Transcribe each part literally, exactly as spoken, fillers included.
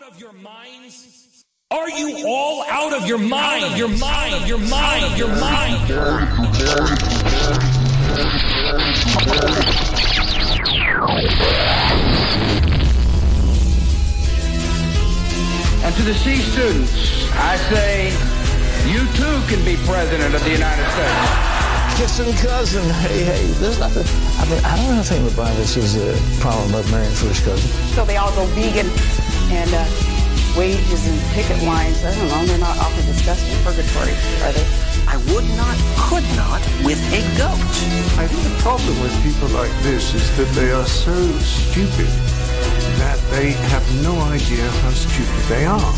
out of your minds? Are you all out of your mind? Out of your mind? Out of your mind? Out of your mind? And to the C students, I say, you too can be president of the United States. Kissing cousin, hey, hey, there's nothing. I mean, I don't know anything in the Bible that says a problem about marrying first cousin. So they all go vegan and uh, wages and picket lines. I don't know, they're not awfully disgusting purgatory, are they? I would not, could not, with a goat. I think the problem with people like this is that they are so stupid that they have no idea how stupid they are.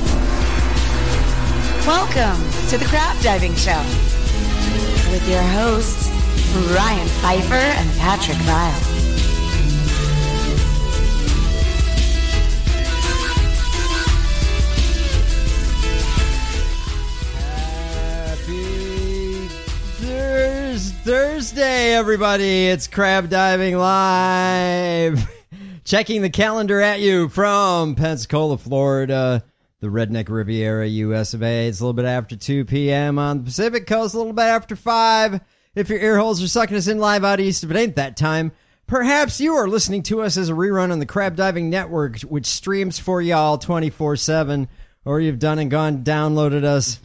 Welcome to the Crab Diving Show with your hosts, Ryan Pfeiffer and Patrick Vile. Happy Thurs- Thursday, everybody. It's Crab Diving Live. Checking the calendar at you from Pensacola, Florida. The Redneck Riviera, U S of A. It's a little bit after two p.m. on the Pacific Coast, a little bit after five. If your ear holes are sucking us in live out east, if it ain't that time, perhaps you are listening to us as a rerun on the Crab Diving Network, which streams for y'all twenty-four seven, or you've done and gone downloaded us.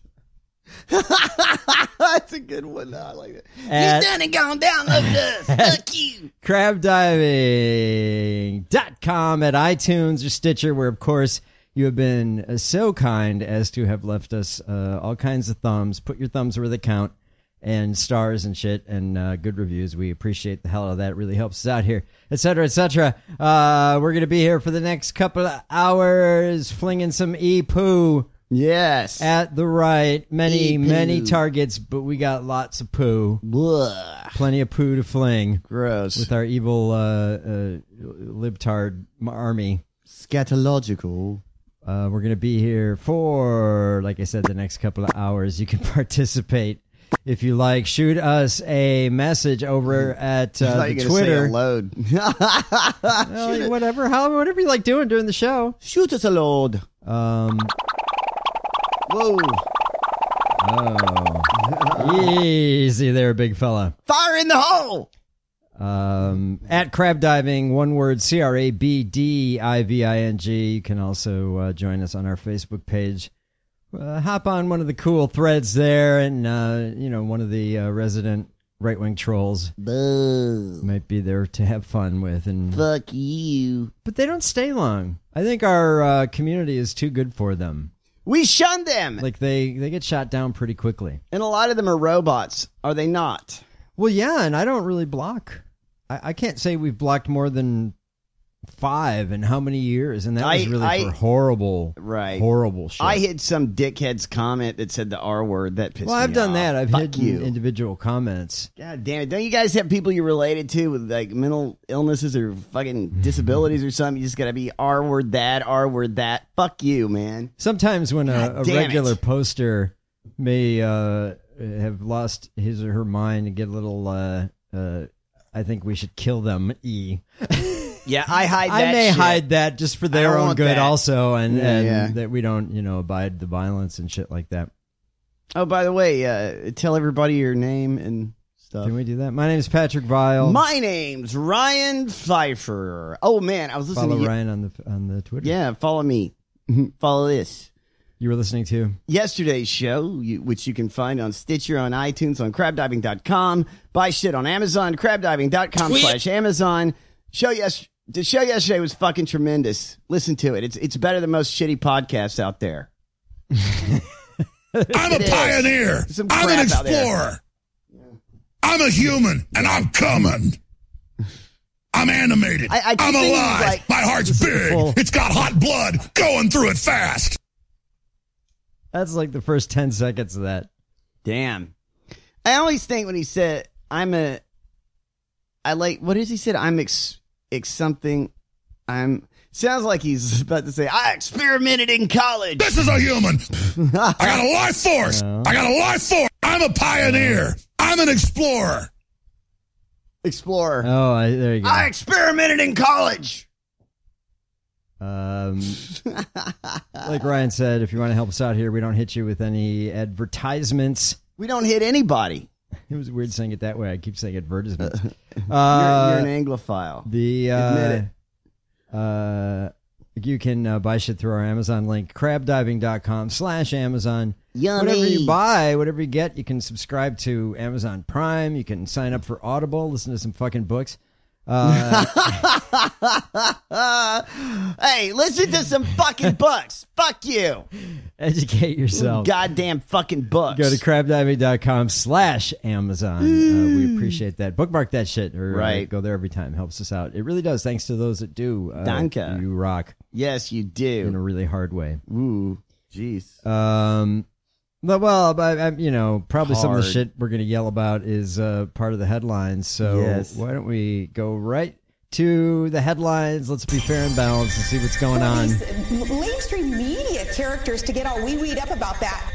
That's a good one. No, I like it. At, You've done and gone downloaded us. Fuck you. crab diving dot com, at iTunes or Stitcher, where, of course, you have been uh, so kind as to have left us uh, all kinds of thumbs. Put your thumbs where they count, and stars and shit, and uh, good reviews. We appreciate the hell out of that. It really helps us out here, et cetera, et cetera. Uh, we're going to be here for the next couple of hours, flinging some e-poo. Yes. At the right. Many, E-poo. many targets, but we got lots of poo. Blah. Plenty of poo to fling. Gross. With our evil uh, uh, libtard army. Scatological. Uh, we're going to be here for, like I said, the next couple of hours. You can participate if you like. Shoot us a message over at uh, the Twitter. Say a load. Well, whatever, how, whatever you like doing during the show. Shoot us a load. Um. Whoa. Oh. Easy there, big fella. Fire in the hole. Um, at Crab Diving, one word, C R A B D I V I N G. You can also uh, join us on our Facebook page. Uh, hop on one of the cool threads there, and, uh, you know, one of the uh, resident right-wing trolls Boo. might be there to have fun with. And Fuck you. But they don't stay long. I think our uh, community is too good for them. We shun them. Like, they, they get shot down pretty quickly. And a lot of them are robots. Are they not? Well, yeah, and I don't really block. I, I can't say we've blocked more than five in how many years, and that was I- really I- for horrible, Right. horrible shit. I hid some dickhead's comment that said the R word. That pissed well, me I've done off. that. I've Fuck hidden you. individual comments. God damn it. Don't you guys have people you're related to with like mental illnesses or fucking disabilities or something? You just gotta be R word that, R word that. Fuck you, man. Sometimes when a, God a damn regular it. poster may uh, have lost his or her mind and get a little, uh, uh, I think we should kill them, E. Yeah, I hide that I may shit. hide that just for I their don't own want good that. also, and, Yeah, and yeah. that we don't, you know, abide the violence and shit like that. Oh, by the way, uh, tell everybody your name and stuff. Can we do that? My name is Patrick Vile. My name's Ryan Pfeiffer. Oh, man, I was listening Follow to you. Ryan on the on the Twitter. Yeah, follow me. Follow this. You were listening to? Yesterday's show, you, which you can find on Stitcher, on iTunes, on crab diving dot com. Buy shit on Amazon, crab diving dot com slash Amazon. Show yes, the show yesterday was fucking tremendous. Listen to it. It's it's better than most shitty podcasts out there. I'm a It pioneer. Some I'm an crap out there. explorer. I'm a human, and I'm coming. I'm animated. I- I keep I'm thinking, alive. like, My heart's this is big. full- It's got hot blood going through it fast. That's like the first ten seconds of that. Damn. I always think when he said, I'm a, I like, what is he said? I'm ex, ex something. I'm, sounds like he's about to say, I experimented in college. This is a human. I got a life force. No. I got a life force. I'm a pioneer. I'm an explorer. Explorer. Oh, I, there you go. I experimented in college. Um, Um, like Ryan said, if you want to help us out here, we don't hit you with any advertisements. We don't hit anybody. It was weird saying it that way. I keep saying advertisements. Uh, uh, you're, you're an Anglophile. The uh, Admit it. Uh, you can uh, buy shit through our Amazon link, crabdiving.com slash Amazon. Yummy. Whatever you buy, whatever you get, you can subscribe to Amazon Prime. You can sign up for Audible, listen to some fucking books. Uh, hey, listen to some fucking books. Fuck you. Educate yourself. Goddamn fucking books. Go to crabdiving.com slash Amazon. Uh, we appreciate that. Bookmark that shit. Or, right. Uh, go there every time. Helps us out. It really does. Thanks to those that do. Uh, Danke. You rock. Yes, you do. In a really hard way. Ooh, jeez. Um... Well, well, I, I, you know, probably some of the Hard. shit we're going to yell about is uh, part of the headlines. So Yes. why don't we go right to the headlines? Let's be fair and balanced and see what's going on. These mainstream media characters to get all wee-weed up about that.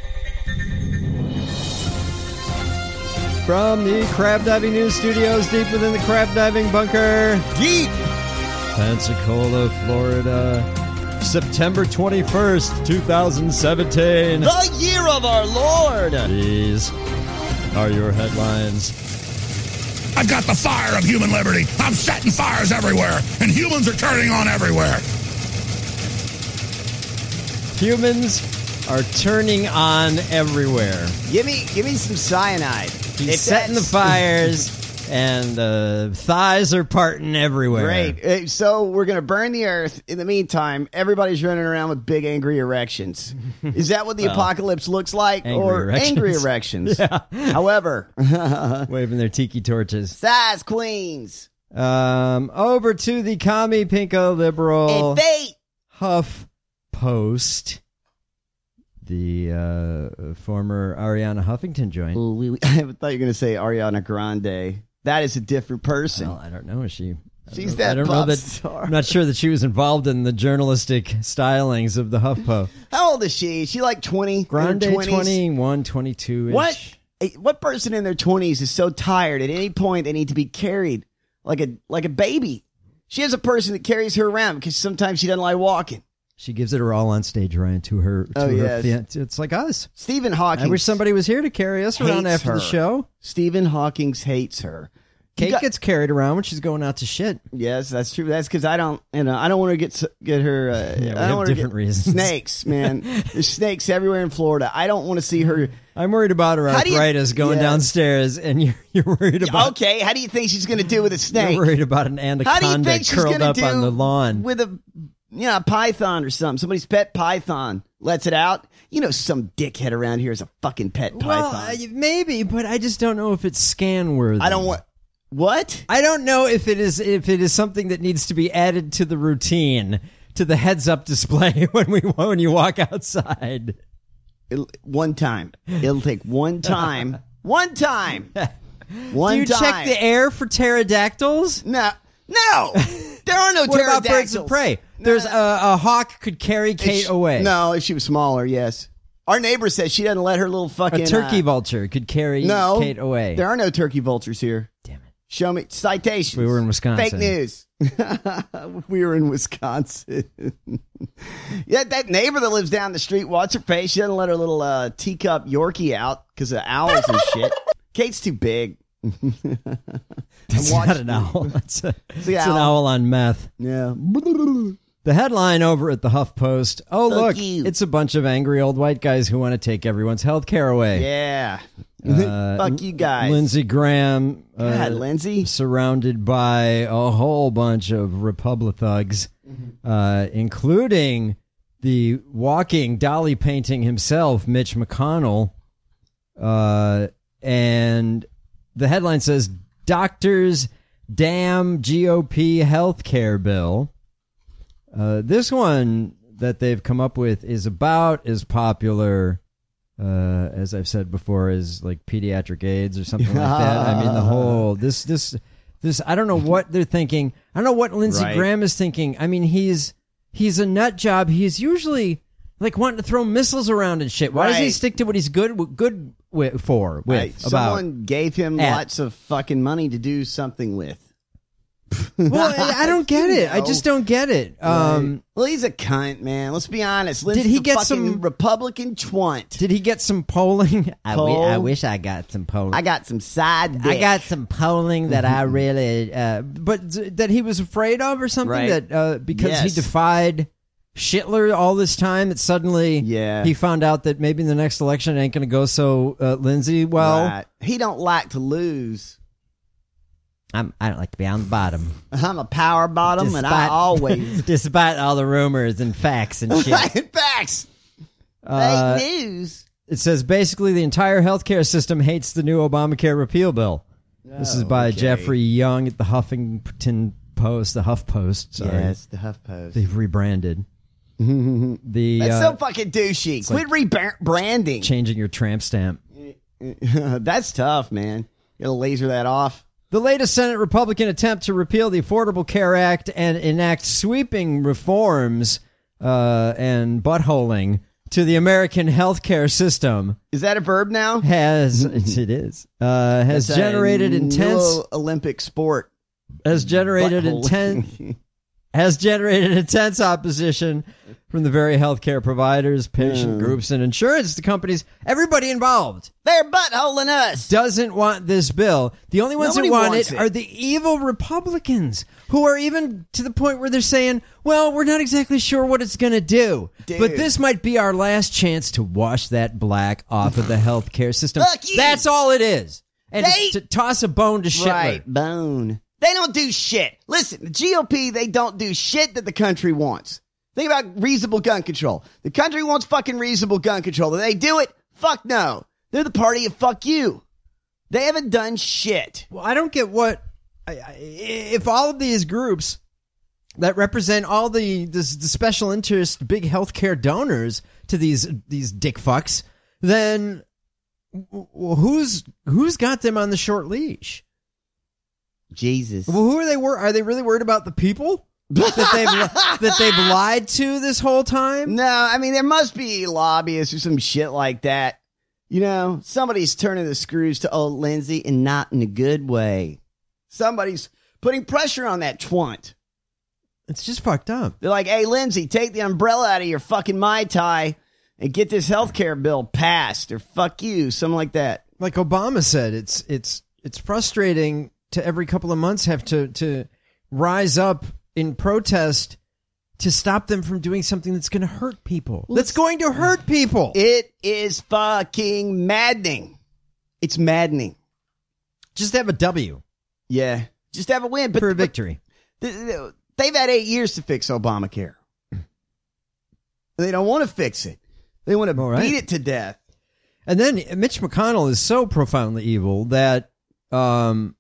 From the Crab Diving News Studios, deep within the Crab Diving Bunker, deep, Pensacola, Florida. September twenty-first, twenty seventeen. The year of our Lord. These are your headlines. I've got the fire of human liberty. I'm setting fires everywhere, and humans are turning on everywhere. Humans are turning on everywhere. Give me, give me some cyanide. He's If setting the that's- fires, and uh, thighs are parting everywhere. Great. Uh, So we're going to burn the earth. In the meantime, everybody's running around with big angry erections. Is that what the Well, apocalypse looks like? angry Or erections. angry erections? Yeah. However, Waving their tiki torches. size queens. Um, over to the commie pinko liberal And they Huff Post. The uh, former Ariana Huffington joint. Ooh, we, we, I thought you were going to say Ariana Grande. That is a different person. Well, I don't know. Is she? I She's don't- that I don't know pop that. star. I'm not sure that she was involved in the journalistic stylings of the HuffPo. How old is she? Is she like twenty? Grande, in her twenties? twenty-one, twenty-two-ish. What? eh, What person in their twenties is so tired at any point they need to be carried like a like a baby? She has a person that carries her around because sometimes she doesn't like walking. She gives it her all on stage, Ryan, to her. To Oh, her yes. fan- It's like us. Stephen Hawking. I wish somebody was here to carry us around hates after her. the show. Stephen Hawking's hates her. You Kate got- gets carried around when she's going out to shit. Yes, that's true. That's because I don't, you know, I don't want to get s- get her. Uh, Yeah, we I don't have wanna different get reasons. Snakes, man. There's snakes everywhere in Florida. I don't want to see her. I'm worried about her How do you- arthritis going Yeah. downstairs, and you're, you're worried about Okay, how do you think she's going to do with a snake? you're worried about an How do you anaconda think she's curled going to up do on the lawn. with a, you know, a python or something? Somebody's pet python lets it out. You know, some dickhead around here is a fucking pet Well, python. uh, maybe, but I just don't know if it's scan worthy. I don't want. What? I don't know if it is if it is something that needs to be added to the routine, to the heads up display when we when you walk outside. It'll, one time. It'll take one time. One time. One Do you time. check the air for pterodactyls? No. No. There are no What about pterodactyls. birds of prey? There's a, a hawk could carry Kate If- away. No, if she was smaller, yes. Our neighbor says she doesn't let her little fucking A turkey uh, vulture could carry no, Kate away. There are no turkey vultures here. Damn it. Show me citations. We were in Wisconsin. Fake news. We were in Wisconsin. Yeah, that neighbor that lives down the street, what's her face? She doesn't let her little uh, teacup Yorkie out because of owls and shit. Kate's too big. That's watched- not an owl. That's, a, the it's an owl. owl on meth. Yeah. The headline over at the HuffPost. Oh, Fuck look, you. it's a bunch of angry old white guys who want to take everyone's health care away. Yeah. Uh, Fuck you guys. Lindsey Graham, uh, God, Lindsey. surrounded by a whole bunch of Republic thugs, uh, including the walking dolly painting himself, Mitch McConnell. Uh, and the headline says, Doctors Damn G O P Health Care Bill. Uh, this one that they've come up with is about as popular, uh, as I've said before, as like pediatric AIDS or something like that. I mean, the whole this this this. I don't know what they're thinking. I don't know what Lindsey Right. Graham is thinking. I mean, he's he's a nut job. He's usually like wanting to throw missiles around and shit. Why does he Right. stick to what he's good good with, for? With Right. about Someone gave him At. lots of fucking money to do something with. Well, I don't get it. I No. just don't get it. Um, Right. Well, he's a cunt, man. Let's be honest. Lindsay's Did he a get fucking some- Republican twant? Did he get some polling? I, wi- I Poll? wish I got some polling. I got some side dick. I got some polling that I really, uh, but th- that he was afraid of or something. Right. That uh, because Yes. he defied Hitler all this time, that suddenly Yeah. he found out that maybe in the next election it ain't going to go so uh, Lindsay well. Right. He don't like to lose. I'm, I don't like to be on the bottom. I'm a power bottom, and I Despite- always despite all the rumors and facts and shit. facts. Uh, Fake news. It says basically the entire healthcare system hates the new Obamacare repeal bill. This is by okay. Jeffrey Young at the Huffington Post, the Huff Post. Sorry. Yes, the HuffPost. They've rebranded. the That's uh, so fucking douchey. like Quit rebranding. changing your tramp stamp. That's tough, man. You gotta laser that off. The latest Senate Republican attempt to repeal the Affordable Care Act and enact sweeping reforms uh, and buttholing to the American healthcare system Is that a verb now? has it is uh, has That's a generated intense new Olympic sport. has generated Buttholing. intense has generated intense opposition from the very healthcare providers, patient Mm. groups, and insurance companies. Everybody involved They're buttholing us. doesn't want this bill. The only ones Nobody who want wants it, it. are the evil Republicans, who are even to the point where they're saying, well, we're not exactly sure what it's going to do, Dude. but this might be our last chance to wash that black off of the healthcare system. Fuck you. That's all it is. And They- to, to toss a bone to Hitler. Right, bone. They don't do shit. Listen, the G O P, they don't do shit that the country wants. Think about reasonable gun control. The country wants fucking reasonable gun control. Do they do it? Fuck no. They're the party of fuck you. They haven't done shit. Well, I don't get what I, I, if all of these groups that represent all the, the the special interest big healthcare donors to these these dick fucks, then w- w- who's who's got them on the short leash? Jesus. Well, who are they? Wor- are they really worried about the people that they've that they've lied to this whole time? No, I mean, there must be lobbyists or some shit like that. You know, somebody's turning the screws to old Lindsay, and not in a good way. Somebody's putting pressure on that twant. It's just fucked up. They're like, hey, Lindsay, take the umbrella out of your fucking Mai Tai and get this health care bill passed, or fuck you, something like that. Like Obama said, it's it's it's frustrating to every couple of months have to to rise up in protest to stop them from doing something that's going to hurt people. That's going to hurt people. It is fucking maddening. It's maddening. Just have a W Yeah, just have a win. But for a victory. th- th- they've had eight years to fix Obamacare. They don't want to fix it. They want to All right. beat it to death. And then Mitch McConnell is so profoundly evil that um,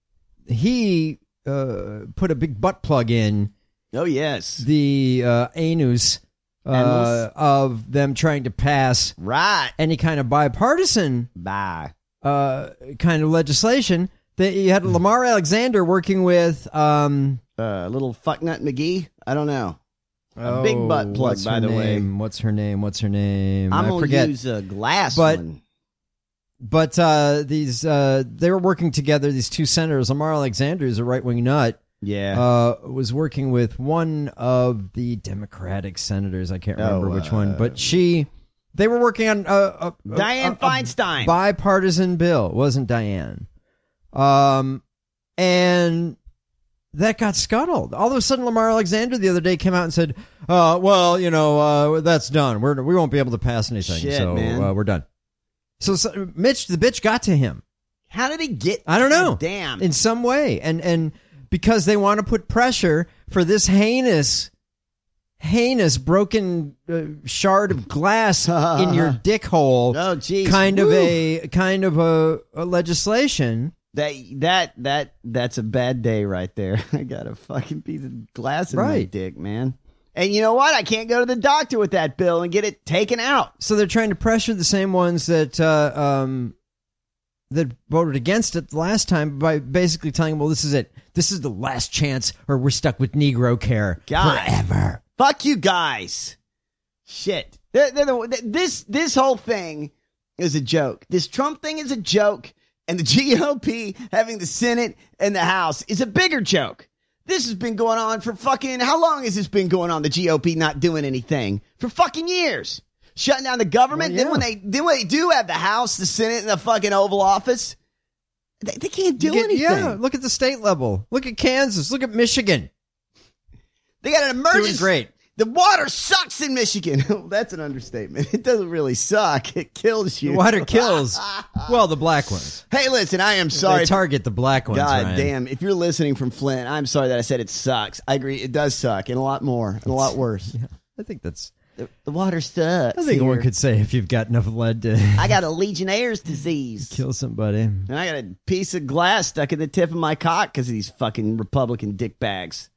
he uh, put a big butt plug in Oh, yes. the uh, anus uh, Anus? of them trying to pass Right. any kind of bipartisan Bye. uh, kind of legislation. That you had Lamar Alexander working with um, Uh, little fucknut McGee? I don't know. A oh, big butt plug, what's by her the way. name? What's her name? What's her name? I'm I going to forget. use a glass But- one. But uh, these uh, they were working together. These two senators, Lamar Alexander is a right wing nut. Yeah. Uh, was working with one of the Democratic senators. I can't remember Oh, which uh, one, but she. They were working on a, a, a Dianne a- a Feinstein. bipartisan bill. It wasn't Diane. Um, and that got scuttled. All of a sudden, Lamar Alexander the other day came out and said, uh, "Well, you know, uh, that's done. We're we won't be able to pass anything, Shit, so man. uh, we're done." So, so Mitch, the bitch, got to him. How did he get? I don't know. Damn. In some way, and and because they want to put pressure for this heinous, heinous broken uh, shard of glass in your dick hole. Oh, geez. Kind of Woo. a kind of a, a legislation. That that that that's a bad day right there. I got a fucking piece of glass in my Right. dick, man. And you know what? I can't go to the doctor with that bill and get it taken out. So they're trying to pressure the same ones that uh, um, that voted against it the last time by basically telling them, "Well, this is it. This is the last chance, or we're stuck with Negro care God. forever." Fuck you guys. Shit. They're, they're the, this this whole thing is a joke. This Trump thing is a joke, and the G O P having the Senate and the House is a bigger joke. This has been going on for fucking, how long has this been going on? The G O P not doing anything for fucking years. Shutting down the government. Well, yeah. Then when they, then when they do have the House, the Senate, and the fucking Oval Office, they, they can't do Get, anything. Yeah, look at the state level. Look at Kansas. Look at Michigan. They got an emergency. Doing great. The water sucks in Michigan. That's an understatement. It doesn't really suck. It kills you. The water kills. Well, the black ones. Hey, listen, I am sorry. They target the black ones. God Ryan. damn. If you're listening from Flint, I'm sorry that I said it sucks. I agree. It does suck, and a lot more, and a lot worse. Yeah, I think that's... The, the water sucks. I think here. one could say if you've got enough lead to... I got a Legionnaire's disease. Kill somebody. And I got a piece of glass stuck in the tip of my cock because of these fucking Republican dick bags.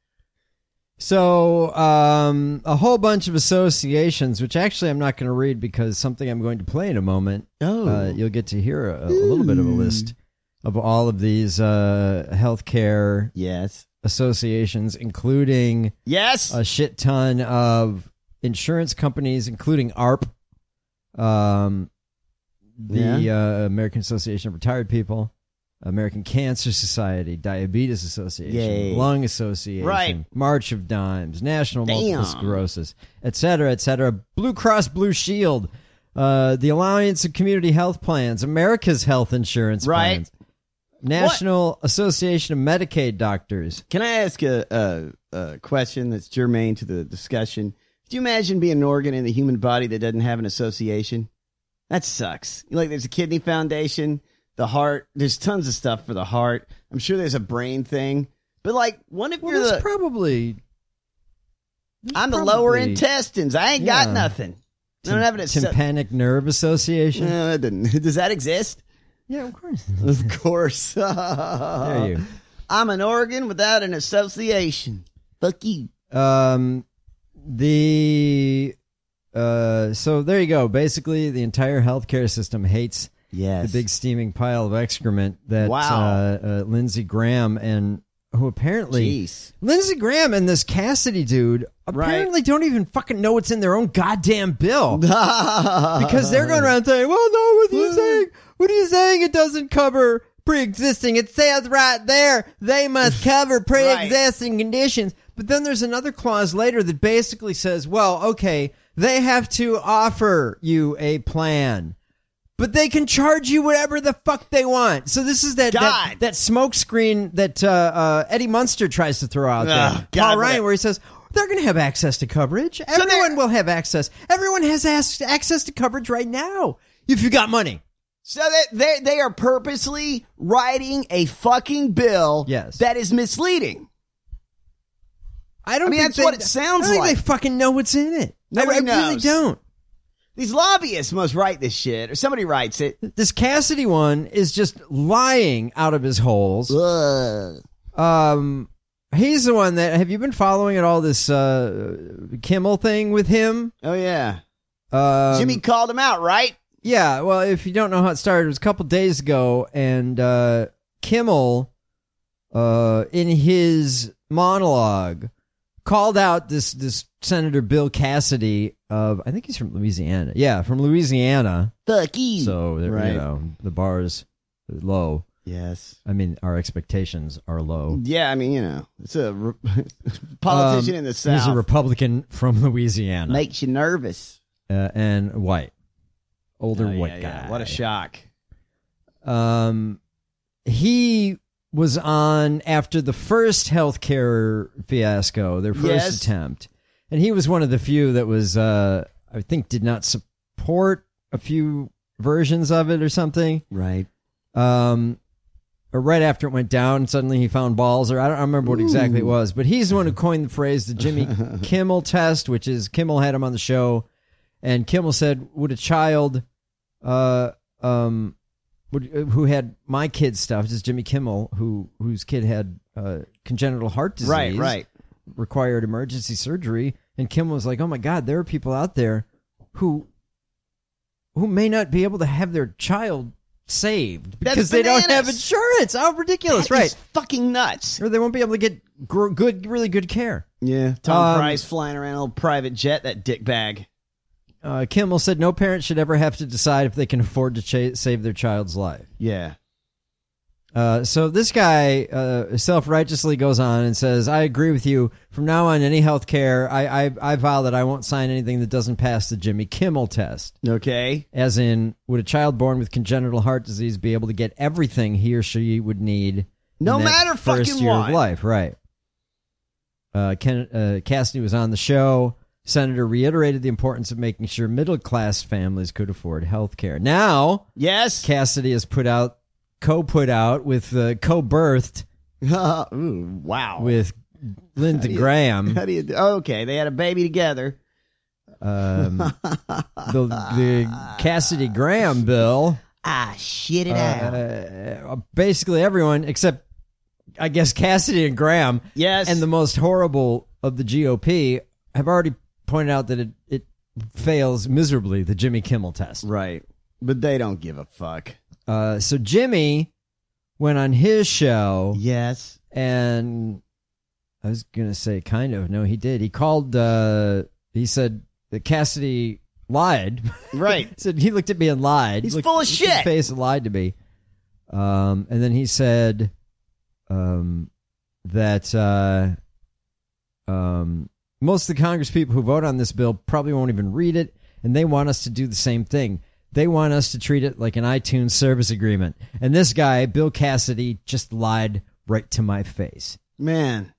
So, um, a whole bunch of associations, which actually I'm not going to read because something I'm going to play in a moment. Oh. Uh, you'll get to hear a, a little bit of a list of all of these uh, healthcare yes. associations, including yes. a shit ton of insurance companies, including A A R P, um, the Yeah. uh, American Association of Retired People, American Cancer Society, Diabetes Association, Yay. Lung Association, Right. March of Dimes, National Damn. Multiple Sclerosis, et cetera, et cetera. Blue Cross Blue Shield, uh, the Alliance of Community Health Plans, America's Health Insurance Right. Plans, National Association of Medicaid Doctors. Can I ask a, a, a question that's germane to the discussion? Could you imagine being an organ in the human body that doesn't have an association? That sucks. Like, there's a kidney foundation, the heart. There's tons of stuff for the heart. I'm sure there's a brain thing. But, like, what if Well, you're there's the... probably... there's I'm the lower probably- intestines. I ain't Yeah. got nothing. I don't have an asso- Tympanic Nerve Association. No, that didn't. Does that exist? Yeah, of course. Of course. There you. I'm an organ without an association. Fuck you. Um, the uh, so there you go. Basically, the entire healthcare system hates Yes. the big steaming pile of excrement that Wow. uh, uh, Lindsey Graham and who apparently Jeez. Lindsey Graham and this Cassidy dude apparently don't even fucking know what's in their own goddamn bill because they're going around saying, "Well, no, what are you saying? What are you saying? It doesn't cover pre-existing. It says right there they must cover pre-existing conditions." But then there's another clause later that basically says, "Well, okay, they have to offer you a plan." But they can charge you whatever the fuck they want. So this is that that, God. that smoke screen that uh, uh, Eddie Munster tries to throw out Ugh, there. God, Paul what Ryan, a- where he says, they're going to have access to coverage. Everyone will have access. Everyone has as- access to coverage right now if you got money. So that they they are purposely writing a fucking bill Yes. that is misleading. I don't I mean, think that's they- what it sounds I don't like. think they fucking know what's in it. Nobody I, I really knows. don't. These lobbyists must write this shit, or somebody writes it. This Cassidy one is just lying out of his holes. Ugh. Um, he's the one that, have you been following at all this uh, Kimmel thing with him? Oh, yeah. Um, Jimmy called him out, right? Yeah, well, if you don't know how it started, it was a couple days ago, and uh, Kimmel, uh, in his monologue, called out this this Senator Bill Cassidy of, I think he's from Louisiana. Yeah, from Louisiana. Fuck you. So, there, Right. you know, the bar's low. Yes. I mean, our expectations are low. Yeah, I mean, you know, it's a re- politician Um, in the South. He's a Republican from Louisiana. Makes you nervous. uh, and white. Older Oh, yeah, white guy. yeah. What a shock. Um, he was on after the first healthcare fiasco, their first Yes. attempt, and he was one of the few that was, uh, I think, did not support a few versions of it or something. Right. Um, or right after it went down, suddenly he found balls, or I don't remember what exactly it was, but he's the one who coined the phrase the Jimmy Kimmel test, which is Kimmel had him on the show, and Kimmel said, would a child, uh, um, would, who had my kid's stuff, this is Jimmy Kimmel, who whose kid had uh, congenital heart disease, Right, right. required emergency surgery, and Kimmel was like, oh my God, there are people out there who who may not be able to have their child saved because That's they don't have bananas. insurance. How ridiculous, That right? is fucking nuts. Or they won't be able to get gr- good, really good care. Yeah. Tom Um, Price flying around in a little private jet, that dick bag. Uh, Kimmel said no parent should ever have to decide if they can afford to cha- save their child's life. Yeah. Uh, so this guy uh, self-righteously goes on and says, I agree with you. From now on, any health care, I, I, I vow that I won't sign anything that doesn't pass the Jimmy Kimmel test. Okay. As in, would a child born with congenital heart disease be able to get everything he or she would need no in that matter first fucking year what. of life? Right. Uh, Ken, uh, Cassidy was on the show. Senator reiterated the importance of making sure middle-class families could afford health care. Now, yes, Cassidy has put out co-put out with uh, co-birthed uh, ooh, wow with Linda how you, Graham. How do you do? Okay, they had a baby together. Um, the, the Cassidy Graham bill. Ah, shit it uh, out. Basically everyone except, I guess, Cassidy and Graham. Yes, and the most horrible of the G O P have already pointed out that it, it fails miserably the Jimmy Kimmel test. Right, but they don't give a fuck. Uh, so Jimmy went on his show. Yes. And I was going to say kind of. No, he did. He called, uh, he said that Cassidy lied. Right. He said he looked at me and lied. He's looked, full of looked at shit. his face and lied to me. Um, and then he said um, that uh, um, most of the Congress people who vote on this bill probably won't even read it, and they want us to do the same thing. They want us to treat it like an iTunes service agreement. And this guy, Bill Cassidy, just lied right to my face. Man.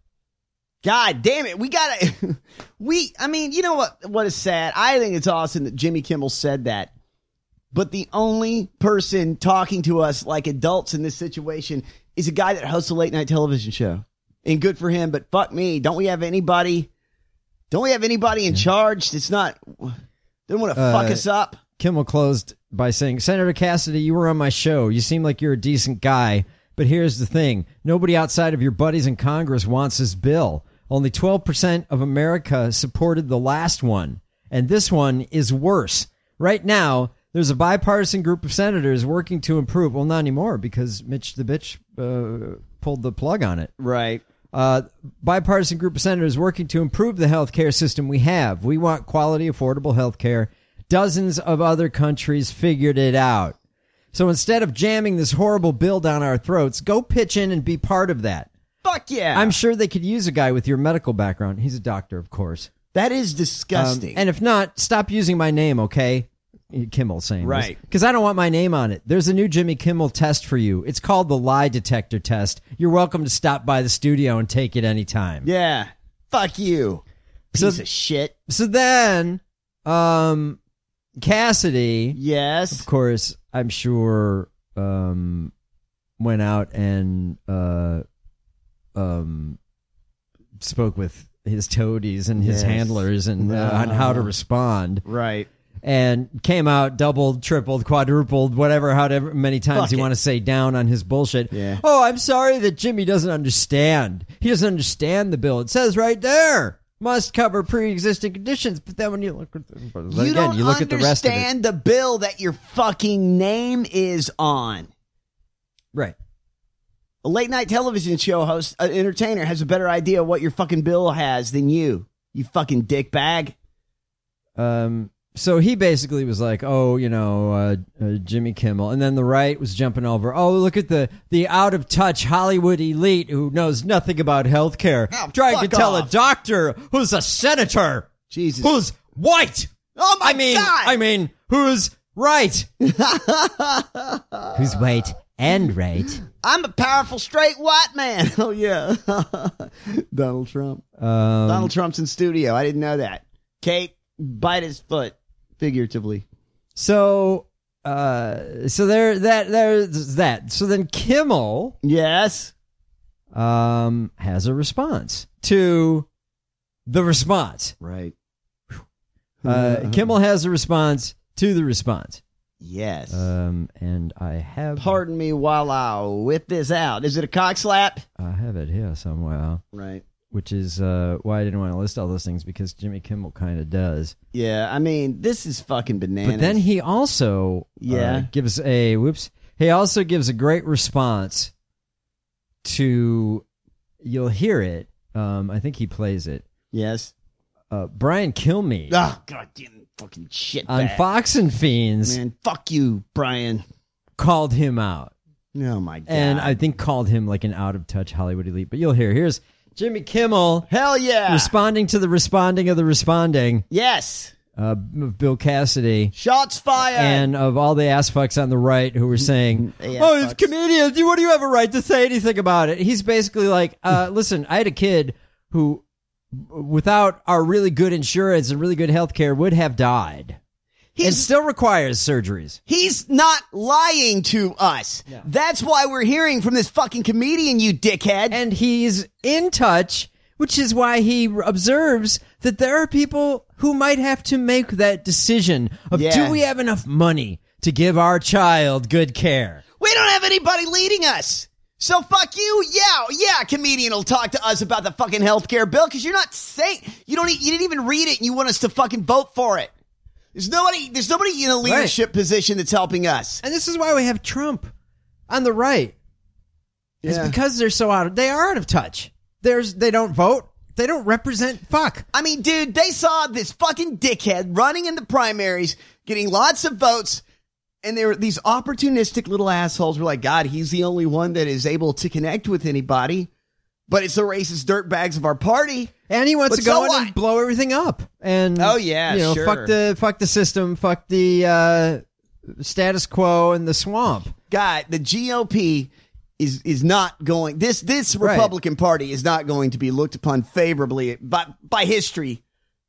God damn it. We gotta, we, I mean, you know what, what is sad? I think it's awesome that Jimmy Kimmel said that. But the only person talking to us like adults in this situation is a guy that hosts a late night television show. And good for him, but fuck me. Don't we have anybody, don't we have anybody in charge that's not, they don't want to Uh, fuck us up? Kimmel closed by saying, Senator Cassidy, you were on my show. You seem like you're a decent guy. But here's the thing. Nobody outside of your buddies in Congress wants this bill. Only twelve percent of America supported the last one. And this one is worse. Right now, there's a bipartisan group of senators working to improve. Well, not anymore because Mitch the bitch uh, pulled the plug on it. Right. Uh, bipartisan group of senators working to improve the health care system we have. We want quality, affordable health care. Dozens of other countries figured it out. So instead of jamming this horrible bill down our throats, go pitch in and be part of that. Fuck yeah. I'm sure they could use a guy with your medical background. He's a doctor, of course. That is disgusting. Um, and if not, stop using my name, okay? Kimmel saying Right. Because I don't want my name on it. There's a new Jimmy Kimmel test for you. It's called the lie detector test. You're welcome to stop by the studio and take it anytime. Yeah. Fuck you. Piece So- of shit. So then, um, Cassidy, Yes. of course, I'm sure, um, went out and uh, um, spoke with his toadies and his Yes. handlers and uh, on how to respond. Right. And came out doubled, tripled, quadrupled, whatever, however many times Fuck you it. want to say down on his bullshit. Yeah. Oh, I'm sorry that Jimmy doesn't understand. He doesn't understand the bill. It says right there, must cover pre-existing conditions. But then when you look at the, but You again, don't you look at the rest of it. understand the bill that your fucking name is on. Right. A late night television show host, an entertainer, has a better idea of what your fucking bill has than you. You fucking dickbag. Um. So he basically was like, oh, you know, uh, uh, Jimmy Kimmel. And then the right was jumping over. Oh, look at the, the out-of-touch Hollywood elite who knows nothing about healthcare. Oh, trying to fuck tell off. a doctor who's a senator. Jesus. Who's white. Oh my I mean, God. I mean, who's right. Who's white and right. I'm a powerful straight white man. Oh, yeah. Donald Trump. Um, Donald Trump's in studio. I didn't know that. Kate, bite his foot, figuratively. So, uh, so there, that, there's that. So then Kimmel, Yes. um, has a response to the response. Right. Uh, Kimmel has a response to the response. Yes. Um, and I have, Pardon me while I whip this out. Is it a cock slap? I have it here somewhere, Right. which is, uh, why I didn't want to list all those things because Jimmy Kimmel kind of does. Yeah, I mean, this is fucking bananas. But then he also, Yeah. uh, gives a, whoops, he also gives a great response to, you'll hear it. Um, I think he plays it. Yes. Uh, Brian Kilmeade Oh, goddamn fucking shit. on bag. Fox and Fiends Man, fuck you, Brian. called him out. Oh, my God. And I think called him like an out-of-touch Hollywood elite. But you'll hear. Here's Jimmy Kimmel. Hell yeah. Responding to the responding of the responding. Yes. Uh, of Bill Cassidy. Shots fired. And of all the ass fucks on the right who were saying, oh, it's comedians. What do you have a right to say anything about it? He's basically like, uh, listen, I had a kid who, without our really good insurance and really good health care, would have died. He still requires surgeries. He's not lying to us. No. That's why we're hearing from this fucking comedian, you dickhead. And he's in touch, which is why he observes that there are people who might have to make that decision of, yeah. do we have enough money to give our child good care? We don't have anybody leading us. So fuck you. Yeah, yeah, comedian will talk to us about the fucking healthcare bill because you're not saying, you don't, you didn't even read it and you want us to fucking vote for it. There's nobody, there's nobody in a leadership right. position that's helping us. And this is why we have Trump on the right. Yeah. It's because they're so out of, they are out of touch. There's, they don't vote. They don't represent fuck. I mean, dude, they saw this fucking dickhead running in the primaries, getting lots of votes, and they were these opportunistic little assholes were like, God, he's the only one that is able to connect with anybody, but it's the racist dirtbags of our party. And he wants but to go so in what? and blow everything up. And oh yeah, you know, sure. fuck the fuck the system, fuck the uh, status quo and the swamp. God, the G O P is is not going. This this Republican right. Party is not going to be looked upon favorably by by history.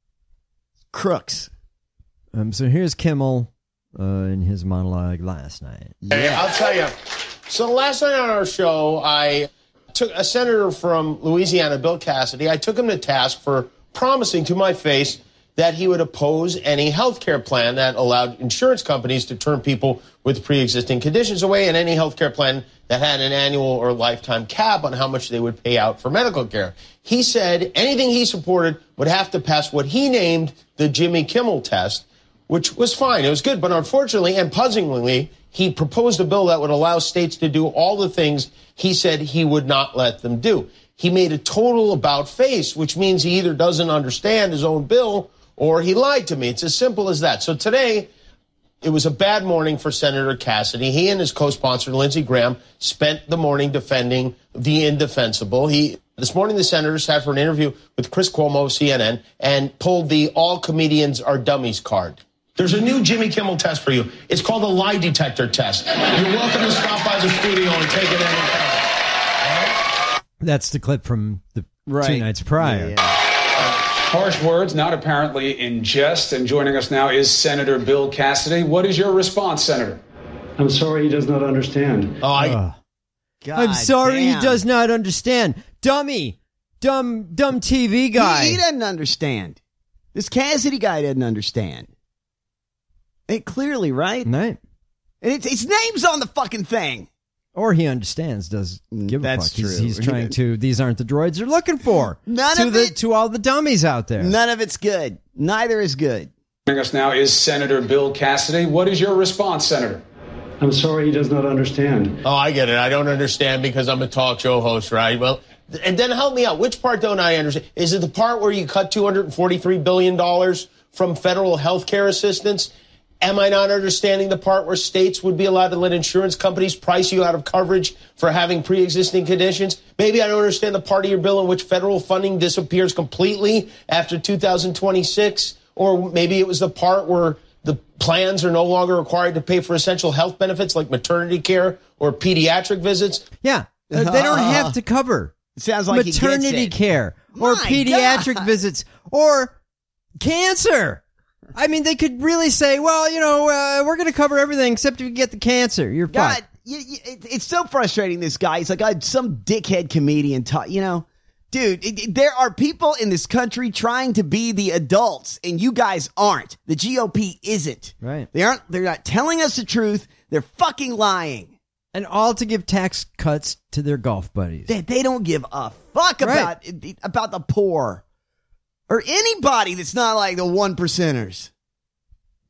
Crooks. Um. So here's Kimmel uh, in his monologue last night. Yeah, hey, I'll tell you. So last night on our show, I took a senator from Louisiana, Bill Cassidy. I took him to task for promising to my face that he would oppose any health care plan that allowed insurance companies to turn people with pre-existing conditions away, and any health care plan that had an annual or lifetime cap on how much they would pay out for medical care. He said anything he supported would have to pass what he named the Jimmy Kimmel test, which was fine. It was good. But unfortunately and puzzlingly, he proposed a bill that would allow states to do all the things he said he would not let them do. He made a total about face, which means he either doesn't understand his own bill or he lied to me. It's as simple as that. So today, it was a bad morning for Senator Cassidy. He and his co-sponsor, Lindsey Graham, spent the morning defending the indefensible. He This morning, the senator sat for an interview with Chris Cuomo of C N N and pulled the all comedians are dummies card. There's a new Jimmy Kimmel test for you. It's called the lie detector test. You're welcome to stop by the studio and take it anytime. That's the clip from the right. two nights prior. Yeah, yeah. Harsh words, not apparently in jest. And joining us now is Senator Bill Cassidy. What is your response, Senator? I'm sorry he does not understand. Oh, I... Uh, God I'm sorry damn. he does not understand. Dummy. Dumb, dumb T V guy. He, he doesn't understand. This Cassidy guy doesn't understand. It clearly, right? Right. And it's, its name's on the fucking thing. Or he understands, does give That's a fuck. He's, true. he's trying to, these aren't the droids they're looking for. None to of the, it. To all the dummies out there. None of it's good. Neither is good. Joining us now is Senator Bill Cassidy. What is your response, Senator? I'm sorry he does not understand. Oh, I get it. I don't understand because I'm a talk show host, right? Well, and then help me out. Which part don't I understand? Is it the part where you cut two hundred forty-three billion dollars from federal health care assistance? Am I not understanding the part where states would be allowed to let insurance companies price you out of coverage for having pre-existing conditions? Maybe I don't understand the part of your bill in which federal funding disappears completely after two thousand twenty-six. Or maybe it was the part where the plans are no longer required to pay for essential health benefits like maternity care or pediatric visits. Yeah, uh, they don't have to cover It sounds like maternity he gets it. care or My pediatric God. visits or cancer. I mean, they could really say, well, you know, uh, we're going to cover everything except if you get the cancer. You're God, fine. you, you, it, it's so frustrating, this guy. He's like, I some dickhead comedian taught, you know. Dude, it, it, there are people in this country trying to be the adults, and you guys aren't. The G O P isn't. Right. They aren't. They're not telling us the truth. They're fucking lying. And all to give tax cuts to their golf buddies. They, they don't give a fuck about Right. about the poor or anybody that's not like the one percenters.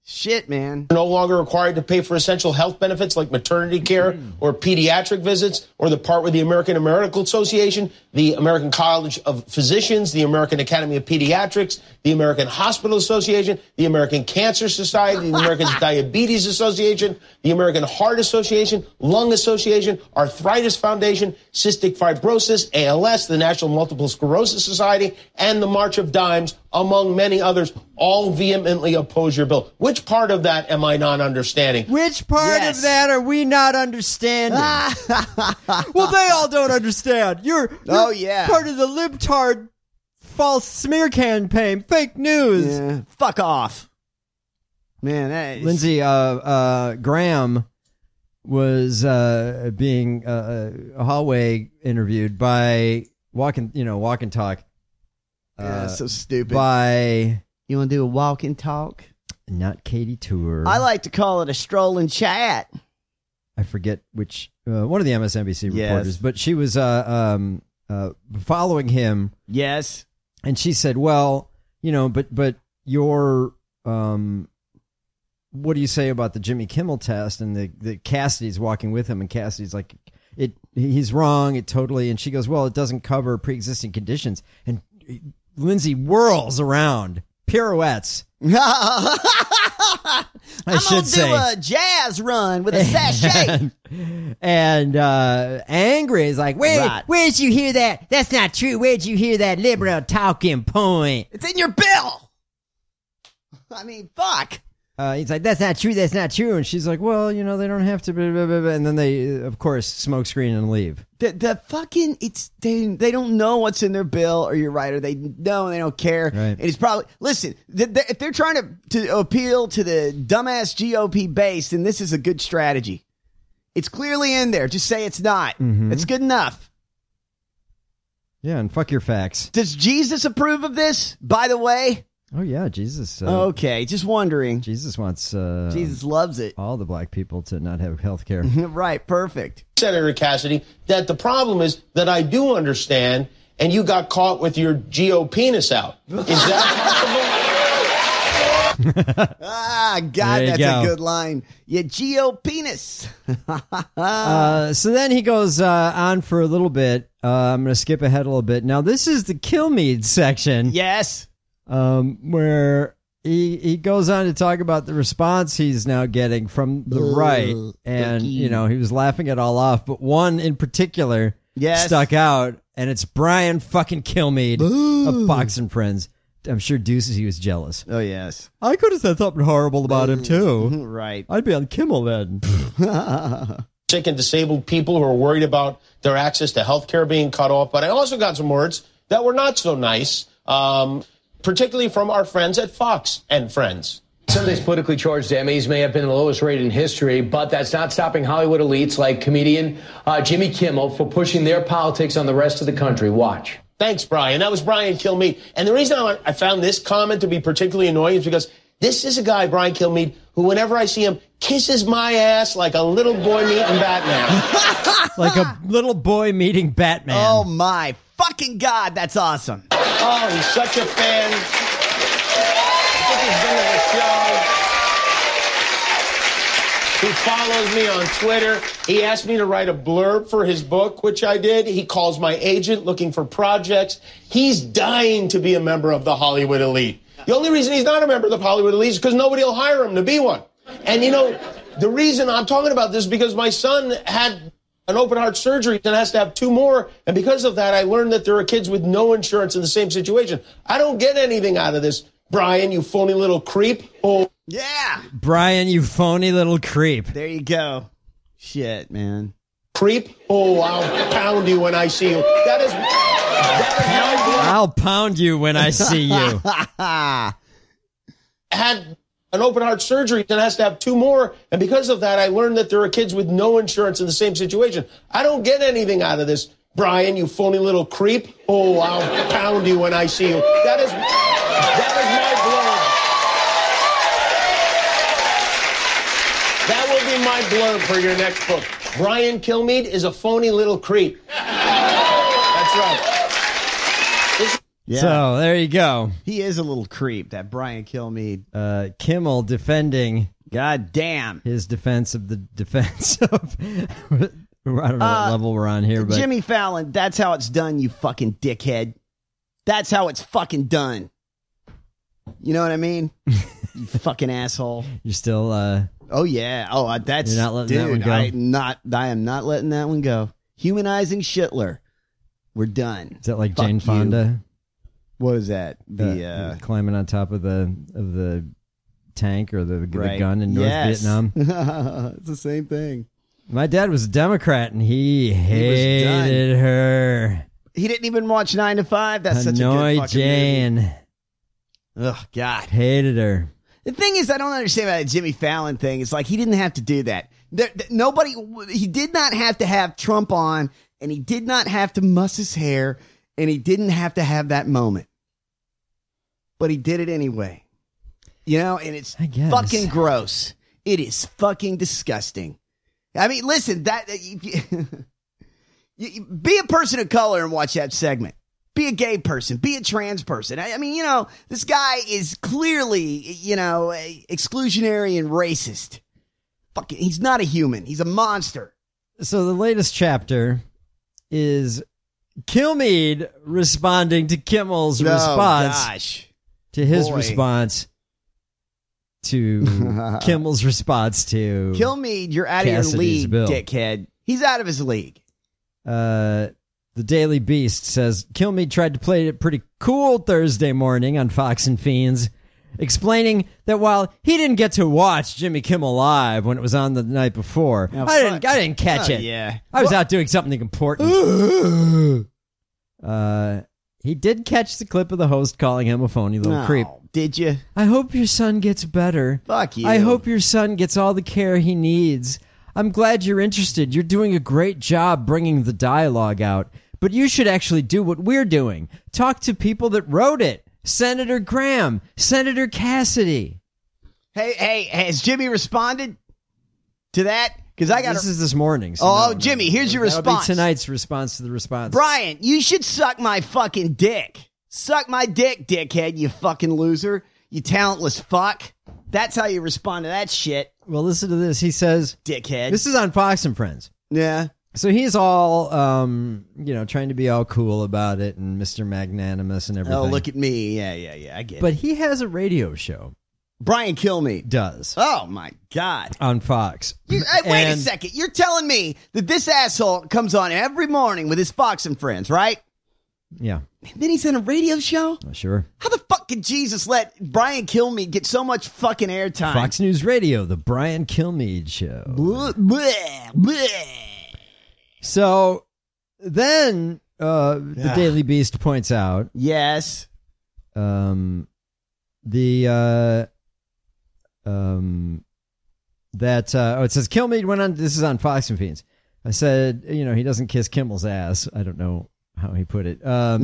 Shit, man. No longer required to pay for essential health benefits like maternity care or pediatric visits, or the part with the American Medical Association, the American College of Physicians, the American Academy of Pediatrics, the American Hospital Association, the American Cancer Society, the American Diabetes Association, the American Heart Association, Lung Association, Arthritis Foundation, Cystic Fibrosis, A L S, the National Multiple Sclerosis Society, and the March of Dimes, among many others, all vehemently oppose your bill. Which part of that am I not understanding? Which part Yes. of that are we not understanding? Well, they all don't understand. You're, you're Oh, yeah. part of the libtard false smear campaign, fake news. Yeah. Fuck off. Man, that is... Lindsey uh, uh, Graham was uh, being uh, uh, hallway interviewed by Walk and, you know, Walk and Talk. Uh, Yeah, so stupid. By You want to do a walk and talk? not Katie Tour. I like to call it a strolling chat. I forget which uh, one of the M S N B C Yes. reporters, but she was uh, um, uh, following him. Yes. And she said, well, you know, but but your um, what do you say about the Jimmy Kimmel test? And the, the Cassidy's walking with him, and Cassidy's like, it he's wrong, it totally. And she goes, well, it doesn't cover pre-existing conditions. And Lindsay whirls around, pirouettes. I I'm should gonna say. do a jazz run with a sachet. And uh, angry is like, where, Right. where'd you hear that? That's not true. Where'd you hear that liberal talking point? It's in your bill. I mean, fuck. Uh, he's like, that's not true. That's not true. And she's like, well, you know, they don't have to. Blah, blah, blah, blah. And then they, uh, of course, smoke screen and leave. The, the fucking, it's, they, they don't know what's in their bill, or you're right, or they know, they don't care. Right. And it's probably, listen, th- th- if they're trying to, to appeal to the dumbass G O P base, then this is a good strategy. It's clearly in there. Just say it's not. Mhm. It's good enough. Yeah, and fuck your facts. Does Jesus approve of this, by the way? Oh, yeah, Jesus. Uh, Okay, just wondering. Jesus wants uh, Jesus loves it. all the black people to not have health care. Right, perfect. Senator Cassidy, that the problem is that I do understand, and you got caught with your G O penis out. Is that possible? Ah, God, There you that's go. a good line. Yeah, G O penis. Uh, so then he goes uh, on for a little bit. Uh, I'm going to skip ahead a little bit. Now, this is the Kilmeade section. Yes. Um, where he he goes on to talk about the response he's now getting from the Ugh, right, and icky. you know he was laughing it all off, but one in particular Yes. stuck out, and it's Brian fucking Kilmeade of Fox and Friends. I'm sure Deuces he was jealous. Oh, yes. I could have said something horrible about him too. Right. I'd be on Kimmel then. Sick and disabled people who are worried about their access to health care being cut off. But I also got some words that were not so nice, um, particularly from our friends at Fox and Friends. Sunday's politically charged Emmys may have been the lowest rated in history, but that's not stopping Hollywood elites like comedian uh, Jimmy Kimmel for pushing their politics on the rest of the country. Watch. Thanks, Brian. That was Brian Kilmeade. And the reason I I found this comment to be particularly annoying is because this is a guy, Brian Kilmeade, who whenever I see him, kisses my ass like a little boy meeting Batman. Like a little boy meeting Batman. Oh, my fucking God, that's awesome. Oh, he's such a fan. I think he's been to the show. He follows me on Twitter. He asked me to write a blurb for his book, which I did. He calls my agent looking for projects. He's dying to be a member of the Hollywood elite. The only reason he's not a member of the Hollywood elite is because nobody will hire him to be one. And, you know, the reason I'm talking about this is because my son had an open heart surgery and has to have two more. And because of that, I learned that there are kids with no insurance in the same situation. I don't get anything out of this, Brian, you phony little creep. Oh, yeah. Brian, you phony little creep. There you go. Shit, man. Creep. Oh, I'll pound you when I see you. That is, that is my blood. I'll pound you when I see you. Had an open heart surgery and has to have two more. And because of that, I learned that there are kids with no insurance in the same situation. I don't get anything out of this, Brian, you phony little creep. Oh, I'll pound you when I see you. That is, that is my blurb. That will be my blurb for your next book. Brian Kilmeade is a phony little creep. That's right. This Yeah. So there you go. He is a little creep, that Brian Kilmeade. Uh, Kimmel defending. God damn. His defense of the defense of. I don't know Uh, what level we're on here, but Jimmy Fallon, that's how it's done, you fucking dickhead. That's how it's fucking done. You know what I mean? You fucking asshole. You're still. Uh, oh yeah. Oh, uh, that's You're not letting dude. that one go? I not. I am not letting that one go. Humanizing Schindler. We're done. Is that like Fuck Jane you. Fonda? What is that? The uh, climbing on top of the of the tank or the, the right. gun in North Yes. Vietnam? It's the same thing. My dad was a Democrat and he He was hated her. He didn't even watch Nine to Five. That's such a Hanoi good fucking Jane. movie. Ugh, God. Hated her. The thing is, I don't understand about the Jimmy Fallon thing. It's like he didn't have to do that. There, there- nobody, he did not have to have Trump on, and he did not have to muss his hair, and he didn't have to have that moment. But he did it anyway. You know, and it's guess. fucking gross. It is fucking disgusting. I mean, listen, that you, you, be a person of color and watch that segment. Be a gay person. Be a trans person. I, I mean, you know, this guy is clearly, you know, exclusionary and racist. Fucking, he's not a human. He's a monster. So the latest chapter is Kilmeade responding to Kimmel's Oh, response gosh. to his Boy. response to Kimmel's response to Kilmeade, you're out of Cassidy's your league, bill. dickhead. He's out of his league. Uh, the Daily Beast says Kilmeade tried to play it pretty cool Thursday morning on Fox and Fiends, explaining that while he didn't get to watch Jimmy Kimmel Live when it was on the night before, Oh, I didn't, fuck. I didn't catch Oh, it. yeah. I was Well- out doing something important. uh, he did catch the clip of the host calling him a phony little No, creep. Did you? I hope your son gets better. Fuck you. I hope your son gets all the care he needs. I'm glad you're interested. You're doing a great job bringing the dialogue out. But you should actually do what we're doing. Talk to people that wrote it. Senator Graham, Senator Cassidy. Hey, hey, has Jimmy responded to that? Because I got This is this morning. so Oh, no, no, Jimmy, no. here's your That'll response. Be tonight's response to the response. Brian, you should suck my fucking dick. Suck my dick, dickhead, you fucking loser. You talentless fuck. That's how you respond to that shit, Well, listen to this. He says, dickhead. this is on Fox and Friends. yeah. So he's all, um, you know, trying to be all cool about it and Mister Magnanimous and everything. Oh, look at me. Yeah, yeah, yeah. I get But it. he has a radio show. Brian Kilmeade. Does. Oh, my God. On Fox. You, hey, wait And- a second. You're telling me that this asshole comes on every morning with his Fox and Friends, right? Yeah, And then he's in a radio show? sure. How the fuck could Jesus let Brian Kilmeade get so much fucking airtime? Fox News Radio, the Brian Kilmeade Show. Bleh, bleh, bleh. So then uh, the Yeah. Daily Beast points out Yes. um, the uh, um, that uh, oh, it says Kilmeade went on. This is on Fox and Fiends. I said, you know, he doesn't kiss Kimmel's ass. I don't know how he put it. Um,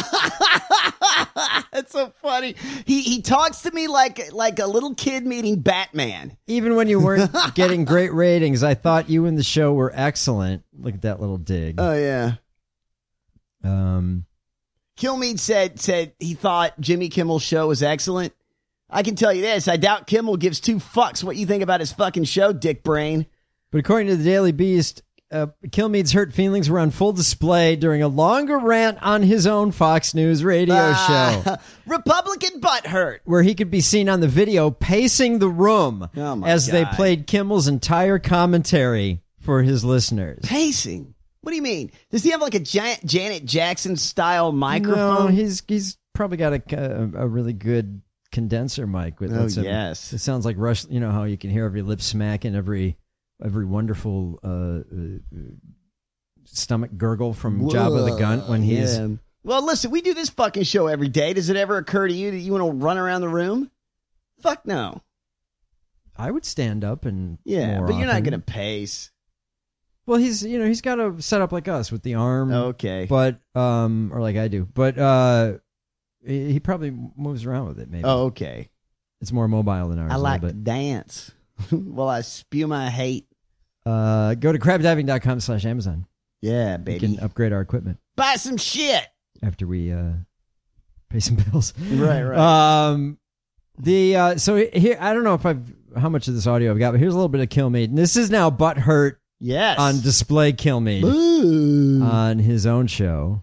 That's so funny. He he talks to me like like a little kid meeting Batman. even when you weren't getting great ratings, I thought you and the show were excellent. Look at that little dig. Oh yeah. Um, Kilmeade said said he thought Jimmy Kimmel's show was excellent. I can tell you this, I doubt Kimmel gives two fucks what you think about his fucking show, dick brain. But according to the Daily Beast, uh, Kilmeade's hurt feelings were on full display during a longer rant on his own Fox News radio Ah, show, Republican butthurt. where he could be seen on the video pacing the room Oh, my as they God. played Kimmel's entire commentary for his listeners. Pacing. What do you mean? Does he have like a Jan- Janet Jackson style No, microphone? he's he's probably got a, a, a really good condenser mic with Oh, lets him- yes. it sounds like Rush. You know how you can hear every lip smack and every every wonderful uh, uh, stomach gurgle from Jabba the Gun when he's. Yeah. Well, listen, we do this fucking show every day. Does it ever occur to you that you want to run around the room? Fuck no. I would stand up and Yeah, more but you're not often. going to pace. Well, he's you know he's got a setup like us with the arm. Okay. But um, or like I do, but uh, he, he probably moves around with it. Maybe. Oh, okay. It's more mobile than ours. I a like to little bit. dance. Well, I spew my hate. Uh, go to crab diving dot com slash Amazon. Yeah, You baby. can upgrade our equipment Buy some shit. after we uh pay some bills. Right, right. Um, the uh, so here I don't know if I've how much of this audio I've got, but here's a little bit of Kilmeade, and this is now Butthurt. Yes, on display. Kilmeade Ooh. on his own show.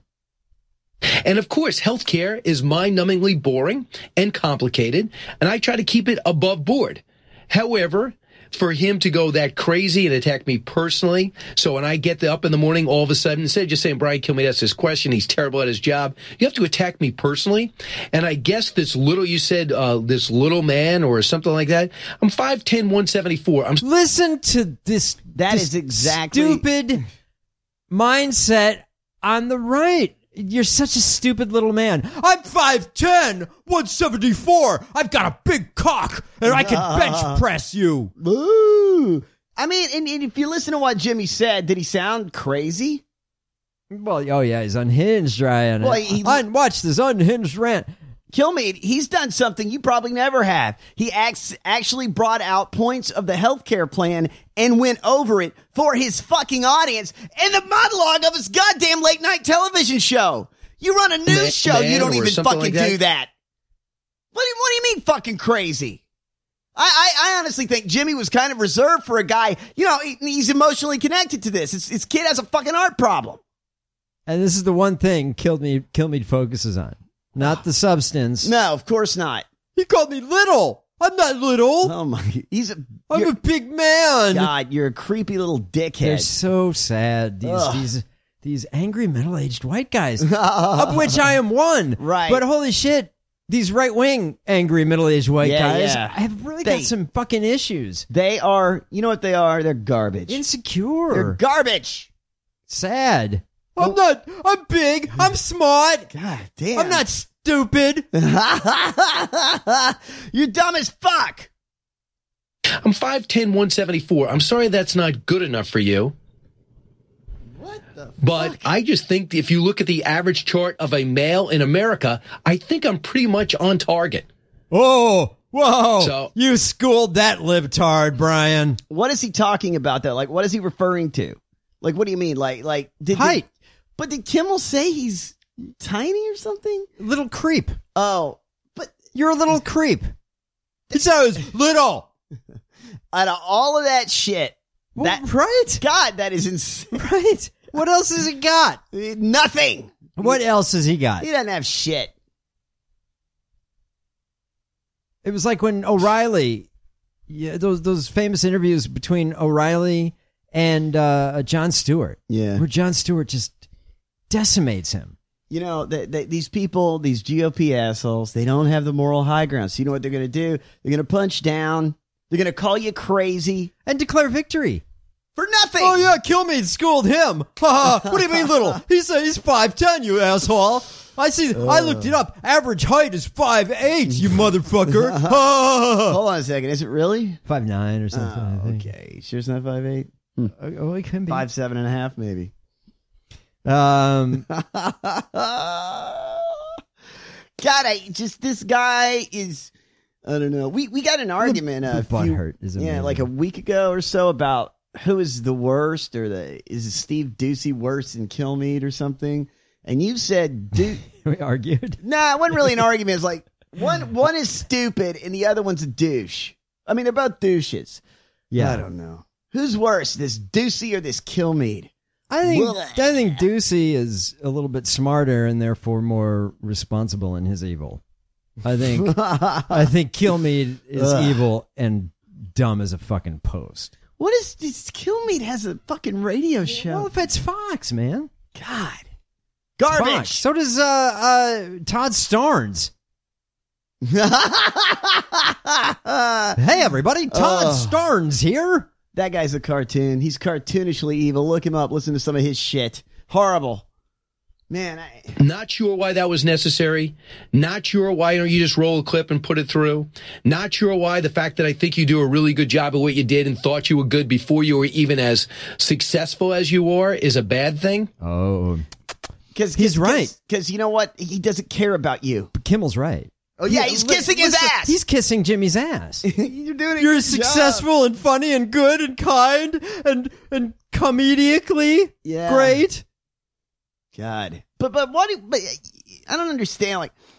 And of course, healthcare is mind-numbingly boring and complicated, and I try to keep it above board. However, for him to go that crazy and attack me personally, so when I get up in the morning, all of a sudden, instead of just saying, Brian Kilmeade asked this question, he's terrible at his job, you have to attack me personally. And I guess this little, you said, uh, this little man or something like that, I'm five ten, one seventy-four. I'm Listen to this. That this is exactly stupid mindset on the right. You're such a stupid little man. I'm five ten, one seventy-four. I've got a big cock, and I can Uh, bench press you. Ooh. I mean, and, and if you listen to what Jimmy said, did he sound crazy? Well, oh yeah, he's unhinged, Ryan. Well, he- Un- watch this unhinged rant. Kilmeade, he's done something you probably never have. He acts, actually brought out points of the healthcare plan and went over it for his fucking audience in the monologue of his goddamn late night television show. You run a news Man- show, you man don't or even something fucking like that? do that. What do, you, what do you mean fucking crazy? I, I, I honestly think Jimmy was kind of reserved for a guy, you know, he, he's emotionally connected to this. His, his kid has a fucking art problem. And this is the one thing Kilmeade, Kilmeade focuses on, not the substance. No, of course not. He called me little. I'm not little. Oh my, he's a, I'm a big man. God, you're a creepy little dickhead. They're so sad. These Ugh. these these angry middle-aged white guys, of which I am one. Right. But holy shit, these right-wing angry middle-aged white Yeah, guys yeah. have really They- got some fucking issues. They are, you know what they are? They're garbage. Insecure. They're garbage. Sad. I'm not. I'm big. I'm smart. God damn. I'm not stupid. You're dumb as fuck. I'm five ten, one seventy-four. I'm sorry that's not good enough for you. What the But fuck? I just think if you look at the average chart of a male in America, I think I'm pretty much on target. Oh, whoa. So- you schooled that libtard, Brian. What is he talking about though? Like, what is he referring to? Like, what do you mean? Like, like did Height. Did, but did Kimmel say he's tiny or something? Little creep. Oh, but You're a little creep. He says little. out of all of that shit, Well, that right? God, that is insane. Right. What else has he got? Nothing. What else has he got? He doesn't have shit. It was like when O'Reilly, yeah, those those famous interviews between O'Reilly and uh, Jon Stewart. Yeah. Where Jon Stewart just decimates him. You know, they, they, these people, these G O P assholes, they don't have the moral high ground. So you know what they're going to do? They're going to punch down. They're going to call you crazy. And declare victory. For nothing. Oh, yeah, Kilmeade schooled him. Ha ha. What do you mean little? He said he's five ten, you asshole. I see. I looked it up. Average height is five eight, you motherfucker. Ha, ha, ha. Hold on a second. Is it really? five nine or something. I Oh, think. okay. Sure it's not five eight? Hmm. Oh, it can be. Five seven and a half, maybe. Um, God, I just, this guy is, I don't know. We we got an argument. the a butt few- hurt is Yeah, amazing. like a week ago or so about who is the worst, or the is Steve Ducey worse than Kilmeade or something? And you said, Du- we argued. nah, it wasn't really an argument. It's like one one is stupid and the other one's a douche. I mean, they're both douches. Yeah. I don't know. Who's worse, this Ducey or this Kilmeade? I think Well, I think Ducey is a little bit smarter and therefore more responsible in his evil. I think I think Kilmeade is Ugh. evil and dumb as a fucking post. What is this? Kilmeade has a fucking radio show. Well, if it's Fox, man, God, It's garbage. Fox. So does uh, uh, Todd Starnes. Hey, everybody, Todd Ugh. Starnes here. That guy's a cartoon. He's cartoonishly evil. Look him up. Listen to some of his shit. Horrible. Man, I... Not sure why that was necessary. Not sure why don't you just roll a clip and put it through. Not sure why the fact that I think you do a really good job of what you did and thought you were good before you were even as successful as you are is a bad thing. Oh, Cause, He's right. Because you know what? He doesn't care about you. but Kimmel's right. Oh, yeah, He- he's li- kissing his listen, ass. He's kissing Jimmy's ass. You're doing a You're good successful and funny and good and kind and and comedically Yeah. great. job. God. But, but what? do- But I don't understand. Like,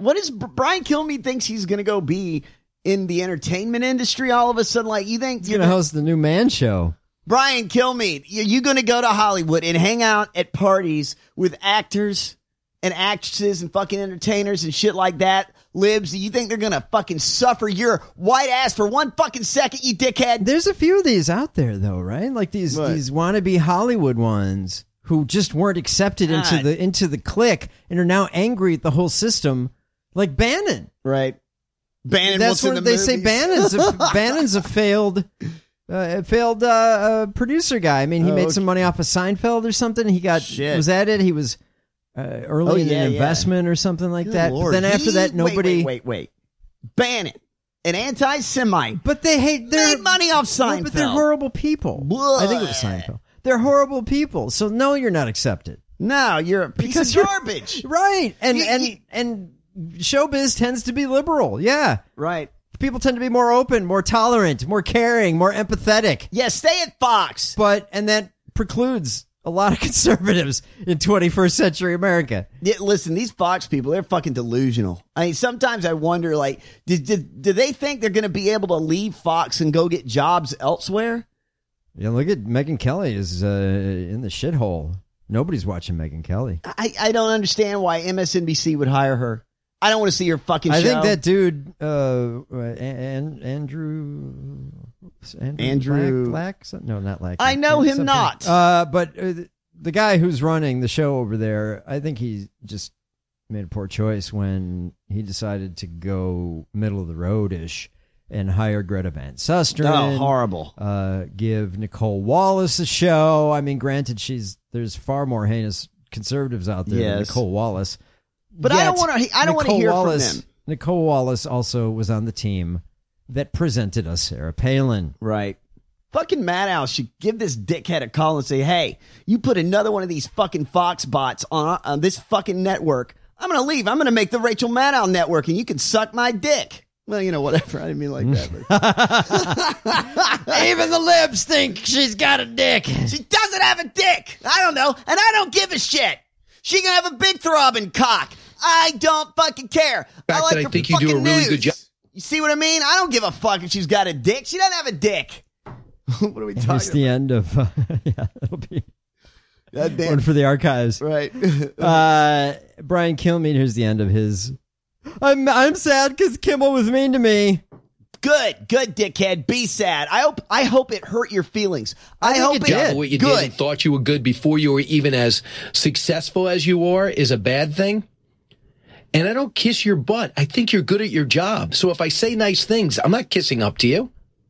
what is Brian Kilmeade thinks he's going to go be in the entertainment industry all of a sudden? Like, you think he's going to host the new Man Show? Brian Kilmeade, are you going to go to Hollywood and hang out at parties with actors and actresses and fucking entertainers and shit like that? Libs, do you think they're going to fucking suffer your white ass for one fucking second, you dickhead? There's a few of these out there, though, right? Like these What? these wannabe Hollywood ones who just weren't accepted God. into the into the clique and are now angry at the whole system, like Bannon. Right. Bannon, That's what's in what the they say. movies? Bannon's a, Bannon's a failed, uh, a failed uh, uh, producer guy. I mean, he Oh, made okay. some money off of Seinfeld or something. He got Shit. was that it? He was uh, early Oh, in yeah, an yeah. investment or something like Good that. Lord. But then after He- that, nobody. Wait, wait, wait, wait. Bannon, an anti-Semite. But they hate. They're made money off No, Seinfeld. but they're horrible people. I think it was Seinfeld. They're horrible people. So no, you're not accepted. No, you're a piece Because of you're- garbage. Right. And You- and you- and showbiz tends to be liberal. Yeah. Right. People tend to be more open, more tolerant, more caring, more empathetic. Yeah, stay at Fox. But and that precludes a lot of conservatives in twenty-first century America. Yeah, listen, these Fox people, they're fucking delusional. I mean, sometimes I wonder, like, did, did, do they think they're going to be able to leave Fox and go get jobs elsewhere? Yeah, look at Megyn Kelly is uh, in the shithole. Nobody's watching Megyn Kelly. I, I don't understand why M S N B C would hire her. I don't want to see her fucking I show. think that dude, uh, An- Andrew, Andrew, Andrew- Lack, Lack? Some- no, not Lack. I know him Something. not. Uh, but uh, the guy who's running the show over there, I think he just made a poor choice when he decided to go middle of the road ish and hire Greta Van Susteren. Oh, horrible. Uh, give Nicole Wallace a show. I mean, granted, she's there's far more heinous conservatives out there than Yes. Nicole Wallace. But I don't Yet, want to. I don't want to Nicole hear Wallace, from them. Nicole Wallace also was on the team that presented us Sarah Palin. Right. Fucking Maddow should give this dickhead a call and say, "Hey, you put another one of these fucking Fox bots on on this fucking network. I'm gonna leave. I'm gonna make the Rachel Maddow network, and you can suck my dick." Well, you know, whatever. I didn't mean like that. But. Even the libs think she's got a dick. She doesn't have a dick. I don't know, and I don't give a shit. She can have a big throbbing cock. I don't fucking care. I fact like that I her think you do a fucking really news. good job. You see what I mean? I don't give a fuck if she's got a dick. She doesn't have a dick. What are we talking Here's about? the end of uh, yeah, it'll be God damn. one for the archives. Right. uh, Brian Kilmeade. Here's the end of his. I'm I'm sad because Kimmel was mean to me. Good, good, dickhead. Be sad. I hope. I hope it hurt your feelings. I, hope it Job of what you did good. and thought you were good before you were even as successful as you are is a bad thing. And I don't kiss your butt. I think you're good at your job. So if I say nice things, I'm not kissing up to you.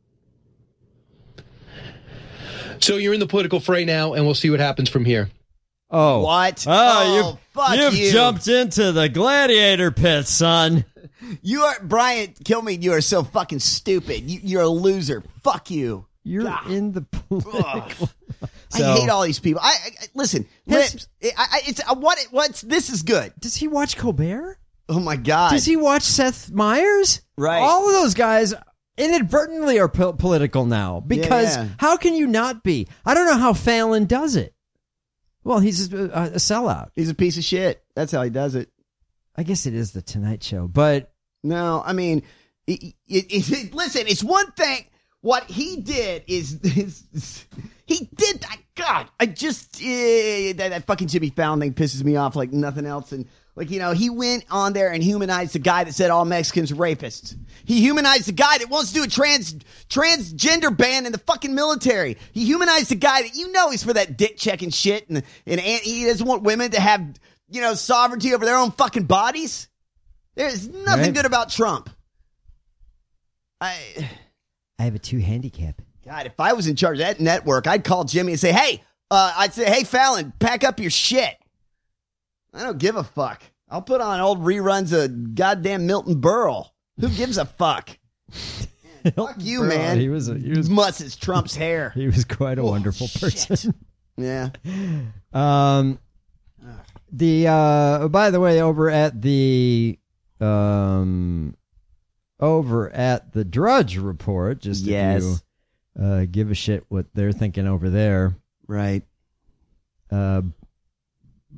So you're in the political fray now, and we'll see what happens from here. Oh, What? Oh, Oh, you've, fuck you've you. jumped into the gladiator pit, son. You are Brian Kilmeade. You are so fucking stupid. You, you're a loser. Fuck you. You're God. in the political. I So- hate all these people. I, I I- listen. His- Lips. I, I, it's uh, what. What's this is good. Does he watch Colbert? Oh my god. Does he watch Seth Meyers? Right. All of those guys inadvertently are po- political now because Yeah. how can you not be? I don't know how Fallon does it. Well, he's a, a sellout. He's a piece of shit. That's how he does it. I guess it is the Tonight Show, but No, I mean, it, it, it, it- listen. It's one thing. What he did is, is he did. I, God, I just eh, that, that fucking Jimmy Fallon thing pisses me off like nothing else. And like you know, he went on there and humanized the guy that said all Mexicans are rapists. He humanized the guy that wants to do a trans transgender ban in the fucking military. He humanized the guy that you know he's for that dick checking shit, and and he doesn't want women to have you know sovereignty over their own fucking bodies. There's nothing Right. good about Trump. I. I have a two handicap. God, if I was in charge of that network, I'd call Jimmy and say, hey, uh, I'd say, hey, Fallon, pack up your shit. I don't give a fuck. I'll put on old reruns of goddamn Milton Berle. Who gives a fuck? Fuck you, Berle, man. he was a- he was- Musses Trump's hair. He was quite a wonderful person. Yeah. Um, the uh, by the way, over at the um, over at the Drudge Report, just Yes. if you uh, give a shit what they're thinking over there, Right. uh,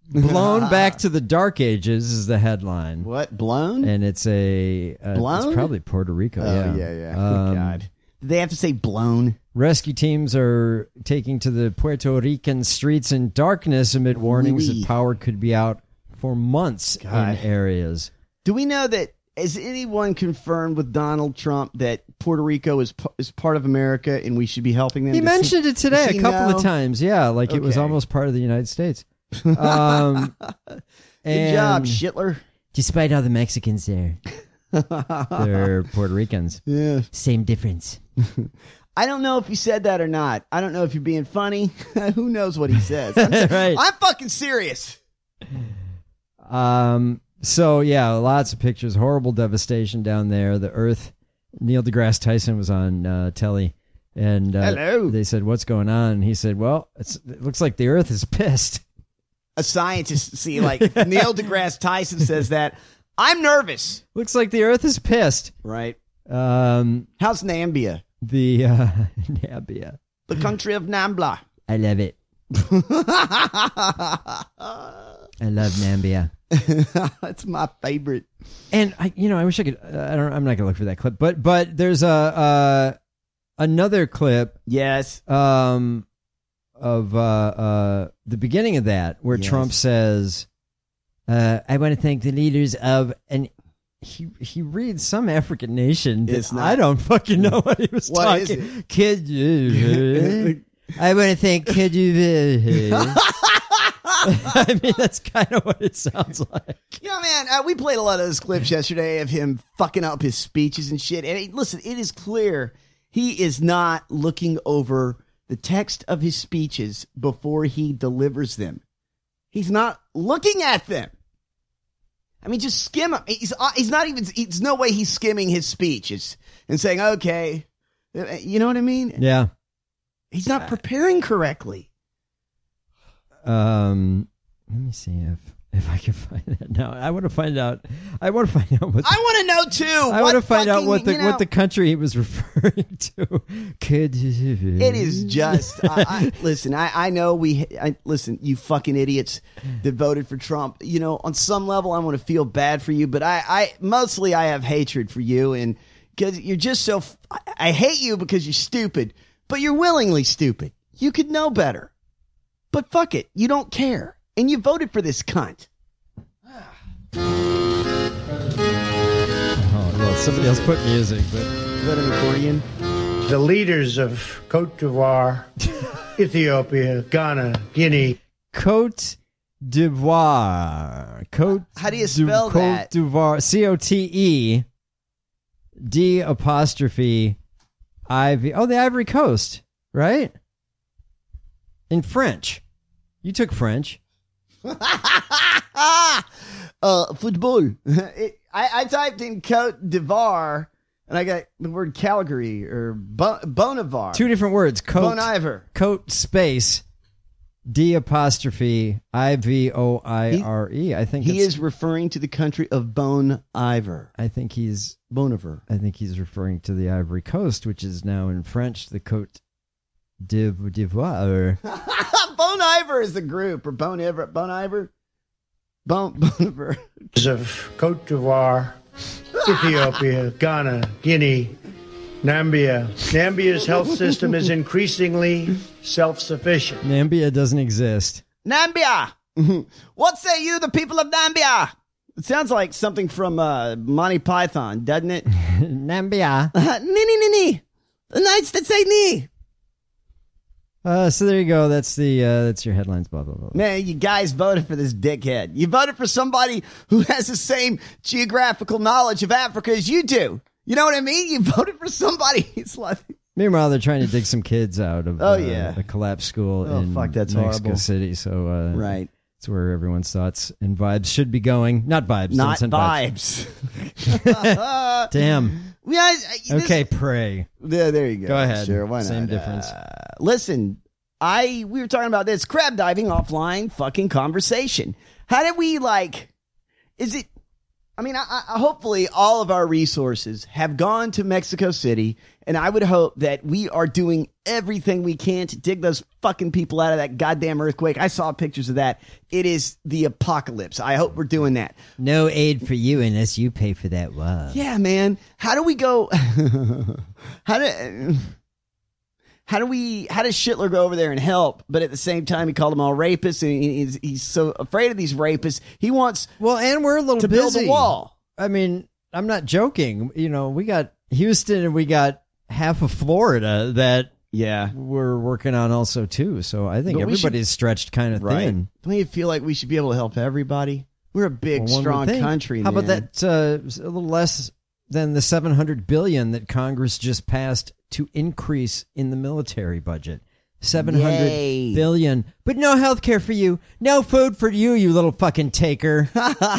Blown back to the dark ages is the headline. What? Blown? And it's a uh, blown. It's probably Puerto Rico. Oh yeah, yeah, yeah. Um, oh, God. Did they have to say blown? Rescue teams are taking to the Puerto Rican streets in darkness amid warnings Wee. that power could be out for months God. in areas. Do we know that? Has anyone confirmed with Donald Trump that Puerto Rico is is part of America and we should be helping them? He Does mentioned he, it today does a he couple know? of times. Yeah, like it was Okay. almost part of the United States. Um, Good job, Shitler. Despite all the Mexicans there, they're Puerto Ricans. Yeah. Same difference. I don't know if he said that or not. I don't know if you're being funny. Who knows what he says? I'm, Right. I'm fucking serious. Um. So yeah, lots of pictures. Horrible devastation down there. The Earth. Neil deGrasse Tyson was on uh, telly, and uh, Hello. they said, "What's going on?" And he said, "Well, it's, it looks like the Earth is pissed." A scientist, see, like Neil deGrasse Tyson says that. I'm nervous. Looks like the Earth is pissed. Right. Um. How's Nambia? The uh, Nambia. The country of Nambla. I love it. I love Nambia. That's my favorite. And I, you know, I wish I could. Uh, I don't. I'm not gonna look for that clip, but but there's a uh, another clip. Yes. Um, of uh, uh, the beginning of that where Yes. Trump says, uh, "I want to thank the leaders of," and he he reads some African nation. that It's not- I don't fucking know what he was What is talking. Kid, I want to thank Kid. I mean, that's kind of what it sounds like. Yeah, man, uh, we played a lot of those clips yesterday of him fucking up his speeches and shit. And it, listen, it is clear he is not looking over the text of his speeches before he delivers them. He's not looking at them. I mean, just skim him. He's, uh, he's not even, it's no way he's skimming his speeches and saying, okay, you know what I mean? Yeah. He's not preparing correctly. Um, let me see if if I can find that now. I want to find out. I want to find out what. The, I want to know too. I want to find out fucking, what the you know, what the country he was referring to. Kid, it is just. I, I, listen, I, I know we. I, listen, you fucking idiots that voted for Trump. You know, on some level, I want to feel bad for you, but I, I mostly I have hatred for you, and because you're just so. I, I hate you because you're stupid, but you're willingly stupid. You could know better, but fuck it, you don't care, and you voted for this cunt. Oh, well, somebody else put music, but is that an accordion? The leaders of Cote d'Ivoire, Ethiopia, Ghana, Guinea. Cote d'Ivoire. Cote. How do you spell Cote that? d'Ivoire. C O T E D apostrophe I V. Oh, the Ivory Coast, right? In French. You took French. uh, football. It, I, I typed in Cote d'Ivoire, and I got the word Calgary or Bon, Bonivar. Two different words. Cote. Bon Iver. Cote space D apostrophe I V O I R E. I think He it's, is referring to the country of Bon Iver. I think he's Boniver. I think he's referring to the Ivory Coast, which is now in French the Cote d'Ivoire. Bon Iver is the group, or Bon Iver. Bon Iver? Bon, Boniver. Of Cote d'Ivoire, Ethiopia, Ghana, Guinea, Nambia. Nambia's health system is increasingly self-sufficient. Nambia doesn't exist. Nambia! What say you, the people of Nambia? It sounds like something from uh, Monty Python, doesn't it? Nambia. Uh, nee, nee, nee, nee. The knights that say nee. Uh, so there you go. That's the uh, that's your headlines. Blah blah blah. Man, you guys voted for this dickhead. You voted for somebody who has the same geographical knowledge of Africa as you do. You know what I mean? You voted for somebody. It's like. Meanwhile, they're trying to dig some kids out of Oh, uh, yeah. a collapsed school Oh, in fuck, that's Mexico horrible. City. So uh, Right. it's where everyone's thoughts and vibes should be going. Not vibes. don't Not send vibes. Damn. Yeah, this- Okay, pray. There, there you go. Go ahead. Sure, why not? Same difference. Uh, listen, I we were talking about this crab diving offline fucking conversation. How did we like? Is it? I mean, I, I, hopefully all of our resources have gone to Mexico City, and I would hope that we are doing everything we can to dig those fucking people out of that goddamn earthquake. I saw pictures of that. It is the apocalypse. I hope we're doing that. No aid for you unless you pay for that wall. Yeah, man. How do we go? how do? How do we? How does Schittler go over there and help? But at the same time, he called them all rapists, and he's, he's so afraid of these rapists. He wants well, and we're a little to busy. build a wall. I mean, I'm not joking. You know, we got Houston, and we got half of Florida that yeah we're working on also too. So I think But we everybody's should- stretched kind of Right? thin. Don't you feel like we should be able to help everybody? We're a big, Well, one would strong think. country. How about man. that? Uh, a little less than the seven hundred billion that Congress just passed to increase in the military budget. seven hundred Yay. billion, but no health care for you, no food for you, you little fucking taker.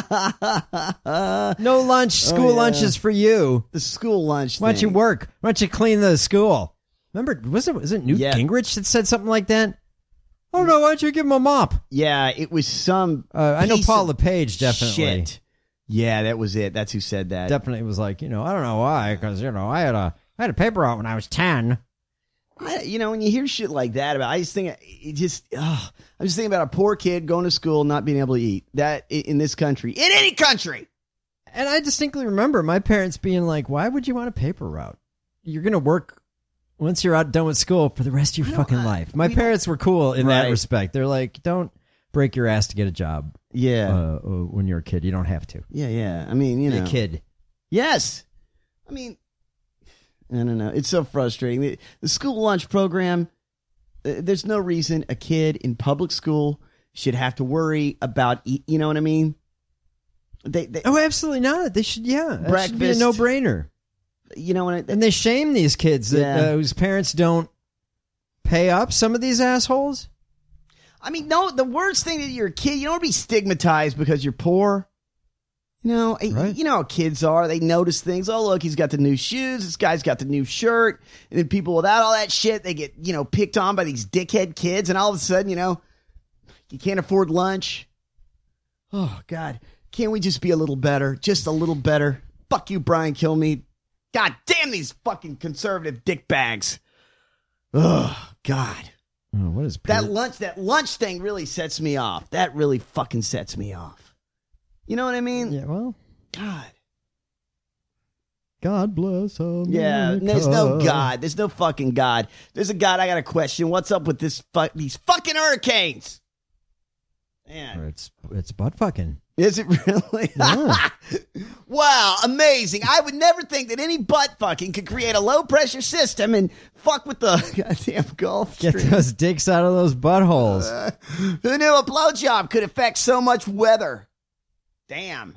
No lunch, school Oh, yeah. lunches for you. The school lunch. Why don't you thing. work? Why don't you clean the school? Remember, was it was it Newt Yeah. Gingrich that said something like that? Oh no, why don't you give him a mop? Yeah, it was some. Uh, I know piece Paul of LePage definitely. Shit. Yeah, that was it. That's who said that. Definitely was like, you know, I don't know why, because you know, I had a I had a paper out when I was ten. I, you know, when you hear shit like that about, I just think it just. Oh, I'm just thinking about a poor kid going to school not being able to eat. That i- in this country, in any country. And I distinctly remember my parents being like, "Why would you want a paper route? You're gonna work once you're out done with school for the rest of your fucking life." My parents were cool in that Right. respect. They're like, "Don't break your ass to get a job." Yeah. Uh, uh, when you're a kid, you don't have to. Yeah, yeah. I mean, you Be know, a kid. Yes. I mean, I don't know. It's so frustrating. The, the school lunch program, uh, there's no reason a kid in public school should have to worry about, eat, you know what I mean? They, they, Oh, absolutely not. They should, yeah, that should be a Breakfast. no-brainer. you know, when I, And they shame these kids that, Yeah. uh, whose parents don't pay up. Some of these assholes. I mean, no, the worst thing that you're a kid, you don't want to be stigmatized because you're poor. You know, Right. you know how kids are. They notice things. Oh, look, he's got the new shoes. This guy's got the new shirt. And then people without all that shit, they get, you know, picked on by these dickhead kids. And all of a sudden, you know, you can't afford lunch. Oh, God. Can't we just be a little better? Just a little better. Fuck you, Brian Kilmeade. God damn these fucking conservative dickbags. Oh, God. Oh, what is That lunch, that lunch thing really sets me off. That really fucking sets me off. You know what I mean? Yeah, well, God. God bless America. Yeah, there's no God. There's no fucking God. There's a God. I got a question. What's up with this? Fu- these fucking hurricanes? Man, It's it's butt fucking. is it really? Yeah. Wow, amazing. I would never think that any butt fucking could create a low pressure system and fuck with the goddamn Gulf Get Stream. those dicks out of those buttholes. Uh, who knew a blowjob could affect so much weather? Damn.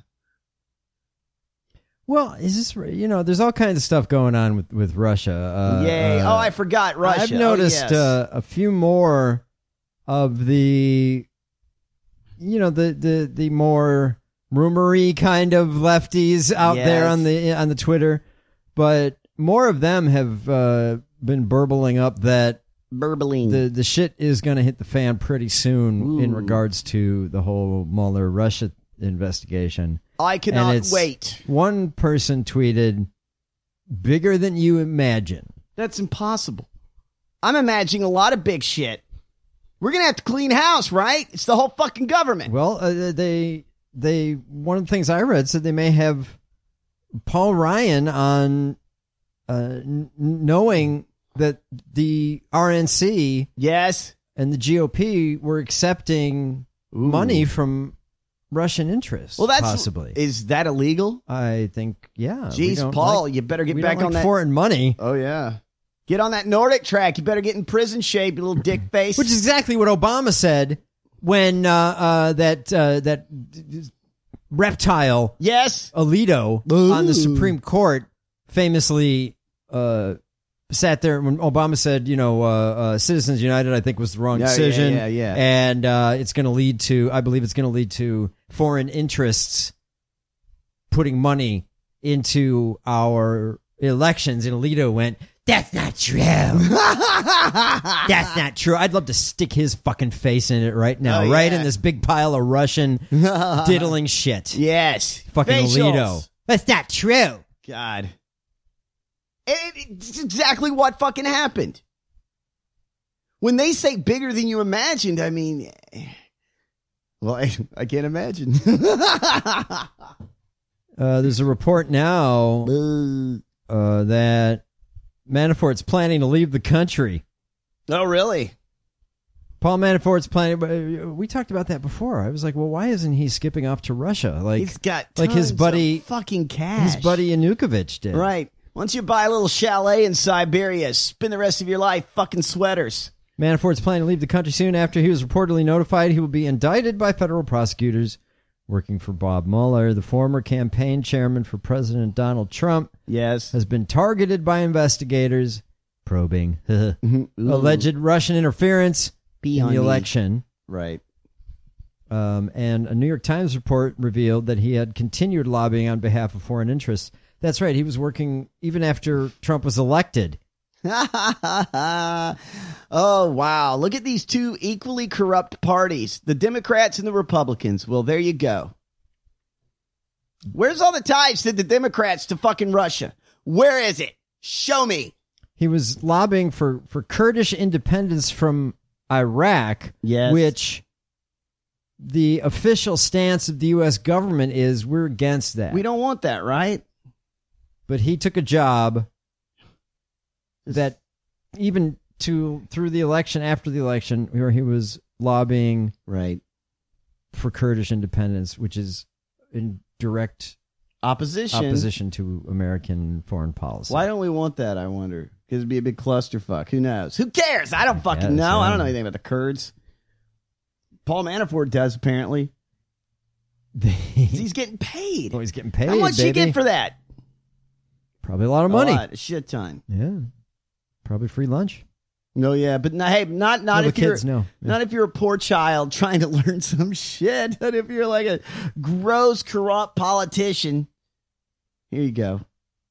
Well, is this, you know, there's all kinds of stuff going on with, with Russia. Uh, Yay. uh, oh, I forgot Russia. I've noticed oh, yes. uh, a few more of the, you know, the, the, the more rumory kind of lefties out there Yes. on the on the Twitter, but more of them have uh, been burbling up that Burbling. the the shit is going to hit the fan pretty soon in Ooh. regards to the whole Mueller Russia investigation. I And cannot it's- wait. One person tweeted, "Bigger than you imagine." That's impossible. I'm imagining a lot of big shit. We're going to have to clean house, right? It's the whole fucking government. Well, uh, they they one of the things I read said they may have Paul Ryan on, uh, n- knowing that the R N C, yes, and the G O P were accepting money from Russian interests. Well, that's possibly. Is that illegal? I think, yeah. we Jeez, don't Paul, like- you better get we back don't on like that foreign money. Oh yeah, get on that Nordic track. You better get in prison shape, you little dick face. Which is exactly what Obama said when uh, uh, that uh, that reptile, yes, Alito, Ooh. on the Supreme Court, famously uh, sat there when Obama said, you know, uh, uh, Citizens United, I think, was the wrong Yeah, yeah, decision. yeah, yeah. And uh, it's going to lead to, I believe it's going to lead to foreign interests putting money into our elections. And Alito went, That's not true. That's not true. I'd love to stick his fucking face in it right now, Oh, right yeah. in this big pile of Russian diddling shit. Yes. Fucking Facials. Alito. That's not true. God. It, it's exactly what fucking happened. When they say bigger than you imagined, I mean, well, I, I can't imagine. Uh, there's a report now uh, that Manafort's planning to leave the country. Oh, really? Paul Manafort's planning. We talked about that before. I was like, well, why isn't he skipping off to Russia? Like, He's got like his tons buddy, of fucking cash. his buddy Yanukovych did. Right. Once you buy a little chalet in Siberia, spend the rest of your life fucking sweaters. Manafort's planning to leave the country soon after he was reportedly notified he will be indicted by federal prosecutors working for Bob Mueller. The former campaign chairman for President Donald Trump yes. has been targeted by investigators probing alleged Russian interference Be in on the me. election. Right. Um, and a New York Times report revealed that he had continued lobbying on behalf of foreign interests. That's right. He was working even after Trump was elected. Oh, wow. Look at these two equally corrupt parties, the Democrats and the Republicans. Well, there you go. Where's all the ties to the Democrats to fucking Russia? Where is it? Show me. He was lobbying for, for Kurdish independence from Iraq, Yes. which the official stance of the U S government is we're against that. We don't want that, right? But he took a job that even to through the election, after the election, where he was lobbying right for Kurdish independence, which is in direct opposition opposition to American foreign policy. Why don't we want that, I wonder? Because it'd be a big clusterfuck. Who knows? Who cares? I don't fucking guess, know. I yeah. don't know anything about the Kurds. Paul Manafort does, apparently. He's getting paid. Oh, he's getting paid. How much baby. you get for that? Probably a lot of money. A lot, a shit ton. Yeah. Probably free lunch. No, yeah, but no, hey, not not No, if the you're kids know. Yeah. not if you're a poor child trying to learn some shit. But if you're like a gross, corrupt politician, here you go.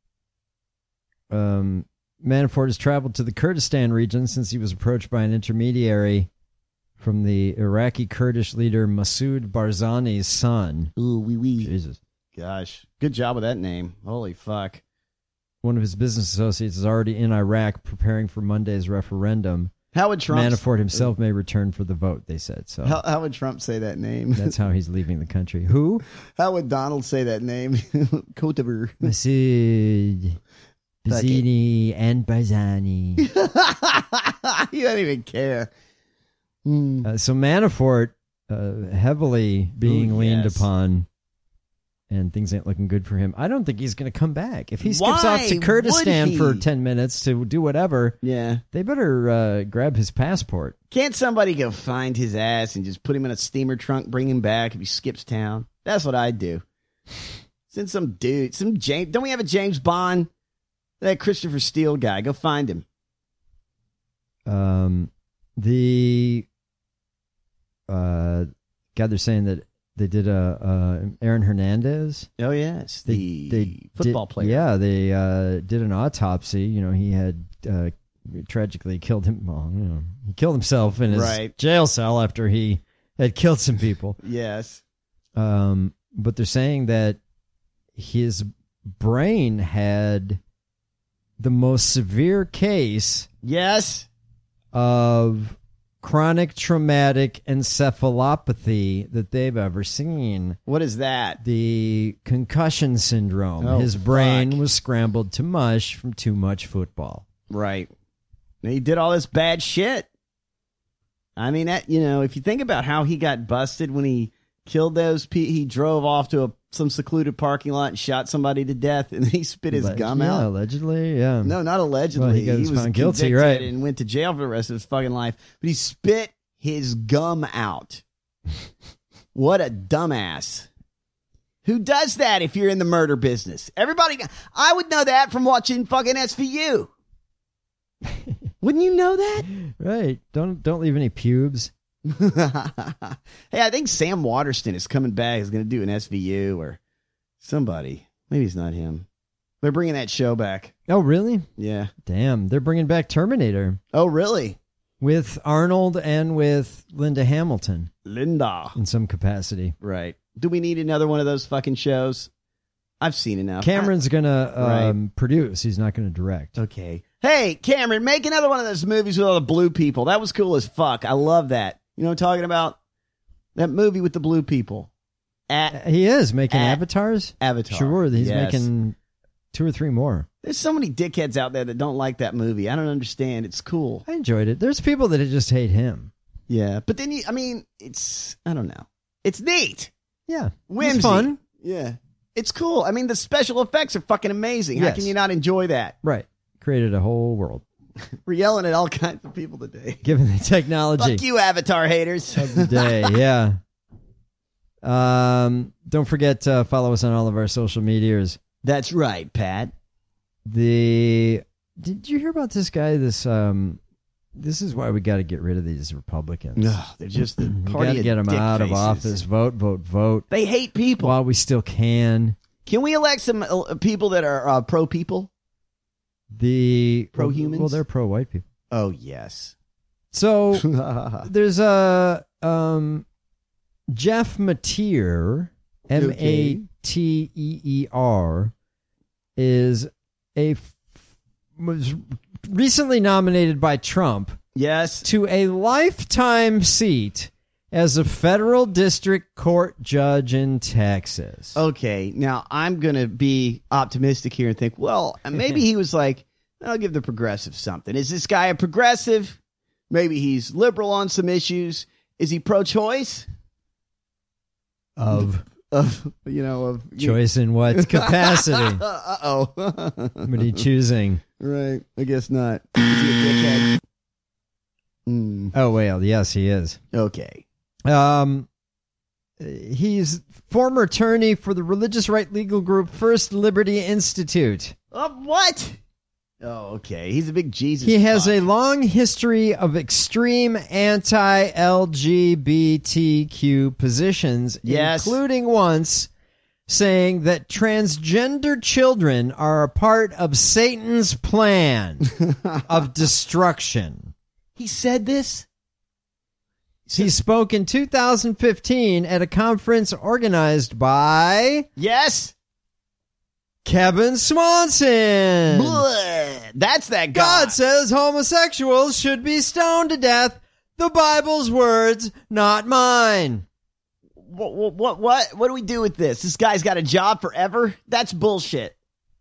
Um, Manafort has traveled to the Kurdistan region since he was approached by an intermediary from the Iraqi Kurdish leader Masoud Barzani's son. Ooh, wee wee. Jesus. Gosh, good job with that name. Holy fuck. One of his business associates is already in Iraq preparing for Monday's referendum. How would Trump Manafort himself may return for the vote, they said. So How, how would Trump say that name? that's how he's leaving the country. Who? How would Donald say that name? Kotover. Masoud Barzani and Barzani. You don't even care. Uh, so Manafort uh, heavily being Ooh, leaned yes. upon, and things ain't looking good for him. I don't think he's going to come back. If he skips Why off to would Kurdistan he? for ten minutes to do whatever, Yeah. they better uh, grab his passport. Can't somebody go find his ass and just put him in a steamer trunk, bring him back if he skips town? That's what I'd do. Send some dude, some James. Don't we have a James Bond? That Christopher Steele guy. Go find him. Um, the uh, God, they're saying that they did a uh, Aaron Hernandez. Oh yes, the They, they football did, player. Yeah, they uh, did an autopsy. You know, he had uh, tragically killed him. Well, you know, he killed himself in his Right. jail cell after he had killed some people. Yes. Um, but they're saying that his brain had the most severe case Yes. of chronic traumatic encephalopathy that they've ever seen. What is that? The concussion syndrome. Oh, His brain fuck. was scrambled to mush from too much football. Right. And he did all this bad shit. I mean, that, you know, if you think about how he got busted when he killed those people, he drove off to a, some secluded parking lot and shot somebody to death, and he spit his Alleg- gum yeah, out. allegedly, yeah. No, not allegedly. Well, he got- was was found guilty, convicted right. and went to jail for the rest of his fucking life. But he spit his gum out. What a dumbass. Who does that if you're in the murder business? Everybody, I would know that from watching fucking S V U. Wouldn't you know that? Right. Don't don't leave any pubes. Hey, I think Sam Waterston is coming back. He's going to do an S V U or somebody. Maybe it's not him. They're bringing that show back. Oh, really? Yeah. Damn, they're bringing back Terminator. Oh, really? With Arnold and with Linda Hamilton. Linda. In some capacity. Right. Do we need another one of those fucking shows? I've seen enough. Cameron's going to um, Right. produce. He's not going to direct. Okay. Hey, Cameron, make another one of those movies with all the blue people. That was cool as fuck. I love that. You know what I'm talking about? That movie with the blue people. At, He is making At- avatars? Avatar. Sure, he's Yes. making two or three more. There's so many dickheads out there that don't like that movie. I don't understand. It's cool. I enjoyed it. There's people that just hate him. Yeah, but then you, I mean, it's, I don't know. It's neat. Yeah. Whimsy. It's fun. Yeah. It's cool. I mean, the special effects are fucking amazing. How Yes. can you not enjoy that? Right. Created a whole world. We're yelling at all kinds of people today. Given the technology. Fuck you, Avatar haters. Of the day, yeah. Um, don't forget to follow us on all of our social medias. That's right, Pat. The did you hear about this guy? This um, this is why we got to get rid of these Republicans. No, they're just the We party got to of get them dick out of faces. office. Vote, vote, vote. They hate people. While we still can. Can we elect some uh, people that are uh, pro people? The Pro humans? Well, they're pro white people. Oh yes. So there's a um, Jeff Mateer, M A T E E R, is a f- was recently nominated by Trump. Yes. To a lifetime seat as a federal district court judge in Texas. Okay, now I'm going to be optimistic here and think, well, maybe he was like, I'll give the progressive something. Is this guy a progressive? Maybe he's liberal on some issues. Is he pro-choice? Of of you know of choice in what capacity? uh oh. What are you choosing? Right. I guess not. Is he a dickhead? Mm. Oh well, yes, he is. Okay. Um, he's former attorney for the religious right legal group First Liberty Institute. Uh, what? Oh, okay. He's a big Jesus. He has fuck. a long history of extreme anti-L G B T Q positions, Yes. including once saying that transgender children are a part of Satan's plan of destruction. He said this? He spoke in two thousand fifteen at a conference organized by... Yes. Kevin Swanson. Blah. That's that guy. God says homosexuals should be stoned to death. The Bible's words, not mine. What, what, what, what, what do we do with this? This guy's got a job forever? That's bullshit.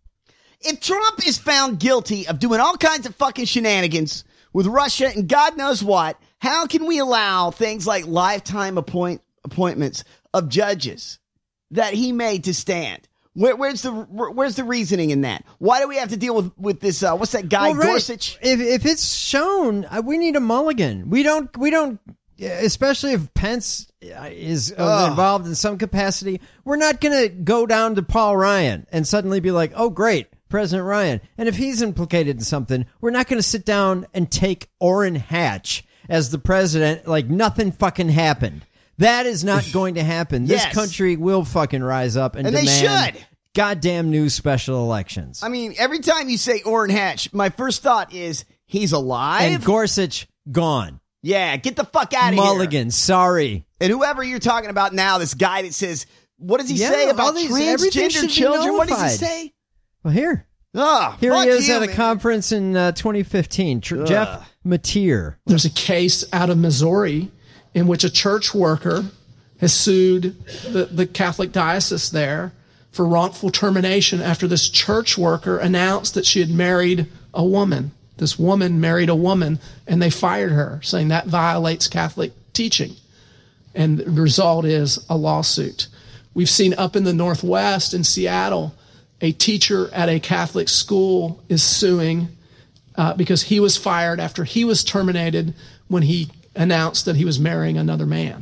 If Trump is found guilty of doing all kinds of fucking shenanigans with Russia and God knows what, how can we allow things like lifetime appoint, appointments of judges that he made to stand? Where, where's the where, where's the reasoning in that? Why do we have to deal with with this? Uh, what's that guy, Well, right. Gorsuch? If if it's shown, uh, we need a mulligan. We don't. We don't. Especially if Pence is uh, Ugh. involved in some capacity, we're not going to go down to Paul Ryan and suddenly be like, "Oh, great, President Ryan." And if he's implicated in something, we're not going to sit down and take Orrin Hatch as the president like nothing fucking happened. That is not going to happen. This Yes. country will fucking rise up and, And they demand should. goddamn new special elections. I mean, every time you say Orrin Hatch, my first thought is he's alive. And Gorsuch gone. Yeah, get the fuck out of here. Mulligan, sorry. And whoever you're talking about now, this guy that says, what does he Yeah, say all about these- everything should transgender be children? What does he nullified. say? Well, here. Oh, Here fuck he is you, at a man. conference in uh, twenty fifteen. Tr- Jeff Mateer. There's a case out of Missouri in which a church worker has sued the, the Catholic diocese there for wrongful termination after this church worker announced that she had married a woman. This woman married a woman, and they fired her, saying that violates Catholic teaching. And the result is a lawsuit. We've seen up in the Northwest in Seattle, a teacher at a Catholic school is suing uh, because he was fired after he was terminated when he announced that he was marrying another man.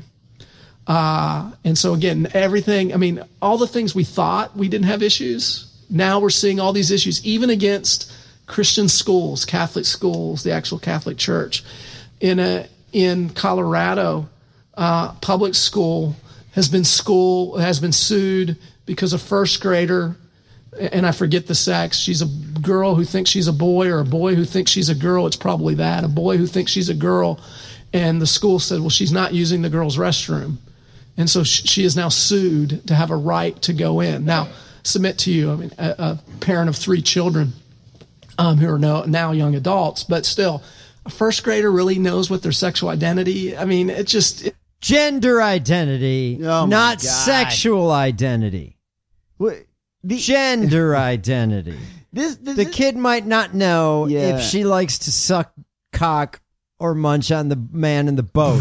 Uh, and so again, everything, I mean, all the things we thought we didn't have issues, now we're seeing all these issues, even against Christian schools, Catholic schools, the actual Catholic Church. In a, in Colorado, uh, public school has been school, has been sued because a first grader and I forget the sex. She's a girl who thinks she's a boy, or a boy who thinks she's a girl. It's probably that. A boy who thinks she's a girl. And the school said, well, she's not using the girls' restroom. And so she, she is now sued to have a right to go in. Now, submit to you, I mean, a, a parent of three children um, who are no, now young adults, but still, a first grader really knows what their sexual identity. I mean, it just... It, Gender identity, Oh, my not God. sexual identity. What? The, Gender identity. This, this, The kid might not know Yeah. if she likes to suck cock or munch on the man in the boat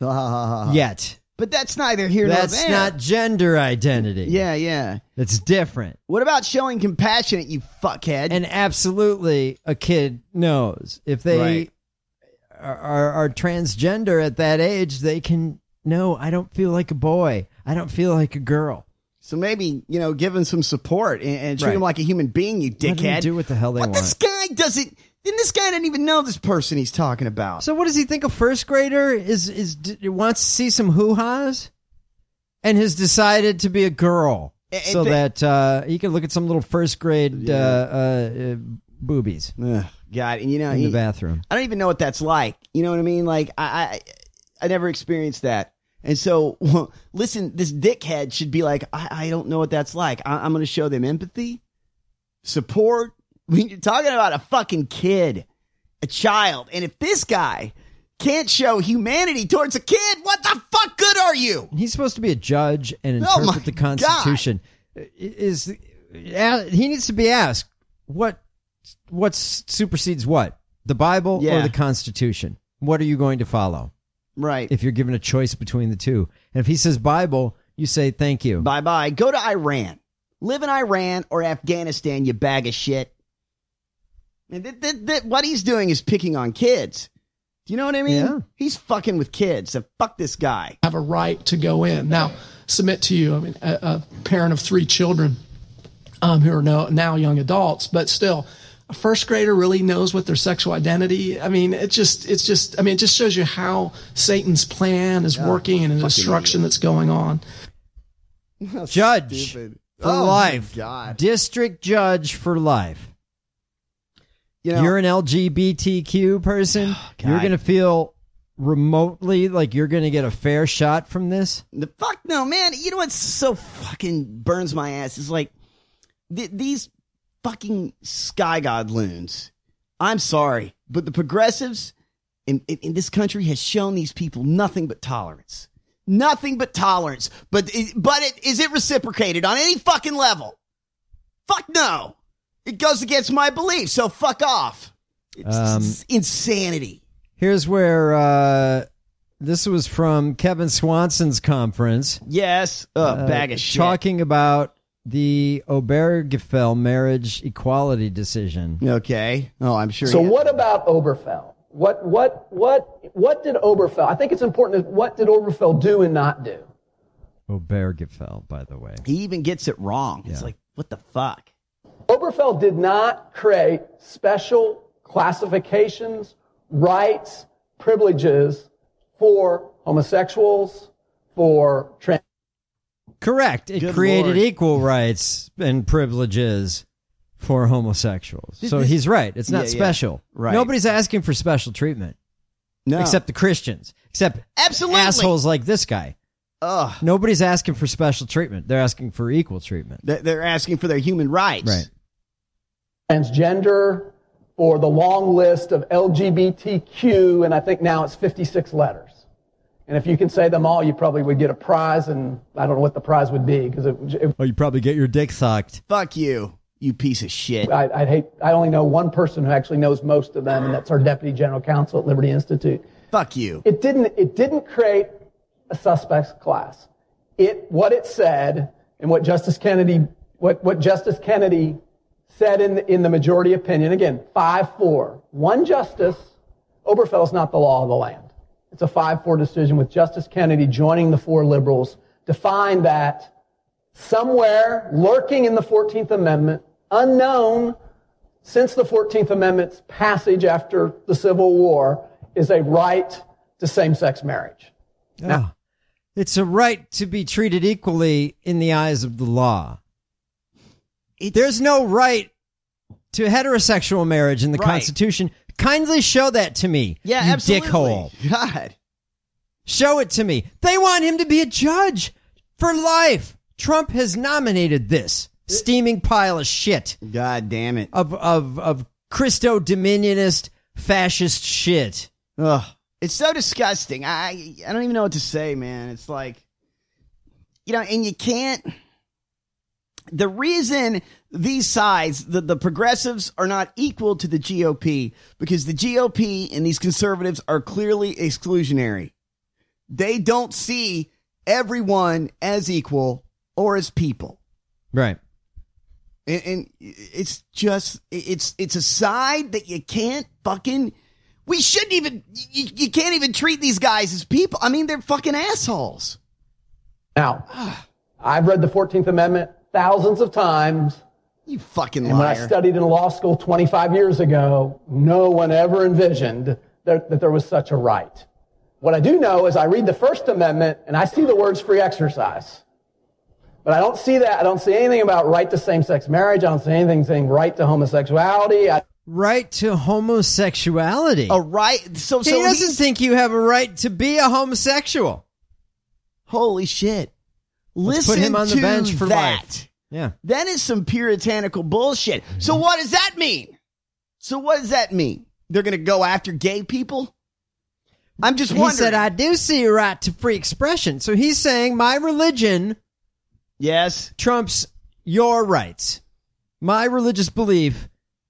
yet. But that's neither here nor there. That's not gender identity. Yeah, yeah. It's different. What about showing compassion, you fuckhead? And absolutely, a kid knows if they Right. are, are, are transgender at that age, they can no, I don't feel like a boy. I don't feel like a girl. So maybe, you know, give him some support and, and treat Right. him like a human being, you Let them dickhead. do what the hell they But want. this guy doesn't. Then this guy didn't even know this person he's talking about. So what does he think a first grader is is d- wants to see some hoo-has and has decided to be a girl And- so and- that uh, he can look at some little first grade uh, uh, uh, boobies Ugh, God, and you know, in he- the bathroom. I don't even know what that's like. You know what I mean? Like I, I, I never experienced that. And so, listen, this dickhead should be like, I, I don't know what that's like. I, I'm going to show them empathy, support. I mean, you're talking about a fucking kid, a child. And if this guy can't show humanity towards a kid, what the fuck good are you? He's supposed to be a judge and Oh, interpret my the Constitution. Is he needs to be asked what what supersedes what? The Bible or Yeah. the Constitution? What are you going to follow? Right. If you're given a choice between the two. And if he says Bible, you say thank you. Bye bye. Go to Iran. Live in Iran or Afghanistan, you bag of shit. And th- th- th- what he's doing is picking on kids. Do you know what I mean? Yeah. He's fucking with kids. So fuck this guy. have a right to go in. Now, submit to you, I mean, a, a parent of three children um, who are no, now young adults, but still, a first grader really knows what their sexual identity. I mean, it just, it's just, I mean, it just shows you how Satan's plan is working and the destruction that's going on. Judge Stupid. for Oh, my life. God. District judge for life. You know, You're an L G B T Q person. You're God. going to feel remotely like you're going to get a fair shot from this. the fuck no, man. You know what's so fucking burns my ass is like th- these fucking sky god loons. I'm sorry, but the progressives in, in, in this country has shown these people nothing but tolerance. Nothing but tolerance. But it, but it, is it reciprocated on any fucking level? Fuck no. It goes against my beliefs, so fuck off. It's Um, insanity. Here's where uh, this was from Kevin Swanson's conference. Yes, a uh, bag of shit. Talking about the Obergefell marriage equality decision. Okay. Oh, I'm sure. So he- what about Obergefell? What what what what did Obergefell? I think it's important. What did Obergefell do and not do? Obergefell, by the way. He even gets it wrong. It's Yeah. like, what the fuck? Obergefell did not create special classifications, rights, privileges for homosexuals, for trans. Correct. It Good created Lord. equal rights and privileges for homosexuals. So he's right. It's not Yeah, yeah. special. Right. Nobody's asking for special treatment. No. Except the Christians. Except Absolutely. assholes like this guy. Ugh. Nobody's asking for special treatment. They're asking for equal treatment. They- They're asking for their human rights. Right. transgender, for the long list of L G B T Q, and I think now it's fifty-six letters. And if you can say them all, you probably would get a prize, and I don't know what the prize would be because it, it, Oh, you probably get your dick sucked. Fuck you, you piece of shit. I, I'd hate. I only know one person who actually knows most of them, and that's our deputy general counsel at Liberty Institute. Fuck you. It didn't. It didn't create a suspects class. It what it said, and what Justice Kennedy, what what Justice Kennedy said in the, in the majority opinion. Again, five four, one justice. Obergefell is not the law of the land. It's a five four decision with Justice Kennedy joining the four liberals to find that somewhere lurking in the fourteenth Amendment, unknown since the fourteenth Amendment's passage after the Civil War, is a right to same-sex marriage. Oh. It's a right to be treated equally in the eyes of the law. There's no right to heterosexual marriage in the Right. Constitution. Kindly show that to me, Yeah, you absolutely. dickhole. God. Show it to me. They want him to be a judge for life. Trump has nominated this steaming pile of shit. God damn it. Of of of Christo-dominionist fascist shit. Ugh. It's so disgusting. I I don't even know what to say, man. It's like, you know, and you can't. The reason these sides, the, the progressives, are not equal to the G O P, because the G O P and these conservatives are clearly exclusionary. They don't see everyone as equal or as people. Right. And, and it's just, it's it's a side that you can't fucking, we shouldn't even, you, you can't even treat these guys as people. I mean, they're fucking assholes. Now, I've read the fourteenth Amendment thousands of times. You fucking liar. And when I studied in law school twenty-five years ago, no one ever envisioned that, that there was such a right. What I do know is I read the First Amendment and I see the words free exercise. But I don't see that. I don't see anything about right to same-sex marriage. I don't see anything saying right to homosexuality. I- Right to homosexuality. A right. So, he so doesn't he's- think you have a right to be a homosexual. Holy shit. Let's Listen put him on the to bench for that. life. Yeah. That is some puritanical bullshit. So what does that mean? So what does that mean? They're going to go after gay people? I'm just He wondering. said, I do see a right to free expression. So he's saying my religion yes, trumps your rights. My religious belief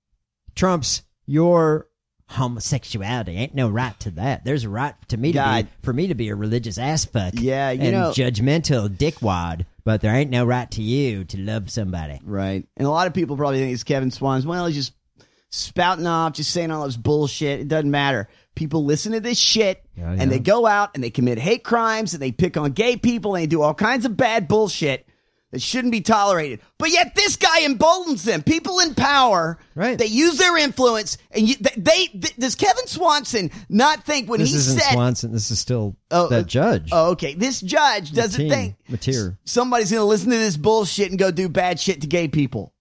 trumps your homosexuality. Ain't no right to that. There's a right to me to God. be, for me to be a religious ass fuck. Yeah, you and know- judgmental dickwad. But there ain't no right to you to love somebody. Right. And a lot of people probably think it's Kevin Swan's. Well, he's just spouting off, just saying all this bullshit. It doesn't matter. People listen to this shit, Yeah, and yeah. they go out and they commit hate crimes, and they pick on gay people, and they do all kinds of bad bullshit that shouldn't be tolerated. But yet this guy emboldens them. People in power, right? They use their influence, and you, they, they th- does Kevin Swanson not think when This he isn't said Swanson. This is still Oh, that judge. Oh, okay. This judge doesn't Mateen. think Mateer. somebody's going to listen to this bullshit and go do bad shit to gay people.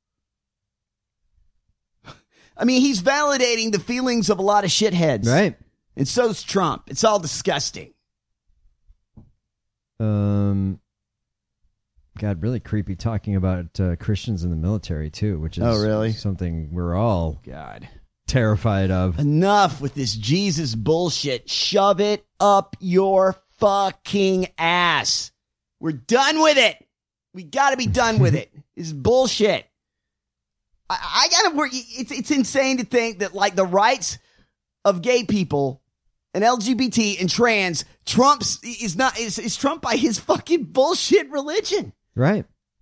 I mean, he's validating the feelings of a lot of shitheads. Right. And so's Trump. It's all disgusting. Um, God, really creepy talking about uh, Christians in the military too, which is Oh, really? something we're all God terrified of. Enough with this Jesus bullshit. Shove it up your fucking ass. We're done with it. We got to be done with it. This is bullshit. I, I gotta work. It's it's insane to think that like the rights of gay people and L G B T and trans, Trump's is not is is Trump by his fucking bullshit religion. Right.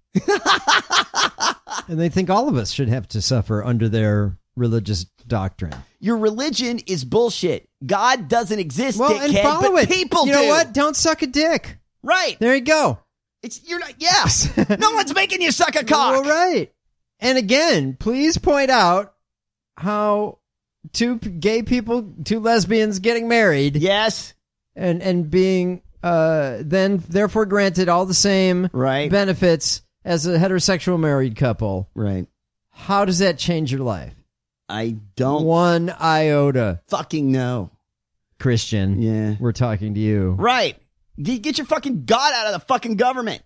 And they think all of us should have to suffer under their religious doctrine. Your religion is bullshit. God doesn't exist. Well, dickhead, and follow but it. People you do. know what? Don't suck a dick. Right. There you go. It's you're not. Yeah. No one's making you suck a cock. Well, right. And again, please point out how two p- gay people, two lesbians getting married. Yes. And and being uh, then therefore granted all the same right. benefits as a heterosexual married couple. Right. How does that change your life? I don't. One iota. Fucking no. Christian. Yeah. We're talking to you. Right. Get, get your fucking God out of the fucking government.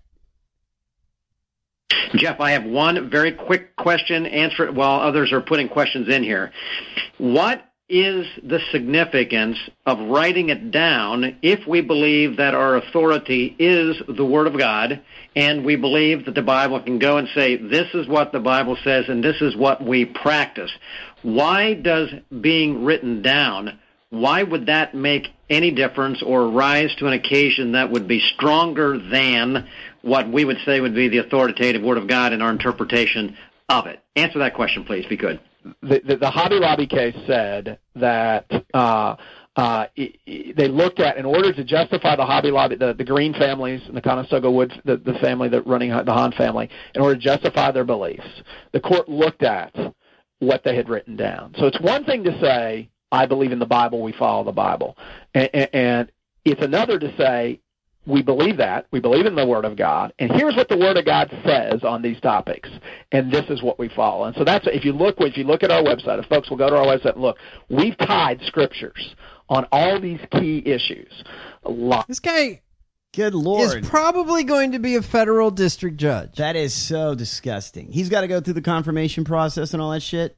Jeff, I have one very quick question. Answer it while others are putting questions in here. What is the significance of writing it down if we believe that our authority is the Word of God and we believe that the Bible can go and say, this is what the Bible says and this is what we practice? Why does being written down, why would that make any difference or rise to an occasion that would be stronger than what we would say would be the authoritative Word of God in our interpretation of it? Answer that question, please, if you could. The, the, the Hobby Lobby case said that uh, uh, it, it, they looked at, in order to justify the Hobby Lobby, the, the Green families and the Conestoga Woods, the, the family that running the Hahn family, in order to justify their beliefs, the court looked at what they had written down. So it's one thing to say, I believe in the Bible, we follow the Bible. And, and, and it's another to say, we believe that. We believe in the Word of God. And here's what the Word of God says on these topics. And this is what we follow. And so that's, if you look, if you look at our website, if folks will go to our website and look, we've tied scriptures on all these key issues. A lot. This guy, good Lord, is probably going to be a federal district judge. That is so disgusting. He's got to go through the confirmation process and all that shit.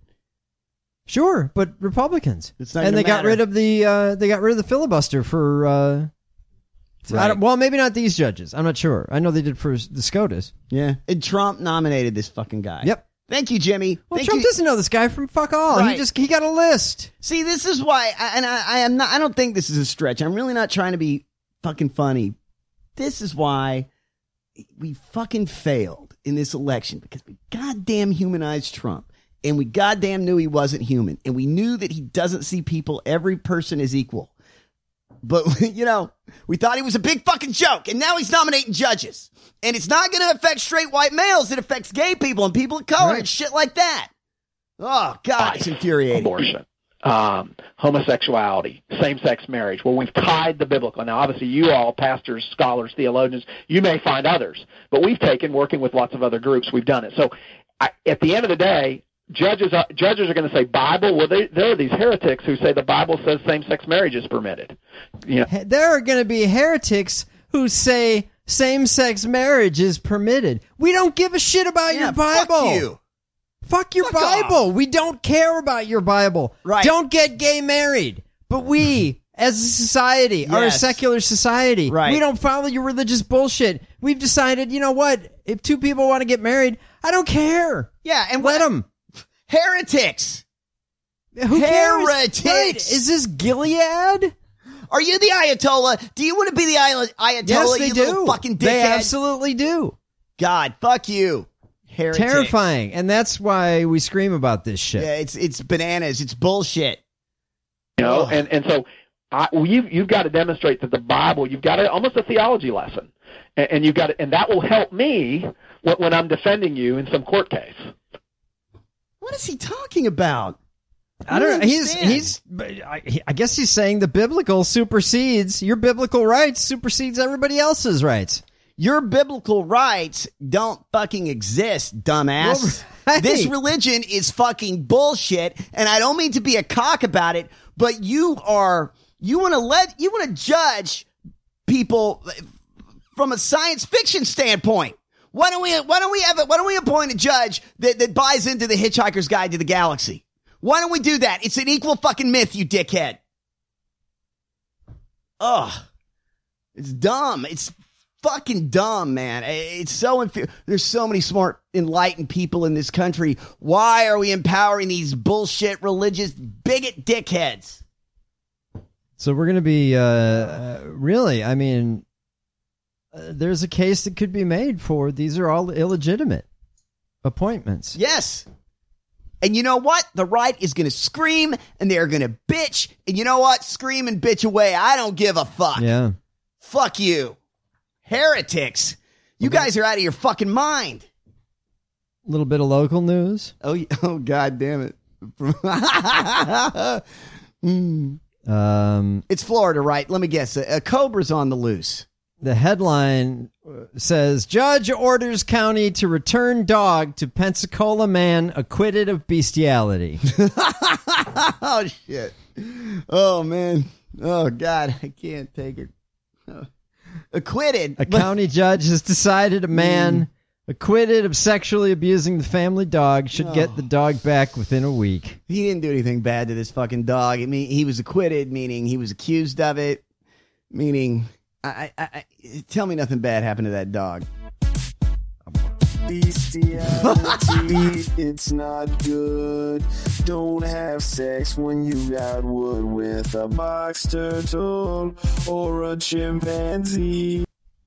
Sure, but Republicans. It's not and they matter. got rid of the uh, they got rid of the filibuster for. Uh, Right. I don't, well, maybe not these judges. I'm not sure. I know they did for the SCOTUS. Yeah, and Trump nominated this fucking guy. Yep. Thank you, Jimmy. Well, Thank Trump you. doesn't know this guy from fuck all. Right. He just he got a list. See, this is why, I, and I, I am not. I don't think this is a stretch. I'm really not trying to be fucking funny. This is why we fucking failed in this election, because we goddamn humanized Trump, and we goddamn knew he wasn't human, and we knew that he doesn't see people. Every person is equal. But, you know, we thought he was a big fucking joke, and now he's nominating judges. And it's not going to affect straight white males. It affects gay people and people of color Right. and shit like that. Oh, God, it's infuriating. Abortion, um, homosexuality, same-sex marriage. Well, we've tied the biblical. Now, obviously, you all, pastors, scholars, theologians, you may find others. But we've taken, working with lots of other groups, we've done it. So I, at the end of the day, Judges are, judges are going to say Bible. Well, they, there are these heretics who say the Bible says same-sex marriage is permitted. You know, There are going to be heretics who say same-sex marriage is permitted. We don't give a shit about Yeah, your Bible. fuck you. Fuck your Fuck Bible. off. We don't care about your Bible. Right. Don't get gay married. But we, as a society, are a Yes. secular society. Right. We don't follow your religious bullshit. We've decided, you know what? If two people want to get married, I don't care. Yeah, and Let them. Heretics. Who cares? Heretics. Right. Is this Gilead? Are you the Ayatollah? Do you want to be the Ayatollah? Yes, they you do. little fucking dickhead? They absolutely do. God, fuck you. Heretics. Terrifying. And that's why we scream about this shit. Yeah, it's it's bananas. It's bullshit. you know, and and so I, well, you've you've got to demonstrate that the Bible. You've got to almost a theology lesson, and, and you've got to, and that will help me when, when I'm defending you in some court case. What is he talking about? I don't know. He's understand. he's. I, I guess he's saying the biblical supersedes your biblical rights, supersedes everybody else's rights. Your biblical rights don't fucking exist, dumbass. Well, right. This religion is fucking bullshit, and I don't mean to be a cock about it, but you are you want to let you want to judge people from a science fiction standpoint. Why don't we why don't we have a, why don't we appoint a judge that, that buys into the Hitchhiker's Guide to the Galaxy? Why don't we do that? It's an equal fucking myth, you dickhead. Ugh. It's dumb. It's fucking dumb, man. It's so inf- there's so many smart, enlightened people in this country. Why are we empowering these bullshit religious bigot dickheads? So we're going to be uh, uh, really. I mean, uh, there's a case that could be made for these are all illegitimate appointments. Yes. And you know what? The right is going to scream and they're going to bitch. And you know what? Scream and bitch away. I don't give a fuck. Yeah. Fuck you. Heretics. You guys are out of your fucking mind. A little bit of local news. Oh, oh God damn it. mm. Um, it's Florida, right? Let me guess. A, a cobra's on the loose. The headline says, Judge orders county to return dog to Pensacola man acquitted of bestiality. Oh, shit. Oh, man. Oh, God. I can't take it. Oh. Acquitted. A county judge has decided a man mm. acquitted of sexually abusing the family dog should oh. get the dog back within a week. He didn't do anything bad to this fucking dog. I mean, he was acquitted, meaning he was accused of it, meaning... I, I, I, tell me nothing bad happened to that dog. Bestiality, it's not good. Don't have sex when you got wood with a box turtle or a chimpanzee.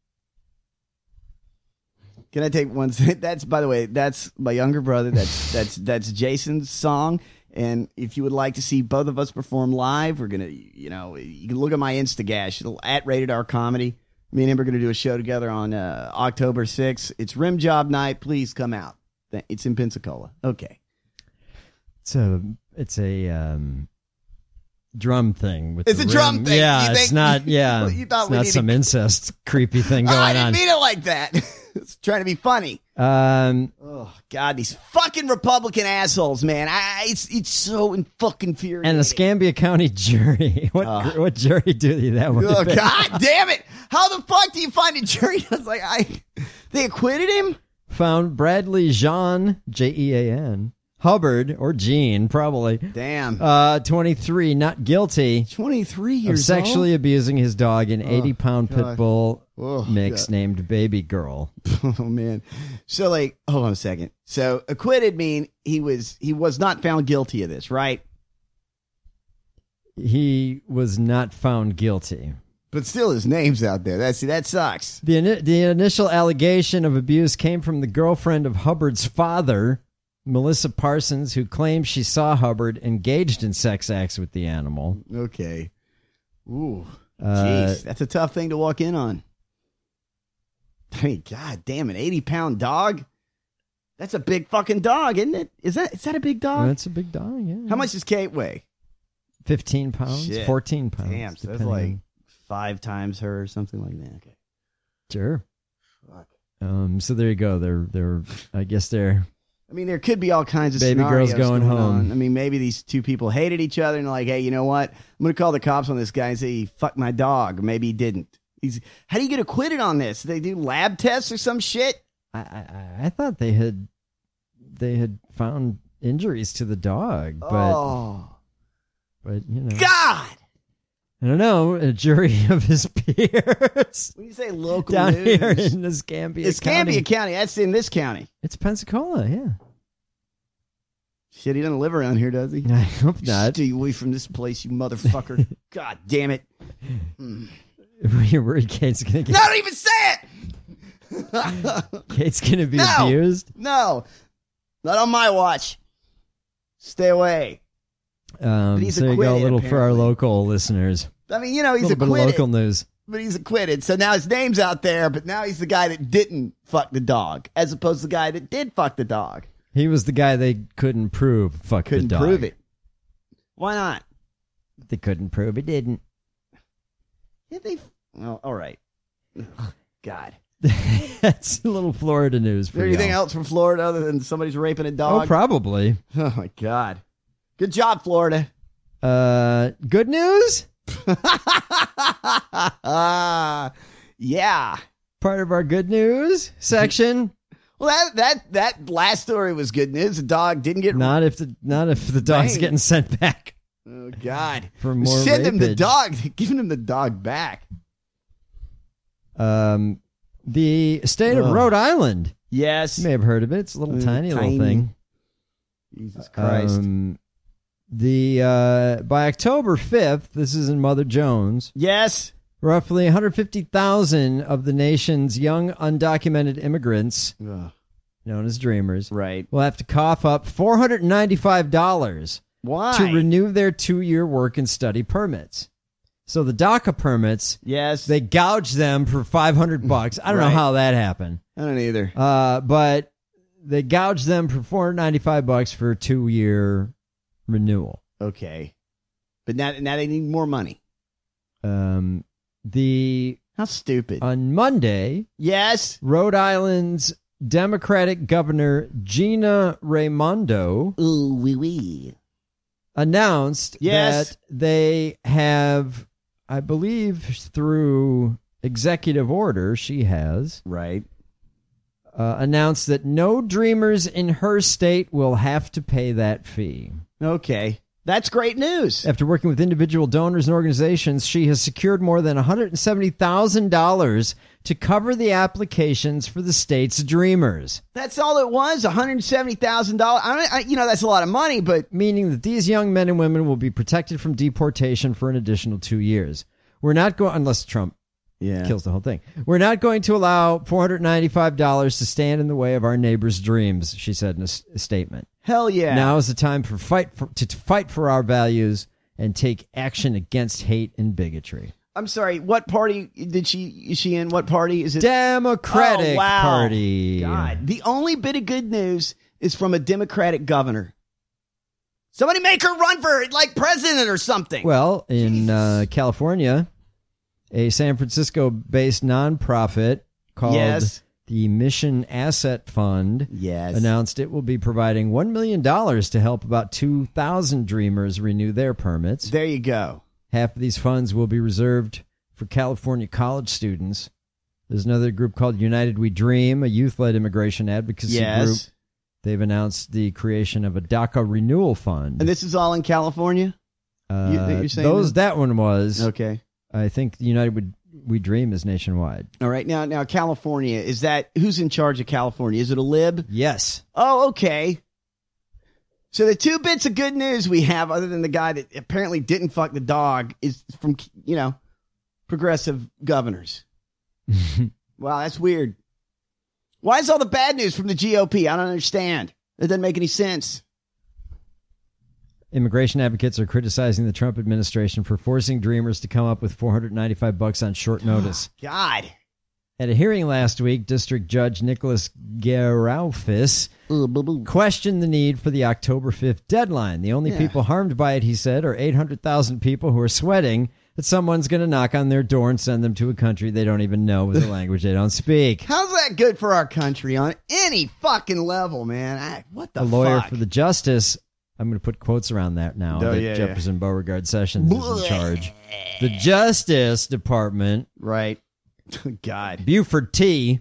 Can I take one? That's, by the way, that's my younger brother. That's that's that's Jason's song. And if you would like to see both of us perform live, we're going to, you know, you can look at my Instagash. It'll at Rated R Comedy. Me and him are going to do a show together on uh, October sixth. It's Rim Job Night. Please come out. It's in Pensacola. Okay. It's a, it's a, um, drum thing. With It's the a rim. drum thing. Yeah, You it's think- not. Yeah, You thought it's we not needed- some incest creepy thing going Oh, I didn't on. mean it like that. It's trying to be funny. Um, Oh God, these fucking Republican assholes, man! I, it's it's so in fucking infuriating. and the Escambia County jury. What Oh. what jury duty that would Oh have been? God damn it! How the fuck do you find a jury? I was like, I they acquitted him. Found Bradley Jean J E A N Hubbard or Gene probably. Damn. Uh, twenty-three, not guilty. twenty-three Of years sexually old. abusing his dog, an Oh, eighty-pound God. pit bull Oh, mix God. named Baby Girl. Oh man. So like, hold on a second. So acquitted mean he was he was not found guilty of this, right? He was not found guilty. But still, his name's out there. That's see, that sucks. The ini- the initial allegation of abuse came from the girlfriend of Hubbard's father, Melissa Parsons, who claimed she saw Hubbard engaged in sex acts with the animal. Okay. Ooh. Uh, Jeez, that's a tough thing to walk in on. I mean, God damn, an eighty pound dog? That's a big fucking dog, isn't it? Is that is that a big dog? That's a big dog, yeah. How much does Kate weigh? fifteen pounds, Shit. fourteen pounds. Damn, so that's depending like on- five times her or something like that. Okay. Sure. Fuck. Um, so there you go. They're, they're, I guess they're, I mean, there could be all kinds of Baby scenarios girl's going home. on. I mean, maybe these two people hated each other and like, hey, you know what? I'm going to call the cops on this guy and say he fucked my dog. Or maybe he didn't. He's. How do you get acquitted on this? They do lab tests or some shit? I, I, I thought they had, they had found injuries to the dog, but, oh, but you know, God! I don't know, a jury of his peers When you say local down news, here in Escambia it's County. Escambia County. That's in this county. It's Pensacola, yeah. Shit, he doesn't live around here, does he? I hope not. Stay away from this place, you motherfucker. God damn it. Hmm. You're worried Kate's gonna get, No, don't even say it! Kate's gonna be No. abused. No, not on my watch. Stay away. Um, But he's so there you go, a acquitted, little for our apparently. local listeners. I mean, you know, A he's little bit of acquitted. local news. But he's acquitted. So now his name's out there, but now he's the guy that didn't fuck the dog, as opposed to the guy that did fuck the dog. He was the guy they couldn't prove fucked Couldn't the dog. prove it. Why not? They couldn't prove it didn't. Yeah, they. Well, all right. God. That's a little Florida news Is for there anything y'all. else from Florida other than somebody's raping a dog? Oh, probably. Oh my God. Good job, Florida. Uh, good news? uh, yeah. Part of our good news section. Well, that that that last story was good news. The dog didn't get. Not if the not if the dog's Dang. getting sent back Oh God. for more Send him the rapage. dog. Giving him the dog back. Um, the state of Ugh. Rhode Island. Yes. You may have heard of it. It's a little Uh, tiny, tiny. little thing. Jesus Christ. Um, the uh, by October fifth, this is in Mother Jones. Yes. Roughly one hundred fifty thousand of the nation's young undocumented immigrants, Ugh. known as Dreamers, Right. will have to cough up four hundred ninety-five dollars Why? to renew their two-year work and study permits. So the DACA permits, yes. they gouge them for five hundred bucks. I don't Right. know how that happened. I don't either. Uh, but they gouge them for four hundred ninety-five bucks for a two-year renewal. Okay. But now, now they need more money. Um, the How stupid. on Monday, yes. Rhode Island's Democratic Governor Gina Raimondo Ooh, wee wee. announced Yes. that they have, I believe, through executive order, she has Right. uh, announced that no Dreamers in her state will have to pay that fee. Okay. That's great news. After working with individual donors and organizations, she has secured more than one hundred seventy thousand dollars to cover the applications for the state's Dreamers. That's all it was. one hundred seventy thousand dollars. I mean, I, you know, that's a lot of money, but Meaning that these young men and women will be protected from deportation for an additional two years. We're not going, unless Trump yeah. kills the whole thing. We're not going to allow four hundred ninety-five dollars to stand in the way of our neighbors' dreams, she said in a, s- a statement. Hell yeah. Now is the time for fight for, to, to fight for our values and take action against hate and bigotry. I'm sorry. What party did she? Is she in? What party is it? Democratic Oh, wow. Party. God, the only bit of good news is from a Democratic governor. Somebody make her run for like president or something. Well, in uh, California, a San Francisco-based nonprofit called Yes. the Mission Asset Fund Yes. announced it will be providing one million dollars to help about two thousand Dreamers renew their permits. There you go. Half of these funds will be reserved for California college students. There's another group called United We Dream, a youth-led immigration advocacy Yes. group. They've announced the creation of a DACA renewal fund. And this is all in California? Uh, You- that you're saying those that? that one was. Okay. I think the United We, we Dream is nationwide. All right. Now, now California, is that, who's in charge of California? Is it a lib? Yes. Oh, okay. So the two bits of good news we have, other than the guy that apparently didn't fuck the dog, is from, you know, progressive governors. Wow, that's weird. Why is all the bad news from the G O P? I don't understand. It doesn't make any sense. Immigration advocates are criticizing the Trump administration for forcing Dreamers to come up with four hundred ninety-five bucks on short notice. God. At a hearing last week, District Judge Nicholas Garaufis questioned the need for the October fifth deadline. The only Yeah. people harmed by it, he said, are eight hundred thousand people who are sweating that someone's going to knock on their door and send them to a country they don't even know with a language they don't speak. How's that good for our country on any fucking level, man? I, what the A lawyer fuck? for the justice, I'm going to put quotes around that now, Oh, that yeah, Jefferson Beauregard Sessions is in charge. The Justice Department. Right. God. Buford T.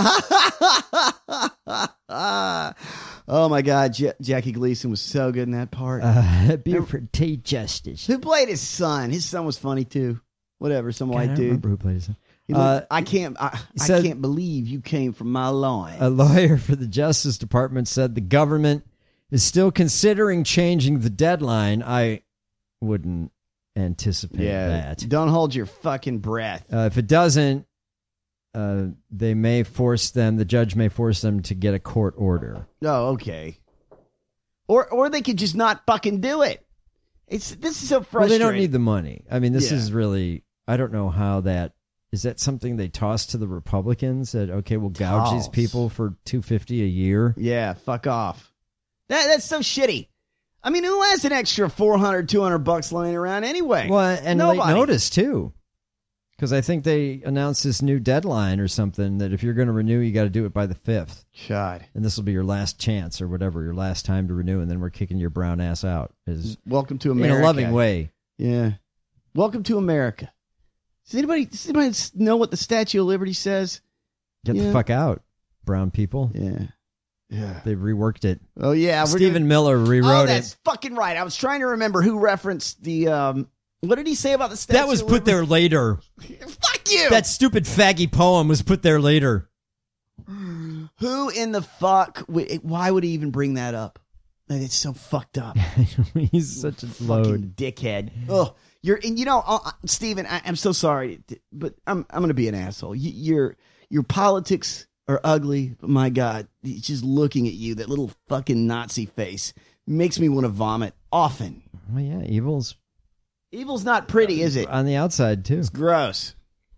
Oh, my God. Ja- Jackie Gleason was so good in that part. Uh, Buford T. Justice. Who played his son? His son was funny, too. Whatever, some God, I white don't dude. remember who played his son. He looked- Uh, I can't. I, I said- can't believe you came from my line. A lawyer for the Justice Department said the government is still considering changing the deadline. I wouldn't anticipate yeah, that. don't hold your fucking breath. Uh, if it doesn't, uh, they may force them, the judge may force them to get a court order. Oh, okay. Or or they could just not fucking do it. It's this is so Well, frustrating. they don't need the money. I mean, this Yeah. is really, I don't know how that, is that something they toss to the Republicans that, okay, we'll gouge these Toss. people for two hundred fifty dollars a year? Yeah, fuck off. That that's so shitty. I mean, who has an extra four hundred, two hundred bucks laying around anyway? Well, and Nobody. late notice, too. Because I think they announced this new deadline or something that if you're going to renew, you got to do it by the fifth. God. And this will be your last chance or whatever, your last time to renew, and then we're kicking your brown ass out. Is Welcome to in America. a loving way. Yeah. Welcome to America. Does anybody, does anybody know what the Statue of Liberty says? Get Yeah. the fuck out, brown people. Yeah. Yeah. They've reworked it. Oh, yeah. we're Stephen doing- Miller Oh, rewrote that's it. fucking right. I was trying to remember who referenced the, um, what did he say about the Statue That was of put Liberty? there later. Fuck you. That stupid faggy poem was put there later. Who in the fuck, would- why would he even bring that up? Like, it's so fucked up. He's such a Fucking load. dickhead. Oh, you're, and you know, uh, Stephen, I, I'm so sorry, but I'm, I'm going to be an asshole. You, your, your politics are ugly, but my God, it's just looking at you, that little fucking Nazi face makes me want to vomit often. Oh, yeah, evil's Evil's not pretty, is it? on the outside, too. It's gross.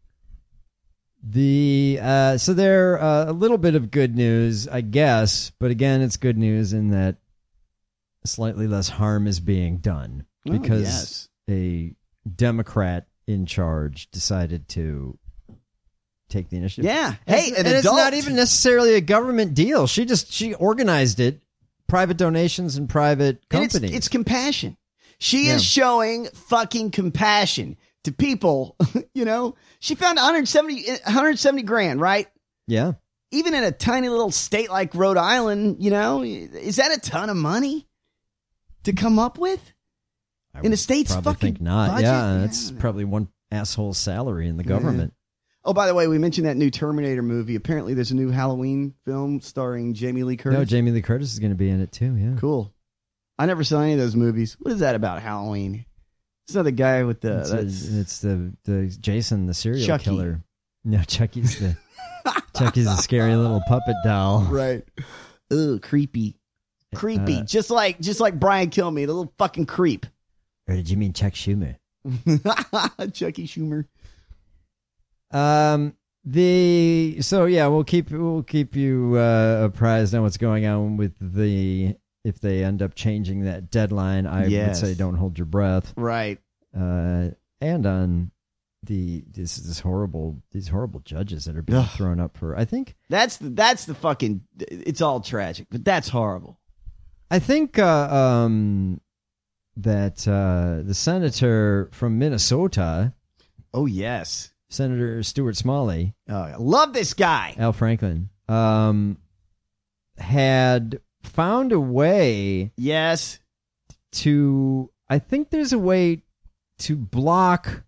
The uh, so there uh, a little bit of good news, I guess, but again, it's good news in that slightly less harm is being done Oh, because yes. a Democrat in charge decided to take the initiative. Yeah. And Hey, it's, an and it's adult. not even necessarily a government deal. She just she organized it, private donations and private And it's, companies. it's compassion. She Yeah. is showing fucking compassion to people. You know, she found one hundred seventy, one hundred seventy grand, right? yeah. Even in a tiny little state like Rhode Island, you know, is that a ton of money to come up with? In the state's Probably fucking think not. budget? Yeah, that's probably one asshole's salary in the government. Oh, by the way, we mentioned that new Terminator movie. Apparently, there's a new Halloween film starring Jamie Lee Curtis. No, Jamie Lee Curtis is going to be in it too. Yeah. Cool. I never saw any of those movies. What is that about Halloween? It's not the guy with the. It's, that's, a, it's the the Jason, the serial Chucky. killer. No, Chucky's the Chucky's a scary little puppet doll. right. Ugh, creepy, creepy. Uh, just like just like Brian Kilmeade, a little fucking creep. Or did you mean Chuck Schumer? Chucky Schumer. Um. The so yeah, we'll keep we'll keep you uh, apprised on what's going on with the if they end up changing that deadline, I Yes. would say don't hold your breath. Right. Uh, and on the this this horrible these horrible judges that are being Ugh. thrown up for. I think That's the, that's the fucking, it's all tragic, but that's horrible. I think uh, um, that uh, the senator from Minnesota. Oh, yes. Senator Stuart Smalley. Oh, I love this guy. Al Franklin. Um, had found a way. Yes. To, I think there's a way to block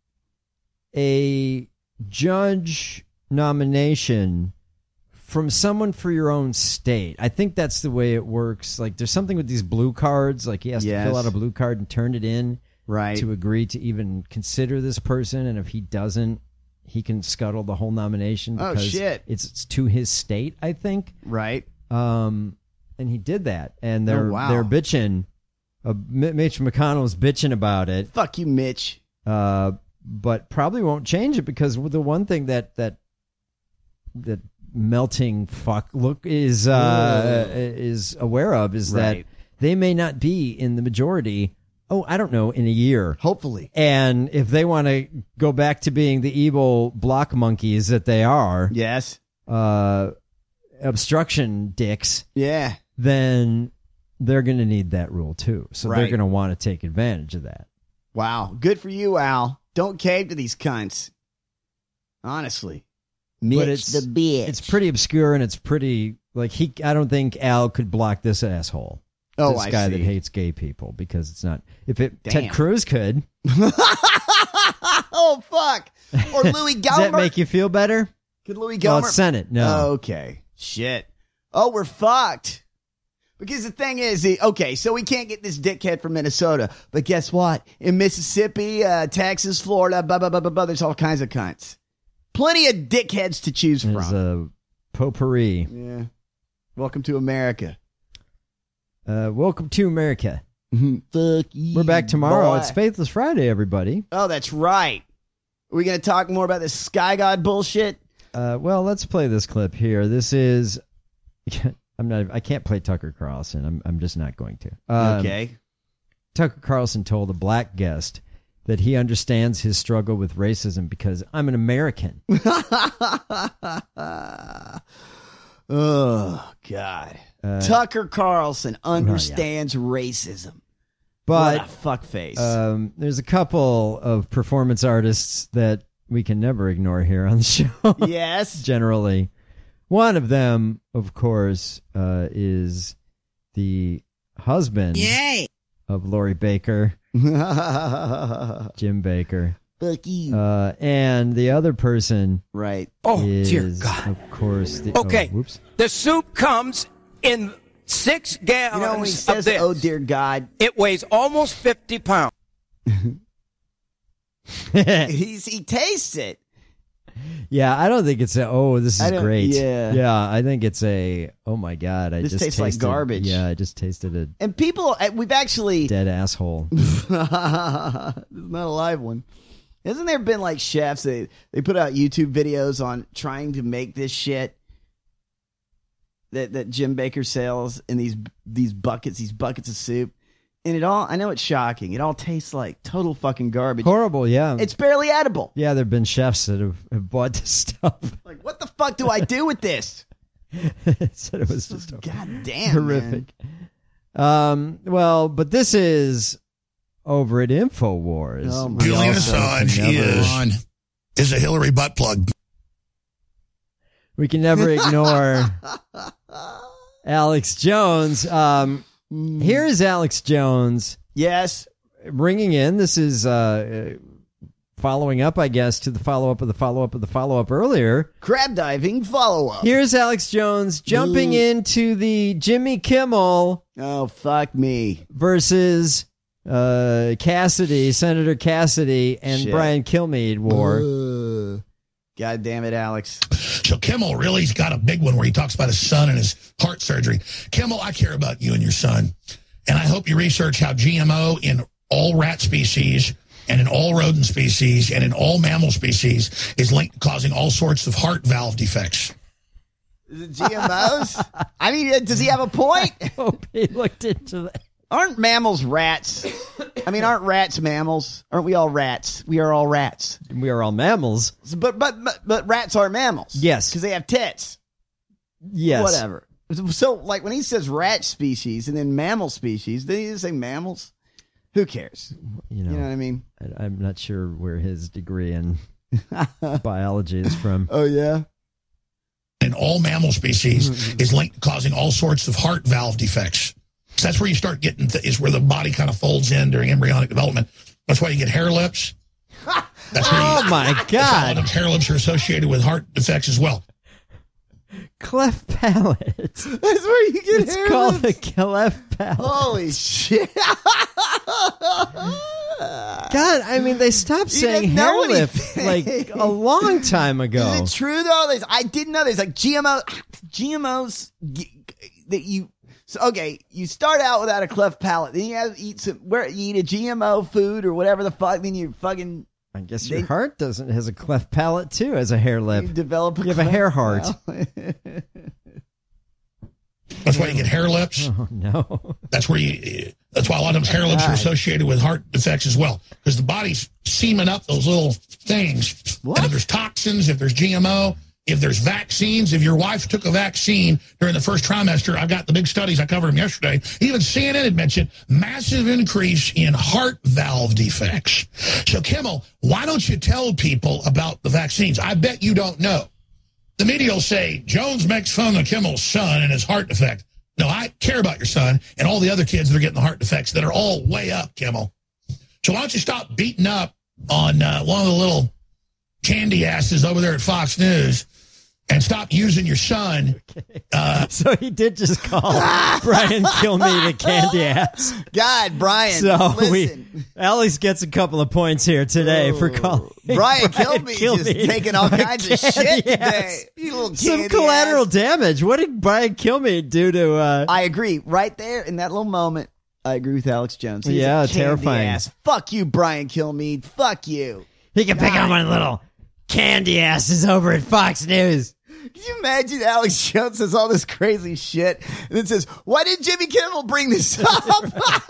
a judge nomination from someone for your own state. I think that's the way it works. Like, there's something with these blue cards. Like, he has Yes. to fill out a blue card and turn it in. Right. To agree to even consider this person. And if he doesn't, he can scuttle the whole nomination. Oh, Because shit. It's, it's to his state, I think. Right. Um, and he did that. And they're, Oh, wow. they're bitching. Uh, M- Mitch McConnell's bitching about it. Fuck you, Mitch. Uh, but probably won't change it because the one thing that that that melting fuck look is uh, is aware of is Right. that they may not be in the majority. Oh, I don't know, in a year. Hopefully. And if they want to go back to being the evil block monkeys that they are, yes, uh, obstruction dicks, yeah, then they're going to need that rule too. So they're Right. going to want to take advantage of that. Wow. Good for you, Al. Don't cave to these cunts. Honestly. Mitch but it's the bitch. It's pretty obscure and it's pretty like he. I don't think Al could block this asshole. Oh, this I guy see. that hates gay people because it's not. If it Damn. Ted Cruz could, Oh, fuck. Or Louis Gohmert. does that make you feel better? Could Louis Well, Gohmert? it's Senate. No. Okay. Shit. Oh, we're fucked. Because the thing is, he- okay, so we can't get this dickhead from Minnesota. But guess what? In Mississippi, uh, Texas, Florida, blah, blah, blah, blah, blah, there's all kinds of cunts. Plenty of dickheads to choose There's from. a potpourri. Yeah. Welcome to America. Uh, welcome to America. Fuck you. We're back tomorrow. boy. It's Faithless Friday, everybody. Oh, that's right. Are we going to talk more about this Sky God bullshit? Uh, well, let's play this clip here. This is. I'm not. I can't play Tucker Carlson. I'm. I'm just not going to. Um, Okay. Tucker Carlson told a black guest that he understands his struggle with racism because I'm an American. Oh, God. Uh, Tucker Carlson understands racism. But what a fuckface. Um, there's a couple of performance artists that we can never ignore here on the show. Yes. Generally. One of them, of course, uh, is the husband Yay. of Lori Baker, Jim Baker. Fuck you. Uh, and the other person, right? Oh, is, dear God. of course, the, Okay. oh, whoops. The soup comes in six gallons You know when he of says, this. oh, dear God. It weighs almost fifty pounds. He's, he tastes it. Yeah, I don't think it's a, oh, this I is don't- great. yeah. Yeah, I think it's a, oh my God. I This just tastes like tasted- garbage. Yeah, I just tasted a And people, uh, we've actually. dead asshole. It's not a live one. Hasn't there been like chefs that they put out YouTube videos on trying to make this shit that that Jim Baker sells in these these buckets, these buckets of soup, and it all, I know it's shocking. It all tastes like total fucking garbage. Horrible, yeah. It's barely edible. Yeah, there have been chefs that have, have bought this stuff. Like, what the fuck do I do with this? Said it was just God damn, horrific. Um, well, but this is over at InfoWars. Oh my Julian We also Assange can never- is on is a Hillary butt plug. We can never ignore Alex Jones. Um, here is Alex Jones. Yes. Ringing in. This is uh, following up, I guess, to the follow-up of the follow-up of the follow-up earlier. Crab diving follow-up. Here's Alex Jones jumping Ooh. into the Jimmy Kimmel Oh, fuck me. versus uh, Cassidy, Senator Cassidy, and Shit. Brian Kilmeade war. Ugh. God damn it, Alex. So Kimmel really's got a big one where he talks about his son and his heart surgery. Kimmel, I care about you and your son. And I hope you research how G M O in all rat species and in all rodent species and in all mammal species is linked causing all sorts of heart valve defects. Is it G M Os? I mean, does he have a point? I hope he looked into that. Aren't mammals rats? I mean, aren't rats mammals? Aren't we all rats? We are all rats. We are all mammals. But but but, but rats are mammals. Yes. Because they have tits. Yes. Whatever. So, like, when he says rat species and then mammal species, did he just say mammals? Who cares? You know, you know what I mean? I, I'm not sure where his degree in biology is from. Oh, yeah? In all mammal species is linked causing all sorts of heart valve defects. So that's where you start getting, th- is where the body kind of folds in during embryonic development. That's why you get hair lips. That's where oh, you, my God. That's hair lips are associated with heart defects as well. Cleft palate. That's where you get it's hair called lips. a cleft palate. Holy shit. God, I mean, they stopped You saying didn't hair know lip anything. like a long time ago. Is it true, though? There's, I didn't know there's like G M O, G M Os g- that you, so, okay, you start out without a cleft palate, then you have to eat some, where you eat a G M O food or whatever the fuck, then you fucking. I guess they, your heart doesn't has a cleft palate too, as a hair lip. You develop a You have a hair heart. That's why you get hair lips. Oh, no. That's where you, that's why a lot of times hair lips are associated with heart defects as well. Because the body's seaming up those little things. What? And if there's toxins, if there's G M O, if there's vaccines, if your wife took a vaccine during the first trimester, I've got the big studies, I covered them yesterday. Even C N N had mentioned massive increase in heart valve defects. So, Kimmel, why don't you tell people about the vaccines? I bet you don't know. The media will say, Jones makes fun of Kimmel's son and his heart defect. No, I care about your son and all the other kids that are getting the heart defects that are all way up, Kimmel. So why don't you stop beating up on uh, one of the little candy asses over there at Fox News and stop using your son. Uh, so he did just call Brian Kilmeade a candy ass. God, Brian, so listen. we Alex gets a couple of points here today oh, for calling Brian, Brian Kilmeade, Kilmeade just taking all kinds of shit today. You little Some collateral ass. damage. What did Brian Kilmeade do to? Uh, I agree. Right there in that little moment, I agree with Alex Jones. He's yeah, a candy terrifying. Ass. Fuck you, Brian Kilmeade. Fuck you. He can God. pick on my little candy asses over at Fox News. Can you imagine Alex Jones says all this crazy shit and then says, why did Jimmy Kimmel bring this up?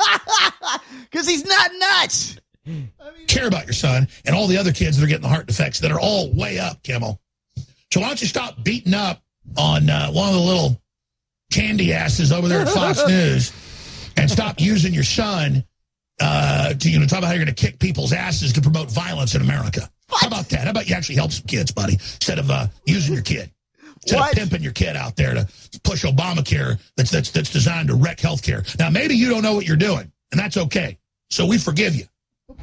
Because he's not nuts. I mean, care about your son and all the other kids that are getting the heart defects that are all way up, Kimmel. So why don't you stop beating up on uh, one of the little candy asses over there at Fox News and stop using your son uh, to, you know, talk about how you're going to kick people's asses to promote violence in America. What? How about that? How about you actually help some kids, buddy, instead of uh, using your kid? Instead what? of pimping your kid out there to push Obamacare that's, that's, that's designed to wreck healthcare. Now, maybe you don't know what you're doing, and that's okay. So we forgive you.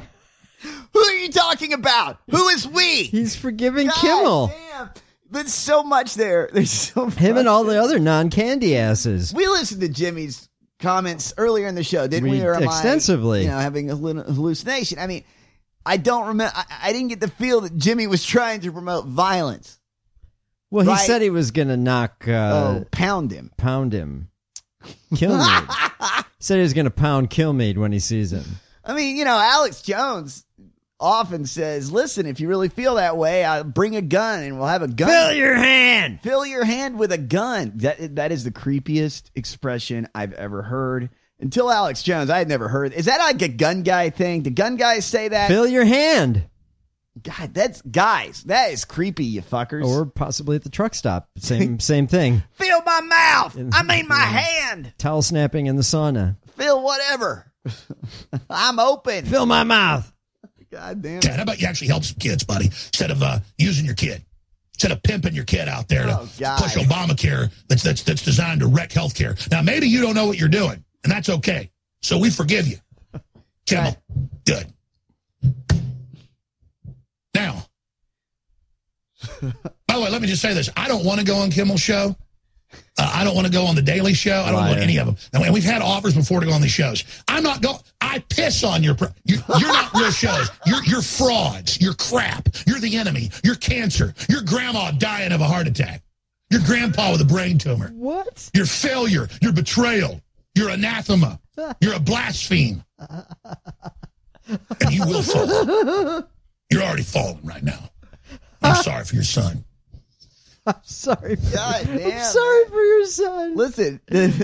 Who are you talking about? Who is we? He's forgiving God Kimmel. Damn. There's so much there. There's so much. Him and all the other non-candy asses. We listened to Jimmy's comments earlier in the show, didn't we? we or am extensively. I, you know, having a hallucination. I mean, I don't remember. I, I didn't get the feel that Jimmy was trying to promote violence. Well, right? he said he was going to knock... Uh, oh, pound him. Pound him. Kilmeade. Said he was going to pound Kilmeade when he sees him. I mean, you know, Alex Jones often says, listen, if you really feel that way, I'll bring a gun and we'll have a gun. Fill your hand. Fill your hand with a gun. That That is the creepiest expression I've ever heard. Until Alex Jones, I had never heard. Is that like a gun guy thing? Do gun guys say that? Fill your hand. God, that's guys. That is creepy, you fuckers. Or possibly at the truck stop. Same same thing. Fill my mouth. I mean my hand. Towel snapping in the sauna. Fill whatever. I'm open. Fill my mouth. God damn it. Dad, how about you actually help some kids, buddy, instead of uh, using your kid? Instead of pimping your kid out there oh, to God. push Obamacare that's, that's, that's designed to wreck healthcare. Now, maybe you don't know what you're doing, and that's okay. So we forgive you. Kimmel, good. Now, by the way, let me just say this. I don't want to go on Kimmel's show. Uh, I don't want to go on the Daily Show. I don't Liar. want any of them. And we've had offers before to go on these shows. I'm not going. I piss on your. Pro- you, you're not real shows. You're you're frauds. You're crap. You're the enemy. You're cancer. Your grandma dying of a heart attack. Your grandpa with a brain tumor. What? Your failure. Your betrayal. Your anathema. You're a blaspheme. And you will fall. You're already falling right now. I'm sorry for your son. I'm sorry. God damn. I'm sorry for your son. Listen,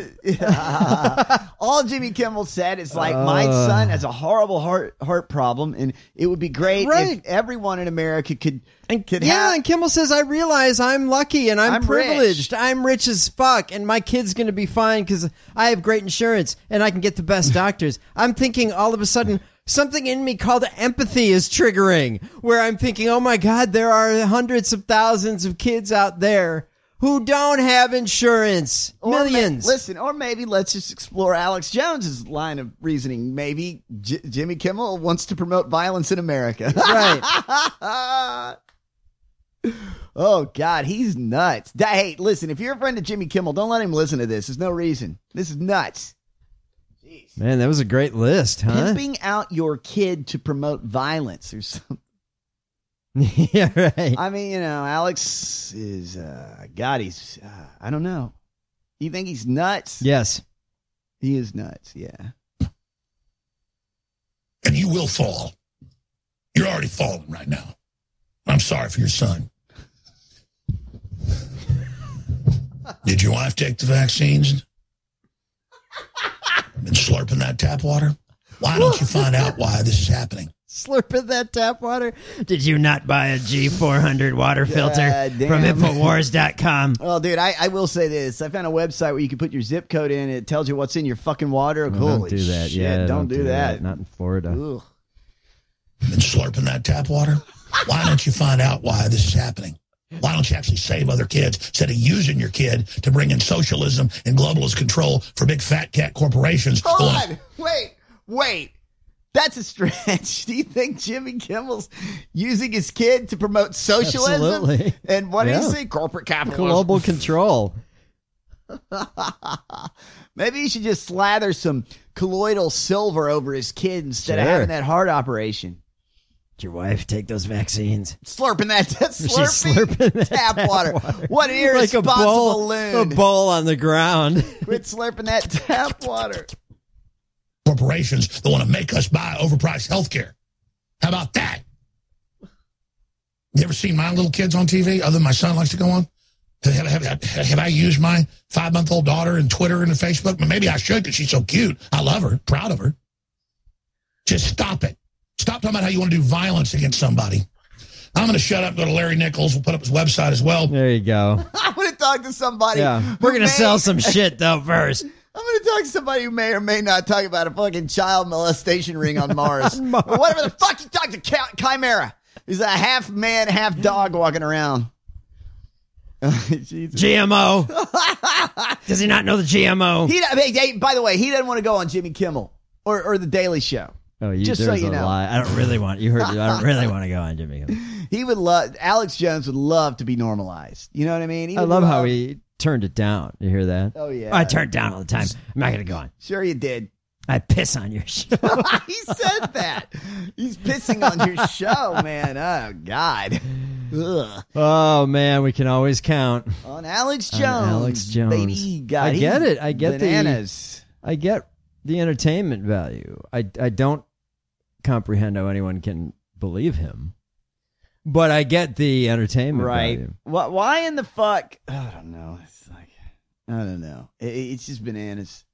all Jimmy Kimmel said is like, uh, my son has a horrible heart heart problem, and it would be great right. if everyone in America could and, could yeah. have. And Kimmel says, I realize I'm lucky and I'm, I'm privileged. rich. I'm rich as fuck, and my kid's going to be fine because I have great insurance and I can get the best doctors. I'm thinking all of a sudden, something in me called empathy is triggering, where I'm thinking, oh my God, there are hundreds of thousands of kids out there who don't have insurance. Or Millions. May, listen, or maybe let's just explore Alex Jones's line of reasoning. Maybe J- Jimmy Kimmel wants to promote violence in America. Right. Oh, God, he's nuts. Hey, listen, if you're a friend of Jimmy Kimmel, don't let him listen to this. There's no reason. This is nuts. Man, that was a great list, huh? Pimping out your kid to promote violence or something. Yeah, right. I mean, you know, Alex is, uh, God, he's, uh, I don't know. You think he's nuts? Yes. He is nuts, yeah. And you will fall. You're already falling right now. I'm sorry for your son. Did your wife take the vaccines? Been slurping that tap water? Why don't you find out why this is happening? Slurping that tap water? Did you not buy a G four hundred water filter God from damn. Infowars dot com? Well, dude, I, I will say this. I found a website where you can put your zip code in. It tells you what's in your fucking water. No, Holy don't do that. shit, Yeah, don't, don't do, do that. that. Not in Florida. Ugh. Been slurping that tap water? Why don't you find out why this is happening? Why don't you actually save other kids instead of using your kid to bring in socialism and globalist control for big fat cat corporations? Hold going, on. Wait, wait. That's a stretch. Do you think Jimmy Kimmel's using his kid to promote socialism? Absolutely. And what Yeah. do you say? Corporate capitalism. Global control. Maybe you should just slather some colloidal silver over his kid instead of Sure. having that heart operation. Did your wife take those vaccines? Slurping that, that She's slurping, slurping that tap, tap water. water. What an Like a irresponsible bowl, loon. a bowl on the ground. Quit slurping that tap water. corporations that want to make us buy overpriced health care. How about that? You ever seen my little kids on T V, other than my son likes to go on? Have, have, have, have I used my five-month-old daughter in Twitter and in Facebook? But maybe I should because she's so cute. I love her, proud of her. Just stop it. Stop talking about how you want to do violence against somebody. I'm going to shut up and go to Larry Nichols. We'll put up his website as well. There you go. I'm going to talk to somebody. Yeah, we're going to may- sell some shit, though, first. I'm going to talk to somebody who may or may not talk about a fucking child molestation ring on Mars. Or whatever the fuck you talk to Ch- Chimera. He's a half man, half dog walking around. G M O. Does he not know the G M O? He, hey, hey, by the way, he doesn't want to go on Jimmy Kimmel or, or The Daily Show. Oh, you, Just so there's you a know. lie. I don't really want. You heard. I don't really want to go on Jimmy Kimmel. He would love. Alex Jones would love to be normalized. You know what I mean? He I would love how he turned it down. You hear that? Oh, yeah. I turn it down all the time. I'm not going to go on. Sure, you did. I piss on your show. He said that. He's pissing on your show, man. Oh, God. Ugh. Oh man, we can always count On Alex on Jones. Alex Jones. Baby. God, I he's get it. I get bananas. the. I get the entertainment value. I I don't comprehend how anyone can believe him, but I get the entertainment Right. value. Why, why in the fuck? I don't know. It's like, I don't know. It, it's just bananas.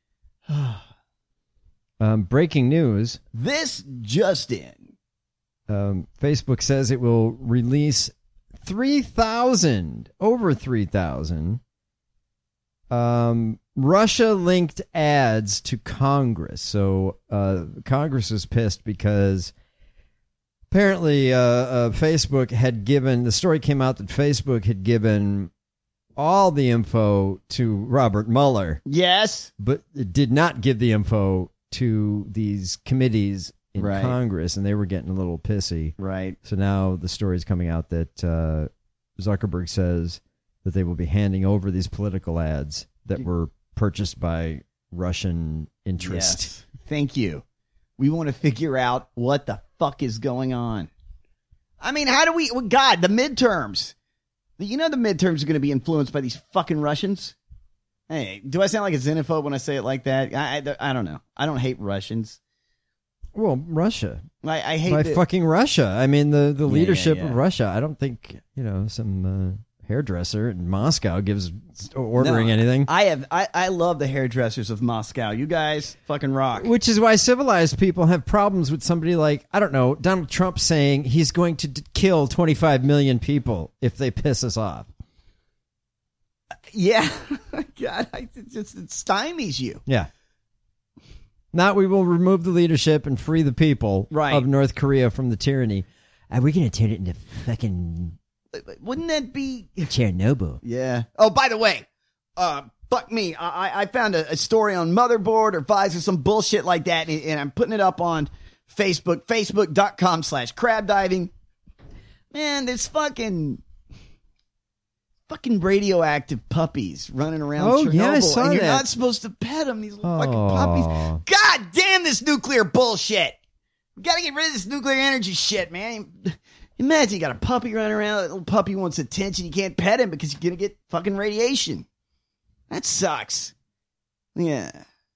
Um, breaking news. This just in. Um, Facebook says it will release three thousand, over three thousand um, Russia-linked ads to Congress. So uh, Congress is pissed because apparently uh, uh, Facebook had given, the story came out that Facebook had given all the info to Robert Mueller. Yes. But it did not give the info to these committees in Right. Congress, and they were getting a little pissy. Right. So now the story's coming out that uh, Zuckerberg says that they will be handing over these political ads that were purchased by Russian interest. Yes. Thank you. We want to figure out what the fuck is going on. I mean, how do we... Well, God, the midterms. You know the midterms are going to be influenced by these fucking Russians? Hey, do I sound like a xenophobe when I say it like that? I, I, I don't know. I don't hate Russians. Well, Russia. I, I hate by the- fucking Russia. I mean, the, the Yeah, leadership yeah, yeah. of Russia. I don't think, you know, some hairdresser in Moscow gives ordering No, anything. I have. I, I love the hairdressers of Moscow. You guys fucking rock. Which is why civilized people have problems with somebody like, I don't know, Donald Trump saying he's going to d- kill twenty-five million people if they piss us off. Yeah. God, I, it just it stymies you. Yeah. Not we will remove the leadership and free the people Right. of North Korea from the tyranny. Are we going to turn it into fucking Wouldn't that be Chernobyl? Yeah. Oh, by the way, uh, fuck me. I, I found a, a story on Motherboard or Vice or some bullshit like that, and, and I'm putting it up on Facebook, facebook.com slash crab diving. Man, there's fucking fucking radioactive puppies running around Oh, Chernobyl, yeah, I saw and you're that. not supposed to pet them. These little Oh. fucking puppies. God damn this nuclear bullshit. We gotta get rid of this nuclear energy shit, man. Imagine you got a puppy running around. That little puppy wants attention. You can't pet him because you're going to get fucking radiation. That sucks. Yeah.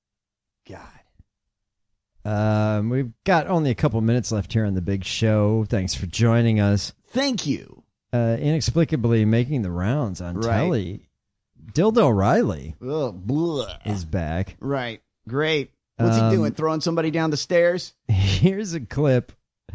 God. Um, we've got only a couple minutes left here on the big show. Thanks for joining us. Thank you. Uh, inexplicably making the rounds on Right. telly. Dildo O'Reilly Ugh, blah. is back. Right. Great. What's Um, he doing? Throwing somebody down the stairs? Here's a clip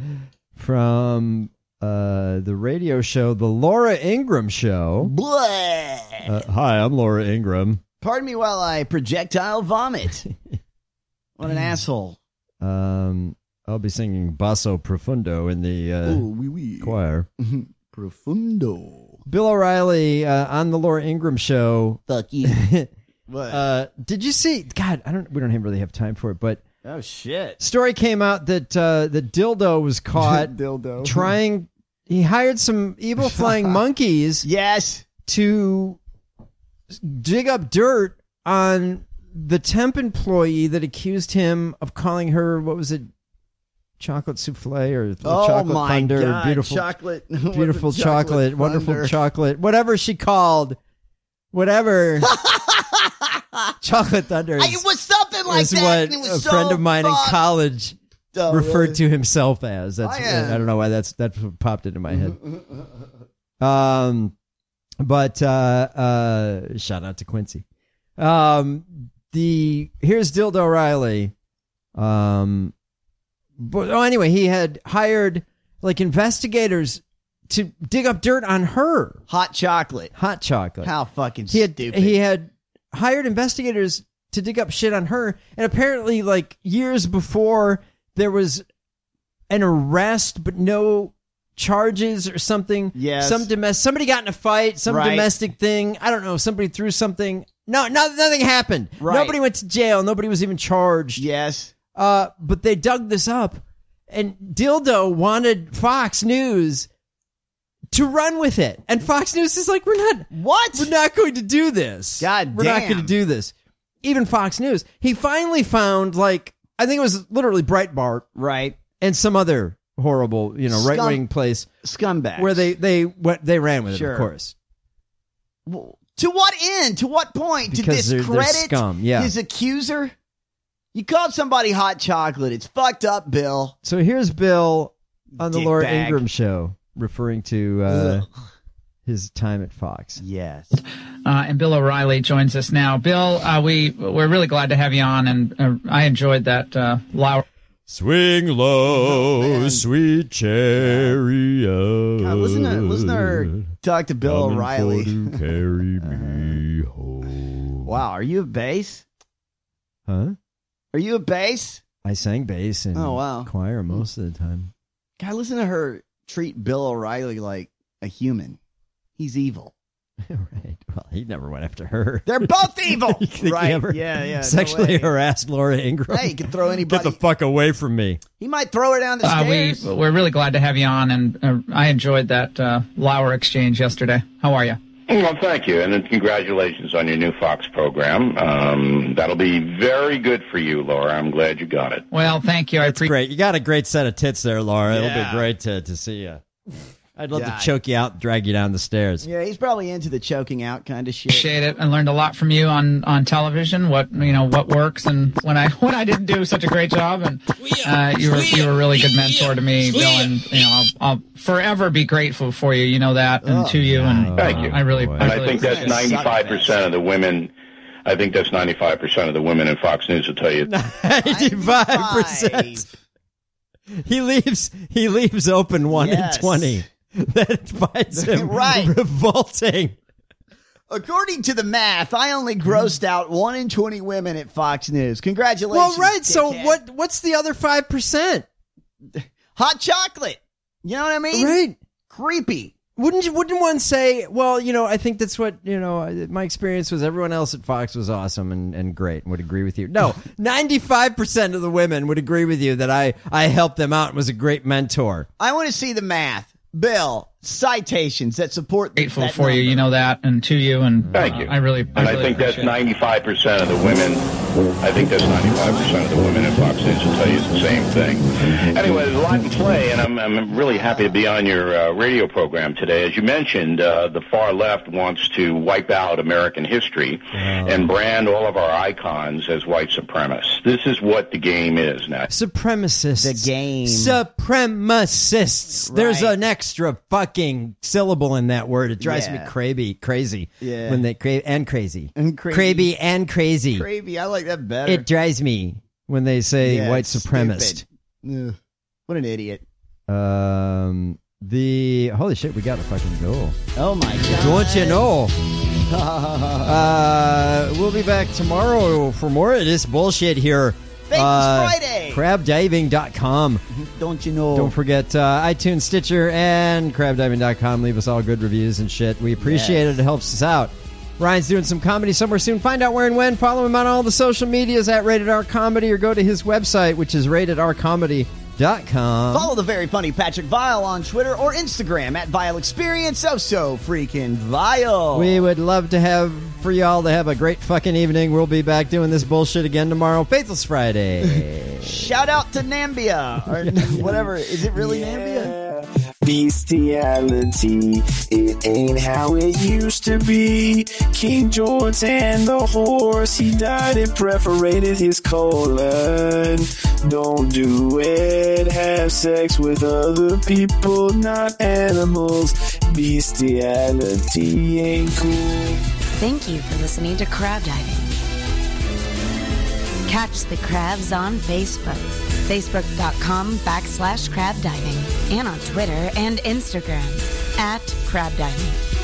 from uh, the radio show, The Laura Ingraham Show. Blah. Uh, hi, I'm Laura Ingraham. Pardon me while I projectile vomit. What an asshole. Um, I'll be singing Basso Profundo in the uh, Ooh, wee wee. choir. Profundo. Bill O'Reilly uh, on the Laura Ingraham Show. Fuck you. What? Uh, did you see? God, I don't. We don't have, really have time for it, but Oh, shit. story came out that uh, the dildo was caught Dildo. trying. He hired some evil flying monkeys. Yes. To dig up dirt on the temp employee that accused him of calling her, what was it, chocolate souffle or Oh, chocolate my thunder, God. beautiful, Chocolate. beautiful Chocolate chocolate, wonderful thunder. chocolate, whatever she called, whatever. Chocolate thunder is, It was something like is that. what and it was a so friend of mine in fucked. college Oh, referred really? to himself as. That's I am. I don't know why that's that's what popped into my head. Um, but uh, uh, shout out to Quincy. Um, the here's Dildo O'Reilly. Um, but oh, anyway, he had hired like investigators to dig up dirt on her. Hot chocolate. Hot chocolate. How fucking He had stupid. he had hired investigators to dig up shit on her, and apparently, like years before, there was an arrest, but no charges or something. Yes. Some domestic, somebody got in a fight, some Right. domestic thing. I don't know. Somebody threw something. No, no, nothing happened. Right. Nobody went to jail. Nobody was even charged. Yes. Uh, but they dug this up, and Dildo wanted Fox News to run with it, and Fox News is like, "We're not. What? We're not going to do this. God We're not damn. going to do this." Even Fox News. He finally found, like, I think it was literally Breitbart, Right. and some other horrible, you know, Scum- right wing place Scumbags. where they they what they ran with it, Sure. of course. Well, to what end? To what point? Because to they're- they're discredit scum, yeah. his accuser? You called somebody hot chocolate. It's fucked up, Bill. So here's Bill on the Dick Laura bag. Ingraham show referring to uh, his time at Fox. Yes. Uh, and Bill O'Reilly joins us now. Bill, uh, we we're really glad to have you on, and uh, I enjoyed that uh, Laura. Swing low, sweet chariot. God, listen to listen to her talk to Bill coming O'Reilly. for to carry me home. Wow, are you a bass? Huh? Are you a bass? I sang bass in Oh, wow. choir most of the time. God, listen to her treat Bill O'Reilly like a human. He's evil. Right. Well, he never went after her. They're both evil. You think Right. he ever Yeah, yeah, no sexually way. harassed Laura Ingraham? Hey, you can throw anybody. Get the fuck away from me. He might throw her down the Uh, we stairs. we're really glad to have you on, and uh, I enjoyed that uh, Lauer exchange yesterday. How are you? Well, thank you, and then congratulations on your new Fox program. Um, that'll be very good for you, Laura. I'm glad you got it. Well, thank you. I That's appreciate. great. You got a great set of tits there, Laura. It'll Yeah. be great to, to see you. I'd love God. to choke you out and drag you down the stairs. Yeah, he's probably into the choking out kind of shit. Appreciate it. I learned a lot from you on, on television. What you know, what works, and when I when I didn't do such a great job, and uh, you were you were a really good mentor to me, Bill. And you know, I'll, I'll forever be grateful for you. You know that, and Oh, to you. And Thank you. I really, And I, I really think that's appreciate it. ninety-five percent of the women. I think that's ninety-five percent of the women in Fox News will tell you. ninety-five percent. He leaves. He leaves open one Yes. in twenty. That finds him Right. revolting. According to the math, I only grossed out one in twenty women at Fox News. Well, Congratulations. right. So dickhead. what? What's the other five percent? Hot chocolate. You know what I mean? Right. Creepy. Wouldn't you? Wouldn't one say? Well, you know, I think that's what you know. My experience was everyone else at Fox was awesome and, and great and would agree with you. No, ninety-five percent of the women would agree with you that I I helped them out and was a great mentor. I want to see the math. Bill, citations that support Grateful that for you. number. You know that, and to you. And Thank uh, you. I really, I, And I really think that's appreciate it. ninety-five percent of the women. I think that's ninety-five percent of the women in Fox News will tell you the same thing. Anyway, there's a lot in play, and I'm, I'm really happy to be on your uh, radio program today. As you mentioned, uh, the far left wants to wipe out American history and brand all of our icons as white supremacists. This is what the game is now. Supremacists. The game. Supremacists. There's Right. an extra fucking syllable in that word. It drives Yeah. me crazy. Crazy. Yeah. When they cra- and crazy. And crazy. Crazy and crazy. Cravey, I like that better. It drives me when they say Yeah, white it's supremacist. stupid. Ugh. What an idiot. Um, the holy shit, we got to fucking go. Oh my god. Don't you know? uh, we'll be back tomorrow for more of this bullshit here. Thanks, Uh, Friday. crab diving dot com. Don't you know? Don't forget uh, iTunes, Stitcher, and crab diving dot com. Leave us all good reviews and shit. We appreciate Yes. it. It helps us out. Ryan's doing some comedy somewhere soon. Find out where and when. Follow him on all the social medias at Rated R Comedy, or go to his website, which is rated r comedy dot com. Follow the very funny Patrick Vile on Twitter or Instagram at Vile Experience. Oh, so freaking vile. We would love to have for y'all to have a great fucking evening. We'll be back doing this bullshit again tomorrow. Faithless Friday. Shout out to Nambia. Or whatever. Is it really Nambia? Bestiality, it ain't how it used to be. King George and the horse, he died and perforated his colon. Don't do it, have sex with other people, not animals. Bestiality ain't cool. Thank you for listening to Crab Diving. Catch the crabs on Facebook, facebook.com backslash crab diving, and on Twitter and Instagram at crab diving.